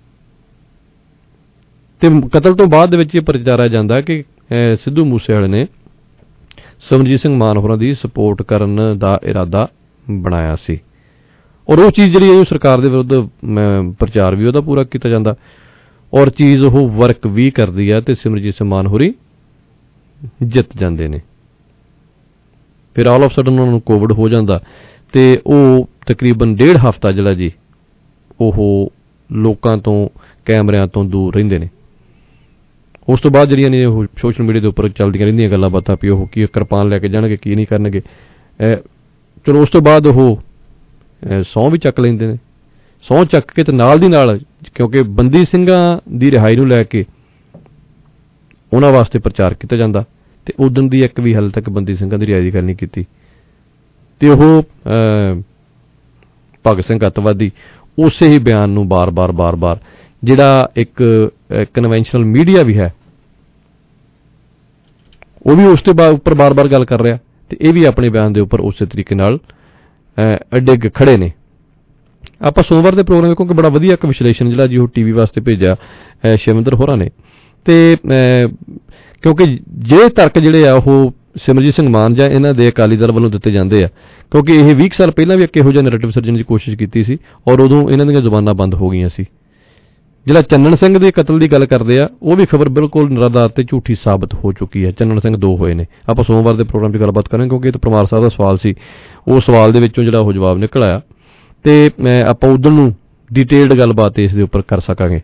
Speaker 6: ਤੇ ਕਤਲ ਤੋਂ ਬਾਅਦ ਦੇ ਵਿੱਚ ਇਹ ਪ੍ਰਚਾਰਿਆ ਜਾਂਦਾ ਕਿ ਸਿੱਧੂ ਮੂਸੇ ਵਾਲੇ ਨੇ ਸਿਮਰਜੀਤ ਸਿੰਘ ਮਾਨ ਹੋਰਾਂ ਦੀ ਸਪੋਰਟ ਕਰਨ ਦਾ ਇਰਾਦਾ ਬਣਾਇਆ ਸੀ, ਔਰ ਉਹ ਚੀਜ਼ ਜਿਹੜੀ ਹੈ ਸਰਕਾਰ ਦੇ ਵਿਰੁੱਧ ਪ੍ਰਚਾਰ ਵੀ ਉਹਦਾ ਪੂਰਾ ਕੀਤਾ ਜਾਂਦਾ, ਔਰ ਚੀਜ਼ ਉਹ ਵਰਕ ਵੀ ਕਰਦੀ ਆ ਤੇ ਸਿਮਰਜੀਤ ਸਿੰਘ ਮਾਨ ਹੋਰੀ ਜਿੱਤ ਜਾਂਦੇ ਨੇ। ਫਿਰ ਆਲ ਆਫ ਸਡਨ ਉਹਨਾਂ ਨੂੰ ਕੋਵਿਡ ਹੋ ਜਾਂਦਾ ਤੇ ਉਹ ਤਕਰੀਬਨ 1.5 ਹਫ਼ਤਾ ਜਿਹੜਾ ਜੀ ਉਹ ਲੋਕਾਂ ਤੋਂ ਕੈਮਰਿਆਂ ਤੋਂ ਦੂਰ ਰਹਿੰਦੇ ਨੇ। ਉਸ ਤੋਂ ਬਾਅਦ ਜਿਹੜੀਆਂ ਨੇ ਉਹ ਸੋਸ਼ਲ ਮੀਡੀਆ ਦੇ ਉੱਪਰ ਚੱਲਦੀਆਂ ਰਹਿੰਦੀਆਂ ਗੱਲਾਂ ਬਾਤਾਂ ਵੀ ਉਹ ਕੀ ਕਿਰਪਾਨ ਲੈ ਕੇ ਜਾਣਗੇ, ਕੀ ਨਹੀਂ ਕਰਨਗੇ। ਚਲੋ ਉਸ ਤੋਂ ਬਾਅਦ ਉਹ ਸਹੁੰ ਵੀ ਚੱਕ ਲੈਂਦੇ ਨੇ। ਸਹੁੰ ਚੱਕ ਕੇ ਤੇ ਨਾਲ ਦੀ ਨਾਲ, ਕਿਉਂਕਿ ਬੰਦੀ ਸਿੰਘਾਂ ਦੀ ਰਿਹਾਈ ਨੂੰ ਲੈ ਕੇ ਉਹਨਾਂ ਵਾਸਤੇ ਪ੍ਰਚਾਰ ਕੀਤਾ ਜਾਂਦਾ, ਤੇ ਉਦਣ ਦੀ ਇੱਕ ਵੀ ਹਾਲੇ ਤੱਕ ਬੰਦੀ ਸਿੰਘਾਂ ਦੀ ਰਿਹਾਈ ਦੀ ਗੱਲ ਨਹੀਂ ਕੀਤੀ। ਤੇ ਉਹ ਭਗਤ ਸਿੰਘ ਅੱਤਵਾਦੀ ਉਸੇ ਹੀ ਬਿਆਨ ਨੂੰ ਬਾਰ-ਬਾਰ ਜਿਹੜਾ ਇੱਕ ਕਨਵੈਨਸ਼ਨਲ ਮੀਡੀਆ ਵੀ ਹੈ ਉਹ ਵੀ ਉਸ ਦੇ ਉੱਪਰ ਬਾਰ-ਬਾਰ ਗੱਲ ਕਰ ਰਿਹਾ, ਤੇ ਇਹ ਵੀ ਆਪਣੇ ਬਿਆਨ ਦੇ ਉੱਪਰ ਉਸੇ ਤਰੀਕੇ ਨਾਲ ਡਿੱਗ ਖੜੇ ਨੇ। ਆਪਾਂ ਸੋਮਵਾਰ ਦੇ ਪ੍ਰੋਗਰਾਮ ਕਿਉਂਕਿ ਬੜਾ ਵਧੀਆ ਇੱਕ ਵਿਸ਼ਲੇਸ਼ਣ ਜਿਹੜਾ ਜੀ ਉਹ ਟੀਵੀ ਵਾਸਤੇ ਭੇਜਿਆ ਸ਼ਿਵਿੰਦਰ ਹੋਰਾਂ ਨੇ, ਤੇ ਕਿਉਂਕਿ ਜੇ ਤਰਕ ਜਿਹੜੇ ਆ ਉਹ ਸਿਮਰਜੀਤ ਸਿੰਘ ਮਾਨ ਜਾਂ ਇਹਨਾਂ ਦੇ ਅਕਾਲੀ ਦਲ ਵੱਲੋਂ ਦਿੱਤੇ ਜਾਂਦੇ ਆ, ਕਿਉਂਕਿ ਇਹ 20 ਸਾਲ ਪਹਿਲਾਂ ਵੀ ਇੱਕ ਇਹੋ ਜਿਹਾ ਨੈਰੇਟਿਵ ਸਿਰਜਣ ਦੀ ਕੋਸ਼ਿਸ਼ ਕੀਤੀ ਸੀ, ਔਰ ਉਦੋਂ ਇਹਨਾਂ ਦੀਆਂ ਜ਼ੁਬਾਨਾਂ ਬੰਦ ਹੋ ਗਈਆਂ ਸੀ। ਜਿਹੜਾ ਚੰਨਣ ਸਿੰਘ ਦੇ ਕਤਲ ਦੀ ਗੱਲ ਕਰਦੇ ਆ, ਉਹ ਵੀ ਖਬਰ ਬਿਲਕੁਲ ਨਿਰਾਧਾਰ ਤੇ ਝੂਠੀ ਸਾਬਤ ਹੋ ਚੁੱਕੀ ਹੈ। ਚੰਨਣ ਸਿੰਘ 2 ਹੋਏ ਨੇ। ਆਪਾਂ ਸੋਮਵਾਰ ਦੇ ਪ੍ਰੋਗਰਾਮ 'ਚ ਗੱਲਬਾਤ ਕਰਾਂਗੇ, ਕਿਉਂਕਿ ਇਹ ਤਾਂ ਪਰਮਾਰ ਸਾਹਿਬ ਦਾ ਸਵਾਲ ਸੀ, ਉਹ ਸਵਾਲ ਦੇ ਵਿੱਚੋਂ ਜਿਹੜਾ ਉਹ ਜਵਾਬ ਨਿਕਲ ਆਇਆ, ਤੇ ਆਪਾਂ ਉਧਰ ਨੂੰ ਡਿਟੇਲਡ ਗੱਲਬਾਤ ਇਸ ਦੇ ਉੱਪਰ ਕਰ ਸਕਾਂਗੇ।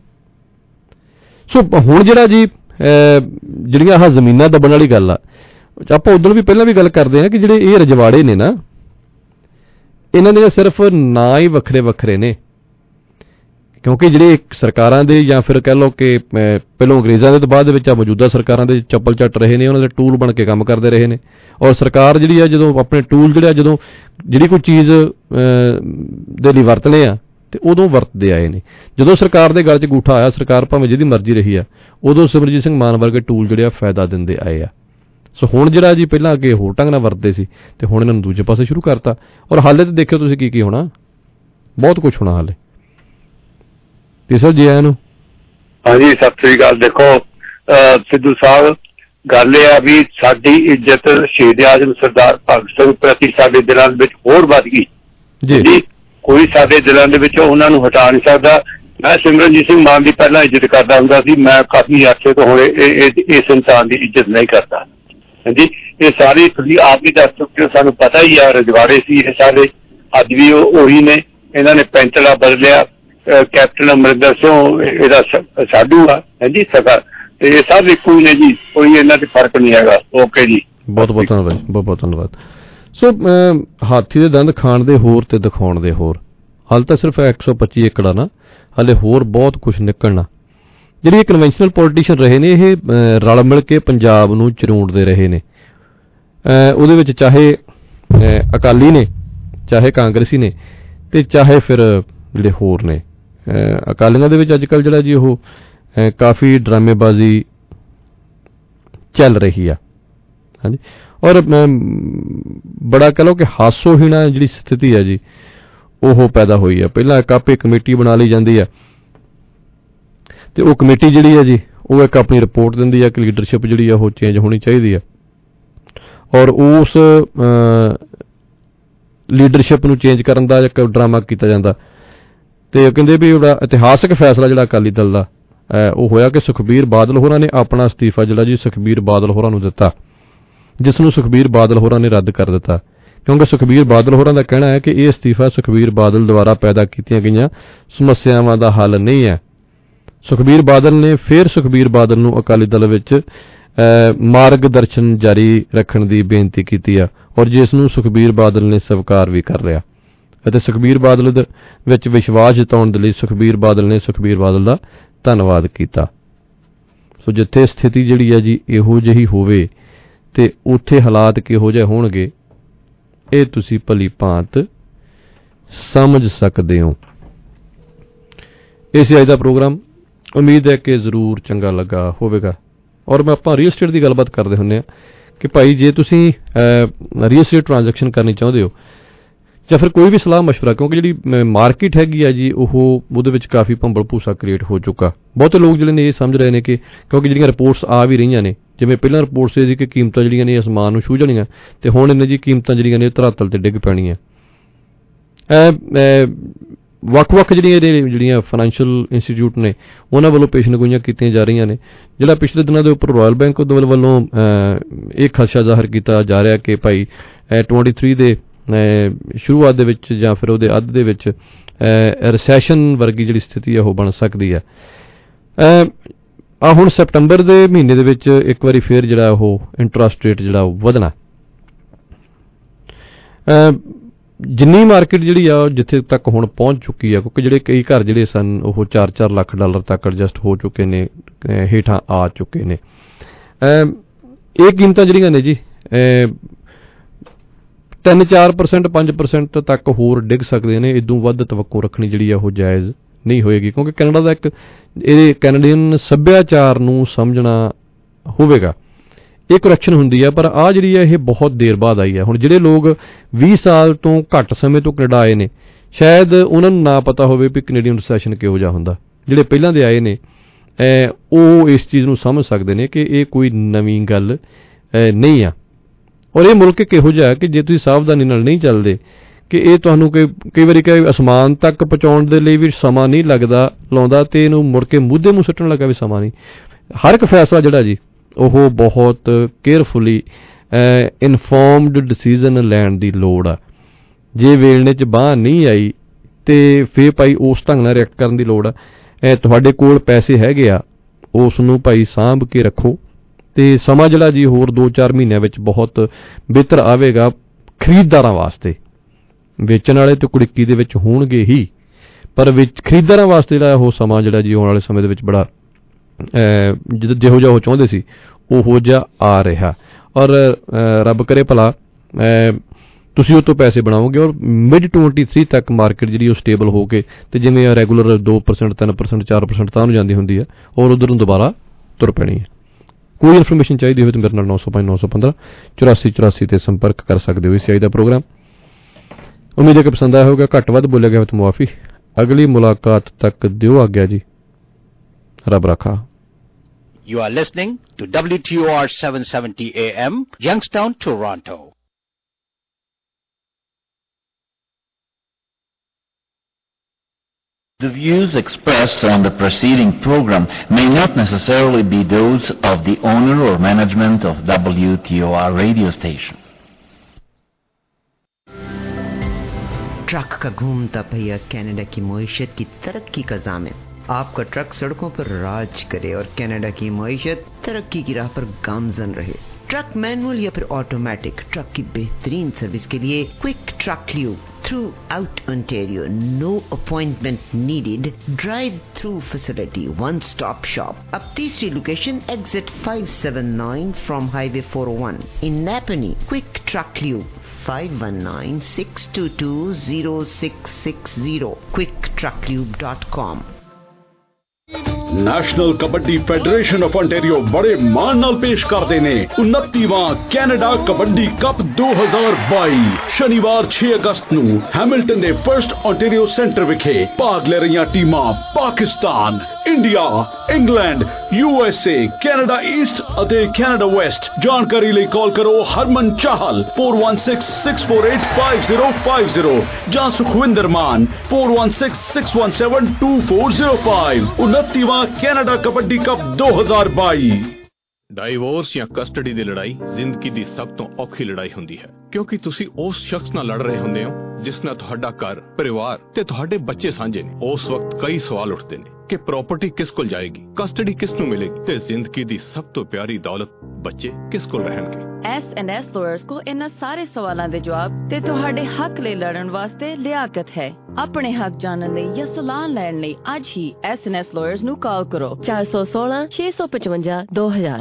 Speaker 6: ਸੋ ਹੁਣ ਜਿਹੜਾ ਜੀ ਜਿਹੜੀਆਂ ਆਹ ਜ਼ਮੀਨਾਂ ਦੱਬਣ ਵਾਲੀ ਗੱਲ ਆ, ਆਪਾਂ ਉਦੋਂ ਵੀ ਪਹਿਲਾਂ ਵੀ ਗੱਲ ਕਰਦੇ ਹਾਂ ਕਿ ਜਿਹੜੇ ਇਹ ਰਜਵਾੜੇ ਨੇ ਨਾ, ਇਹਨਾਂ ਦੇ ਸਿਰਫ ਨਾਂ ਹੀ ਵੱਖਰੇ ਨੇ, ਕਿਉਂਕਿ ਜਿਹੜੇ ਸਰਕਾਰਾਂ ਦੇ ਜਾਂ ਫਿਰ ਕਹਿ ਲਓ ਕਿ ਪਹਿਲਾਂ ਅੰਗਰੇਜ਼ਾਂ ਦੇ ਤੋਂ ਬਾਅਦ ਦੇ ਵਿੱਚ ਆ ਮੌਜੂਦਾ ਸਰਕਾਰਾਂ ਦੇ ਚੱਪਲ ਚੱਟ ਰਹੇ ਨੇ, ਉਹਨਾਂ ਦੇ ਟੂਲ ਬਣ ਕੇ ਕੰਮ ਕਰਦੇ ਰਹੇ ਨੇ। ਔਰ ਸਰਕਾਰ ਜਿਹੜੀ ਆ ਜਦੋਂ ਆਪਣੇ ਟੂਲ ਜਿਹੜਾ ਜਦੋਂ ਜਿਹੜੀ ਕੋਈ ਚੀਜ਼ ਦੇ ਲਈ ਵਰਤਣੇ ਆ ਤੇ ਉਦੋਂ ਵਰਤਦੇ ਆਏ ਨੇ। ਜਦੋਂ ਸਰਕਾਰ ਦੇ ਗਲ 'ਚ ਗੂਠਾ ਆਇਆ, ਸਰਕਾਰ ਭਾਵੇਂ ਜਿਹਦੀ ਮਰਜ਼ੀ ਰਹੀ ਆ, ਉਦੋਂ ਸਿਮਰਜੀਤ ਸਿੰਘ ਮਾਨ ਵਰਗੇ ਟੂਲ ਜਿਹੜੇ ਆ ਫਾਇਦਾ ਦਿੰਦੇ ਆਏ ਆ। ਸੋ ਹੁਣ ਜਿਹੜਾ ਜੀ ਪਹਿਲਾਂ ਅੱਗੇ ਹੋਰ ਢੰਗ ਨਾਲ ਵਰਤਦੇ ਸੀ, ਤੇ ਹੁਣ ਇਹਨਾਂ ਨੂੰ ਦੂਜੇ ਪਾਸੇ ਸ਼ੁਰੂ ਕਰਤਾ। ਔਰ ਹਾਲੇ ਤਾਂ ਦੇਖਿਓ ਤੁਸੀਂ ਕੀ ਹੋਣਾ, ਬਹੁਤ ਕੁਝ ਹੋਣਾ ਹਾਲੇ। ਤੇ ਸਰ ਜੀ ਆਇਆਂ ਨੂੰ।
Speaker 9: ਹਾਂਜੀ, ਸਤਿ ਸ੍ਰੀ ਅਕਾਲ। ਦੇਖੋ ਸਿੱਧੂ ਸਾਹਿਬ, ਗੱਲ ਇਹ ਆ ਵੀ ਸਾਡੀ ਇੱਜ਼ਤ ਸ਼ਹੀਦ ਆਜ਼ਮ ਸਰਦਾਰ ਭਗਤ ਸਿੰਘ ਪ੍ਰਤੀ ਸਾਡੇ ਦਿਲਾਂ ਦੇ ਵਿੱਚ ਹੋਰ ਵੱਧ ਗਈ ਜੀ। ਕੋਈ ਸਾਡੇ ਦਿਲਾਂ ਦੇ ਵਿੱਚੋਂ ਉਹਨਾਂ ਨੂੰ ਹਟਾ ਨਹੀਂ ਸਕਦਾ। ਮੈਂ ਸਿਮਰਨਜੀਤ ਸਿੰਘ ਮਾਨ ਦੀ ਪਹਿਲਾਂ ਇੱਜ਼ਤ ਕਰਦਾ ਹੁੰਦਾ ਸੀ, ਮੈਂ ਕਾਫੀ ਅਰਸੇ ਤੋਂ ਹੁਣ ਇਸ ਇਨਸਾਨ ਦੀ ਇੱਜ਼ਤ ਨਹੀਂ ਕਰਦਾ। ਹਾਂਜੀ, ਇਹ ਸਾਰੀ ਤੁਸੀਂ ਆਪ ਹੀ ਦੱਸ ਚੁੱਕੇ ਹੋ, ਸਾਨੂੰ ਪਤਾ ਹੀ ਆ ਰਜਵਾੜੇ ਸੀ ਇਹ ਸਾਰੇ, ਅੱਜ ਵੀ ਉਹੀ ਨੇ। ਇਹਨਾਂ ਨੇ ਪੈਂਤਲਾ ਬਦਲਿਆ, ਕੈਪਟਨ ਅਮਰਿੰਦਰ ਸਿੰਘ ਇਹਦਾ ਸਾਡੂ ਆ, ਹਾਂਜੀ ਸਕਾ, ਤੇ ਇਹ ਸਭ ਇੱਕੋ ਹੀ ਨੇ ਜੀ, ਕੋਈ ਇਹਨਾਂ 'ਚ ਫਰਕ ਨਹੀਂ ਹੈਗਾ। ਓਕੇ ਜੀ,
Speaker 6: ਬਹੁਤ ਬਹੁਤ ਧੰਨਵਾਦ, ਬਹੁਤ ਬਹੁਤ ਧੰਨਵਾਦ। ਸੋ ਹਾਥੀ ਦੇ ਦੰਦ ਖਾਣ ਦੇ ਹੋਰ ਤੇ ਦਿਖਾਉਣ ਦੇ ਹੋਰ, ਹਾਲ ਤਾਂ ਸਿਰਫ 125 ਏਕੜ ਆ ਨਾ, ਹਾਲੇ ਹੋਰ ਬਹੁਤ ਕੁਝ ਨਿਕਲਣਾ। ਜਿਹੜੇ ਕਨਵੈਨਸ਼ਨਲ ਪੋਲੀਟੀਸ਼ੀਅਨ ਰਹੇ ਨੇ, ਇਹ ਰਲ ਮਿਲ ਕੇ ਪੰਜਾਬ ਨੂੰ ਚਰੂੰਡਦੇ ਰਹੇ ਨੇ। ਉਹਦੇ ਵਿੱਚ ਚਾਹੇ ਅਕਾਲੀ ਨੇ, ਚਾਹੇ ਕਾਂਗਰਸੀ ਨੇ, ਤੇ ਚਾਹੇ ਫਿਰ ਜਿਹੜੇ ਹੋਰ ਨੇ। ਅਕਾਲੀਆਂ ਦੇ ਵਿੱਚ ਅੱਜ ਕੱਲ੍ਹ ਜਿਹੜਾ ਜੀ ਉਹ ਕਾਫੀ ਡਰਾਮੇਬਾਜ਼ੀ ਚੱਲ ਰਹੀ ਆ, ਹਾਂਜੀ। ਔਰ ਬੜਾ ਕਹਿ ਲਓ ਕਿ ਹਾਸੋਹੀਣਾ ਜਿਹੜੀ ਸਥਿਤੀ ਹੈ ਜੀ ਉਹ ਪੈਦਾ ਹੋਈ ਹੈ। ਪਹਿਲਾਂ ਇੱਕ ਆਪੇ ਕਮੇਟੀ ਬਣਾ ਲਈ ਜਾਂਦੀ ਹੈ, ਤੇ ਉਹ ਕਮੇਟੀ ਜਿਹੜੀ ਹੈ ਜੀ ਉਹ ਇੱਕ ਆਪਣੀ ਰਿਪੋਰਟ ਦਿੰਦੀ ਹੈ ਕਿ ਲੀਡਰਸ਼ਿਪ ਜਿਹੜੀ ਆ ਉਹ ਚੇਂਜ ਹੋਣੀ ਚਾਹੀਦੀ ਹੈ, ਔਰ ਉਸ ਲੀਡਰਸ਼ਿਪ ਨੂੰ ਚੇਂਜ ਕਰਨ ਦਾ ਇੱਕ ਡਰਾਮਾ ਕੀਤਾ ਜਾਂਦਾ। ਤੇ ਕਹਿੰਦੇ ਵੀ ਉਹਦਾ ਇਤਿਹਾਸਕ ਫੈਸਲਾ ਜਿਹੜਾ ਅਕਾਲੀ ਦਲ ਦਾ ਉਹ ਹੋਇਆ ਕਿ ਸੁਖਬੀਰ ਬਾਦਲ ਹੋਰਾਂ ਨੇ ਆਪਣਾ ਅਸਤੀਫਾ ਜਿਹੜਾ ਜੀ ਸੁਖਬੀਰ ਬਾਦਲ ਹੋਰਾਂ ਨੂੰ ਦਿੱਤਾ, ਜਿਸ ਨੂੰ ਸੁਖਬੀਰ ਬਾਦਲ ਹੋਰਾਂ ਨੇ ਰੱਦ ਕਰ ਦਿੱਤਾ, ਕਿਉਂਕਿ ਸੁਖਬੀਰ ਬਾਦਲ ਹੋਰਾਂ ਦਾ ਕਹਿਣਾ ਹੈ ਕਿ ਇਹ ਅਸਤੀਫਾ ਸੁਖਬੀਰ ਬਾਦਲ ਦੁਆਰਾ ਪੈਦਾ ਕੀਤੀਆਂ ਗਈਆਂ ਸਮੱਸਿਆਵਾਂ ਦਾ ਹੱਲ ਨਹੀਂ ਹੈ। ਸੁਖਬੀਰ ਬਾਦਲ ਨੇ ਫਿਰ ਸੁਖਬੀਰ ਬਾਦਲ ਨੂੰ ਅਕਾਲੀ ਦਲ ਵਿੱਚ ਮਾਰਗ ਦਰਸ਼ਨ ਜਾਰੀ ਰੱਖਣ ਦੀ ਬੇਨਤੀ ਕੀਤੀ ਆ, ਔਰ ਜਿਸ ਨੂੰ ਸੁਖਬੀਰ ਬਾਦਲ ਨੇ ਸਵੀਕਾਰ ਵੀ ਕਰ ਲਿਆ, ਅਤੇ ਸੁਖਬੀਰ ਬਾਦਲ ਦੇ ਵਿੱਚ ਵਿਸ਼ਵਾਸ ਜਤਾਉਣ ਦੇ ਲਈ ਸੁਖਬੀਰ ਬਾਦਲ ਨੇ ਸੁਖਬੀਰ ਬਾਦਲ ਦਾ ਧੰਨਵਾਦ ਕੀਤਾ। ਸੋ ਜਿੱਥੇ ਸਥਿਤੀ ਜਿਹੜੀ ਹੈ ਜੀ ਇਹੋ ਜਿਹੀ ਹੋਵੇ ਤੇ ਉੱਥੇ ਹਾਲਾਤ ਕਿਹੋ ਜਿਹੇ ਹੋਣਗੇ ਇਹ ਤੁਸੀਂ ਭਲੀ ਭਾਂਤ ਸਮਝ ਸਕਦੇ ਹੋ। ਇਹ ਸੀ ਅੱਜ ਦਾ ਪ੍ਰੋਗਰਾਮ। ਉਮੀਦ ਹੈ ਕਿ ਜ਼ਰੂਰ ਚੰਗਾ ਲੱਗਾ ਹੋਵੇਗਾ। ਔਰ ਮੈਂ ਆਪਾਂ ਰੀਅਲ ਸਟੇਟ ਦੀ ਗੱਲਬਾਤ ਕਰਦੇ ਹੁੰਦੇ ਹਾਂ ਕਿ ਭਾਈ ਜੇ ਤੁਸੀਂ ਰੀਅਲ ਸਟੇਟ ਟ੍ਰਾਂਜੈਕਸ਼ਨ ਕਰਨੀ ਚਾਹੁੰਦੇ ਹੋ ਜਾਂ ਫਿਰ ਕੋਈ ਵੀ ਸਲਾਹ ਮਸ਼ਵਰਾ, ਕਿਉਂਕਿ ਜਿਹੜੀ ਮਾਰਕੀਟ ਹੈਗੀ ਆ ਜੀ ਉਹਦੇ ਵਿੱਚ ਕਾਫੀ ਭੰਬਲ ਭੂਸਾ ਕ੍ਰੀਏਟ ਹੋ ਚੁੱਕਾ। ਬਹੁਤੇ ਲੋਕ ਜਿਹੜੇ ਨੇ ਇਹ ਸਮਝ ਰਹੇ ਨੇ ਕਿ ਕਿਉਂਕਿ ਜਿਹੜੀਆਂ ਰਿਪੋਰਟਸ ਆ ਵੀ ਰਹੀਆਂ ਨੇ, ਜਿਵੇਂ ਪਹਿਲਾਂ ਰਿਪੋਰਟਸ ਸੀ ਕਿ ਕੀਮਤਾਂ ਜਿਹੜੀਆਂ ਨੇ ਅਸਮਾਨ ਨੂੰ ਛੂਹ ਜਾਣੀਆਂ, ਤੇ ਹੁਣ ਇਹਨਾਂ ਦੀ ਕੀਮਤਾਂ ਜਿਹੜੀਆਂ ਨੇ ਧਰਾਤਲ ਤੇ ਡਿੱਗ ਪੈਣੀਆਂ। ਵੱਖ-ਵੱਖ ਜਿਹੜੀਆਂ ਫਾਈਨੈਂਸ਼ੀਅਲ ਇੰਸਟੀਚਿਊਟ ਨੇ ਉਹਨਾਂ ਵੱਲੋਂ ਪੇਸ਼ਨਗੋਈਆਂ ਕੀਤੀਆਂ ਜਾ ਰਹੀਆਂ ਨੇ। ਜਿਹੜਾ ਪਿਛਲੇ ਦਿਨਾਂ ਦੇ ਉੱਪਰ ਰਾਇਲ ਬੈਂਕ ਵੱਲੋਂ ਇਹ ਖਦਸ਼ਾ ਜ਼ਾਹਰ ਕੀਤਾ ਜਾ ਰਿਹਾ ਕਿ ਭਾਈ 23 ਦੇ ਸ਼ੁਰੂਆਤ ਦੇ ਵਿੱਚ ਜਾਂ ਫਿਰ ਉਹਦੇ ਅੱਧ ਦੇ ਵਿੱਚ ਰਿਸੈਸ਼ਨ ਵਰਗੀ ਜਿਹੜੀ ਸਥਿਤੀ ਹੈ ਉਹ ਬਣ ਸਕਦੀ ਹੈ। ਹੁਣ ਸੈਪਟੰਬਰ ਦੇ ਮਹੀਨੇ ਦੇ ਵਿੱਚ ਇੱਕ ਵਾਰੀ ਫੇਰ ਜਿਹੜਾ ਉਹ ਇੰਟਰਸਟ ਰੇਟ ਜਿਹੜਾ ਉਹ ਵਧਣਾ। ਜਿੰਨੀ ਮਾਰਕੀਟ ਜਿਹੜੀ ਆ ਜਿੱਥੇ ਤੱਕ ਹੁਣ ਪਹੁੰਚ ਚੁੱਕੀ ਆ, ਕਿਉਂਕਿ ਜਿਹੜੇ ਕਈ ਘਰ ਜਿਹੜੇ ਸਨ ਉਹ $4-4 ਲੱਖ ਤੱਕ ਐਡਜਸਟ ਹੋ ਚੁੱਕੇ ਨੇ, ਹੇਠਾਂ ਆ ਚੁੱਕੇ ਨੇ। ਇਹ ਕੀਮਤਾਂ ਜਿਹੜੀਆਂ ਨੇ ਜੀ 3-4% 5% ਤੱਕ ਹੋਰ ਡਿੱਗ ਸਕਦੇ ਨੇ। ਇਦੋਂ ਵੱਧ ਤਵੱਕੋ ਰੱਖਣੀ ਜਿਹੜੀ ਆ ਉਹ ਜਾਇਜ਼ ਨਹੀਂ ਹੋਏਗੀ, ਕਿਉਂਕਿ ਕੈਨੇਡਾ ਦਾ ਇੱਕ ਇਹ ਕੈਨੇਡੀਅਨ ਸੱਭਿਆਚਾਰ ਨੂੰ ਸਮਝਣਾ ਹੋਵੇਗਾ। ਇਹ ਕਰੈਕਸ਼ਨ ਹੁੰਦੀ ਹੈ, ਪਰ ਆਹ ਜਿਹੜੀ ਹੈ ਇਹ ਬਹੁਤ ਦੇਰ ਬਾਅਦ ਆਈ ਹੈ। ਹੁਣ ਜਿਹੜੇ ਲੋਕ 20 ਸਾਲ ਤੋਂ ਘੱਟ ਸਮੇਂ ਤੋਂ ਕੈਨੇਡਾ ਆਏ ਨੇ, ਸ਼ਾਇਦ ਉਹਨਾਂ ਨੂੰ ਨਾ ਪਤਾ ਹੋਵੇ ਵੀ ਕੈਨੇਡੀਅਨ ਰਿਸੈਸ਼ਨ ਕਿਹੋ ਜਿਹਾ ਹੁੰਦਾ। ਜਿਹੜੇ ਪਹਿਲਾਂ ਦੇ ਆਏ ਨੇ ਉਹ ਇਸ ਚੀਜ਼ ਨੂੰ ਸਮਝ ਸਕਦੇ ਨੇ ਕਿ ਇਹ ਕੋਈ ਨਵੀਂ ਗੱਲ ਨਹੀਂ ਆ। ਔਰ ਇਹ ਮੁਲਕ ਕਿਹੋ ਜਿਹਾ ਕਿ ਜੇ ਤੁਸੀਂ ਸਾਵਧਾਨੀ ਨਾਲ ਨਹੀਂ ਚੱਲਦੇ ਕਿ ਇਹ ਤੁਹਾਨੂੰ ਕਈ ਵਾਰੀ ਅਸਮਾਨ ਤੱਕ ਪਹੁੰਚਾਉਣ ਦੇ ਲਈ ਵੀ ਸਮਾਂ ਨਹੀਂ ਲਾਉਂਦਾ, ਤੇ ਇਹਨੂੰ ਮੁੜ ਕੇ ਮੂਧੇ ਮੂੰਹ ਸੁੱਟਣ ਲੱਗਾ ਵੀ ਸਮਾਂ ਨਹੀਂ। ਹਰ ਇੱਕ ਫੈਸਲਾ ਜਿਹੜਾ ਜੀ ਉਹ ਬਹੁਤ ਕੇਅਰਫੁਲੀ ਇਨਫੋਰਮਡ ਡਿਸੀਜ਼ਨ ਲੈਣ ਦੀ ਲੋੜ ਆ। ਜੇ ਵੇਲਣੇ 'ਚ ਬਾਂਹ ਨਹੀਂ ਆਈ ਤੇ ਫੇਰ ਭਾਈ ਉਸ ਢੰਗ ਨਾਲ ਰਿਐਕਟ ਕਰਨ ਦੀ ਲੋੜ ਆ। ਤੁਹਾਡੇ ਕੋਲ ਪੈਸੇ ਹੈਗੇ ਆ, ਉਸ ਨੂੰ ਭਾਈ ਸਾਂਭ ਕੇ ਰੱਖੋ, ਤੇ ਸਮਾਂ ਜਿਹੜਾ ਜੀ ਹੋਰ 2-4 ਮਹੀਨਿਆਂ ਵਿੱਚ ਬਹੁਤ ਬਿਹਤਰ ਆਵੇਗਾ ਖਰੀਦਦਾਰਾਂ ਵਾਸਤੇ। ਵੇਚਣ ਵਾਲੇ ਤੇ ਕੁੜਿੱਕੀ ਦੇ ਵਿੱਚ ਹੋਣਗੇ ਹੀ, ਪਰ ਖਰੀਦਦਾਰਾਂ ਵਾਸਤੇ ਜਿਹੜਾ ਉਹ ਸਮਾਂ ਜਿਹੜਾ ਜੀ ਆਉਣ ਵਾਲੇ ਸਮੇਂ ਦੇ ਵਿੱਚ ਬੜਾ ਜਿਹੋ ਜਿਹਾ ਉਹ ਚਾਹੁੰਦੇ ਸੀ ਉਹੋ ਜਿਹਾ ਆ ਰਿਹਾ। ਔਰ ਰੱਬ ਕਰੇ ਭਲਾ ਤੁਸੀਂ ਉਹ ਤੋਂ ਪੈਸੇ ਬਣਾਓਗੇ ਔਰ mid-23 ਤੱਕ ਮਾਰਕੀਟ ਜਿਹੜੀ ਉਹ ਸਟੇਬਲ ਹੋ ਕੇ, ਤੇ ਜਿਵੇਂ ਰੈਗੂਲਰ 2% 3% 4% ਤਾਂ ਨੂੰ ਜਾਂਦੀ ਹੁੰਦੀ ਹੈ, ਔਰ ਉਧਰ ਨੂੰ ਦੁਬਾਰਾ ਤੁਰ ਪੈਣੀ ਹੈ। ਕੋਈ ਇਨਫੋਰਮੇਸ਼ਨ ਚਾਹੀਦੀ ਹੋਵੇ ਤਾਂ ਮੇਰੇ ਨਾਲ 905-915 8484 ਤੇ ਸੰਪਰਕ ਕਰ ਸਕਦੇ ਹੋ। ਇਸ ਆਈ ਦਾ ਪ੍ਰੋਗਰਾਮ ਉਮੀਦ ਹੈ ਕਿ ਪਸੰਦ ਆਇਆ ਹੋਵੇਗਾ। ਘੱਟ ਵੱਧ ਬੋਲਿਆ ਗਿਆ ਤਾਂ ਮੁਆਫੀ। ਅਗਲੀ ਮੁਲਾਕਾਤ ਤੱਕ ਦਿਓ ਆਗਿਆ ਜੀ। ਰੱਬ ਰਾਖਾ।
Speaker 8: You are listening to WTOR 770 AM, Youngstown, Toronto.
Speaker 10: The views expressed on the preceding program may not necessarily be those of the owner or management of WTOR radio station.
Speaker 23: Truck का घूमता पहिया कनाडा की मईशत की तरक्की का ज़ामिन। आपका truck सड़कों पर राज करे और कनाडा की मईशत तरक्की की राह पर गामजन रहे। ट्रक मैनुअल या फिर ऑटोमेटिक, ट्रक की बेहतरीन सर्विस के लिए quick truck lube throughout Ontario. No appointment needed, drive through facility, one stop shop. अब तीसरी location exit 579 from highway 401 in Napanee. Quick truck lube 519-622-0660, quicktrucklube.com।
Speaker 15: National kabaddi federation of ontario ਬੜੇ ਮਾਣ ਨਾਲ ਪੇਸ਼ ਕਰਦੇ ਨੇ 29ਵਾਂ ਕੈਨੇਡਾ ਕਬੱਡੀ ਕੱਪ 2022 ਸ਼ਨੀਵਾਰ 6 ਅਗਸਤ ਨੂੰ ਹੈਮਿਲਟਨ ਦੇ ਫਰਸਟ ontario ਸੈਂਟਰ ਵਿਖੇ ਭਾਗ ਲੈ ਰਹੀਆਂ ਟੀਮਾਂ Pakistan, India, England, USA, Canada east ਅਤੇ ਕੈਨੇਡਾ ਵੈਸਟ। ਜਾਣਕਾਰੀ ਲਈ ਕਾਲ ਕਰੋ ਹਰਮਨ ਚਾਹਲ 4166485050 ਜਾਂ ਸੁਖਵਿੰਦਰ ਮਾਨ 4166172405। 29ਵਾਂ ਕੈਨੇਡਾ ਕਬੱਡੀ ਕੱਪ 2022।
Speaker 24: ਡਾਈਵੋਰਸ ਜਾਂ ਕਸਟਡੀ ਦੀ ਲੜਾਈ ਜ਼ਿੰਦਗੀ ਦੀ ਸਭ ਤੋਂ ਔਖੀ ਲੜਾਈ ਹੁੰਦੀ ਹੈ, ਕਿਉਂਕਿ ਤੁਸੀਂ ਉਸ ਸ਼ਖਸ ਨਾਲ ਲੜ ਰਹੇ ਹੁੰਦੇ ਹੋ ਜਿਸ ਨਾਲ ਤੁਹਾਡਾ ਘਰ, ਪਰਿਵਾਰ ਤੇ ਤੁਹਾਡੇ ਬੱਚੇ ਸਾਂਝੇ ਨੇ। ਉਸ ਵਕਤ ਕਈ ਸਵਾਲ ਉੱਠਦੇ ਨੇ ਕਿ ਪ੍ਰਾਪਰਟੀ ਕਿਸ ਕੋਲ ਜਾਏਗੀ, ਕਸਟਡੀ ਕਿਸ ਨੂੰ ਮਿਲੇਗੀ ਤੇ ਜ਼ਿੰਦਗੀ ਦੀ ਸਭ ਤੋਂ ਪਿਆਰੀ ਦੌਲਤ ਬੱਚੇ ਕਿਸ ਕੋਲ ਰਹਿਣਗੇ।
Speaker 25: S&S ਲਾਇਰਸ ਕੋ ਇਹਨਾਂ ਸਾਰੇ ਸਵਾਲਾਂ ਦੇ ਜਵਾਬ ਤੇ ਤੁਹਾਡੇ ਹੱਕ ਲਈ ਲੜਨ ਵਾਸਤੇ ਲਿਆਕਤ ਹੈ। ਆਪਣੇ ਹੱਕ ਜਾਣਨ ਲਈ ਜਾਂ ਸਲਾਹ ਲੈਣ ਲਈ ਅੱਜ ਹੀ S&S ਲਾਇਰਸ ਨੂੰ ਕਾਲ ਕਰੋ 416-655-2000।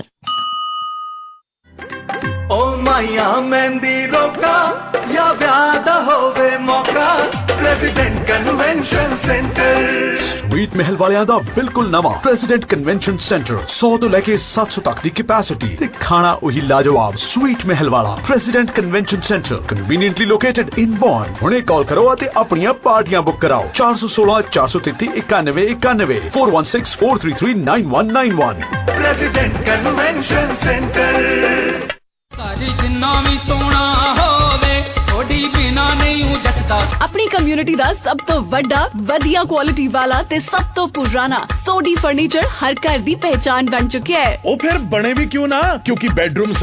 Speaker 2: ਓ ਮਾਇਆ ਮਹਿੰਦੀ ਰੋਕਾ ਜਾਂ ਵਿਆਹ ਦਾ ਹੋਵੇ ਮੌਕਾ, ਪ੍ਰੈਜ਼ੀਡੈਂਟ ਕਨਵੈਨਸ਼ਨ ਸੈਂਟਰ।
Speaker 15: ਸਵੀਟ
Speaker 4: महल वालियां दा बिल्कुल नवा प्रेसिडेंट कन्वेंशन सेंटर 100 तो लेके 700 तक दी कैपेसिटी ते खाना वही लाजवाब स्वीट महल वाला President Convention Centre conveniently located in Bond. हुणे कॉल करो ते अपनियां पार्टियां बुक कराओ 416 433 91 91 416 433 9191।
Speaker 2: President Convention Centre.
Speaker 11: साडी जिन्ना भी सोना होवे थोड़ी बिना नहीं हूं जचदा।
Speaker 18: अपनी कम्युनिटी दा सब तो वड्डा वधिया क्वालिटी वाला ते सब तो पुराना सोडी फर्नीचर हर घर दी पहचान बन चुका है।
Speaker 15: ओ फिर बने भी क्यों ना, क्योंकि बेडरूम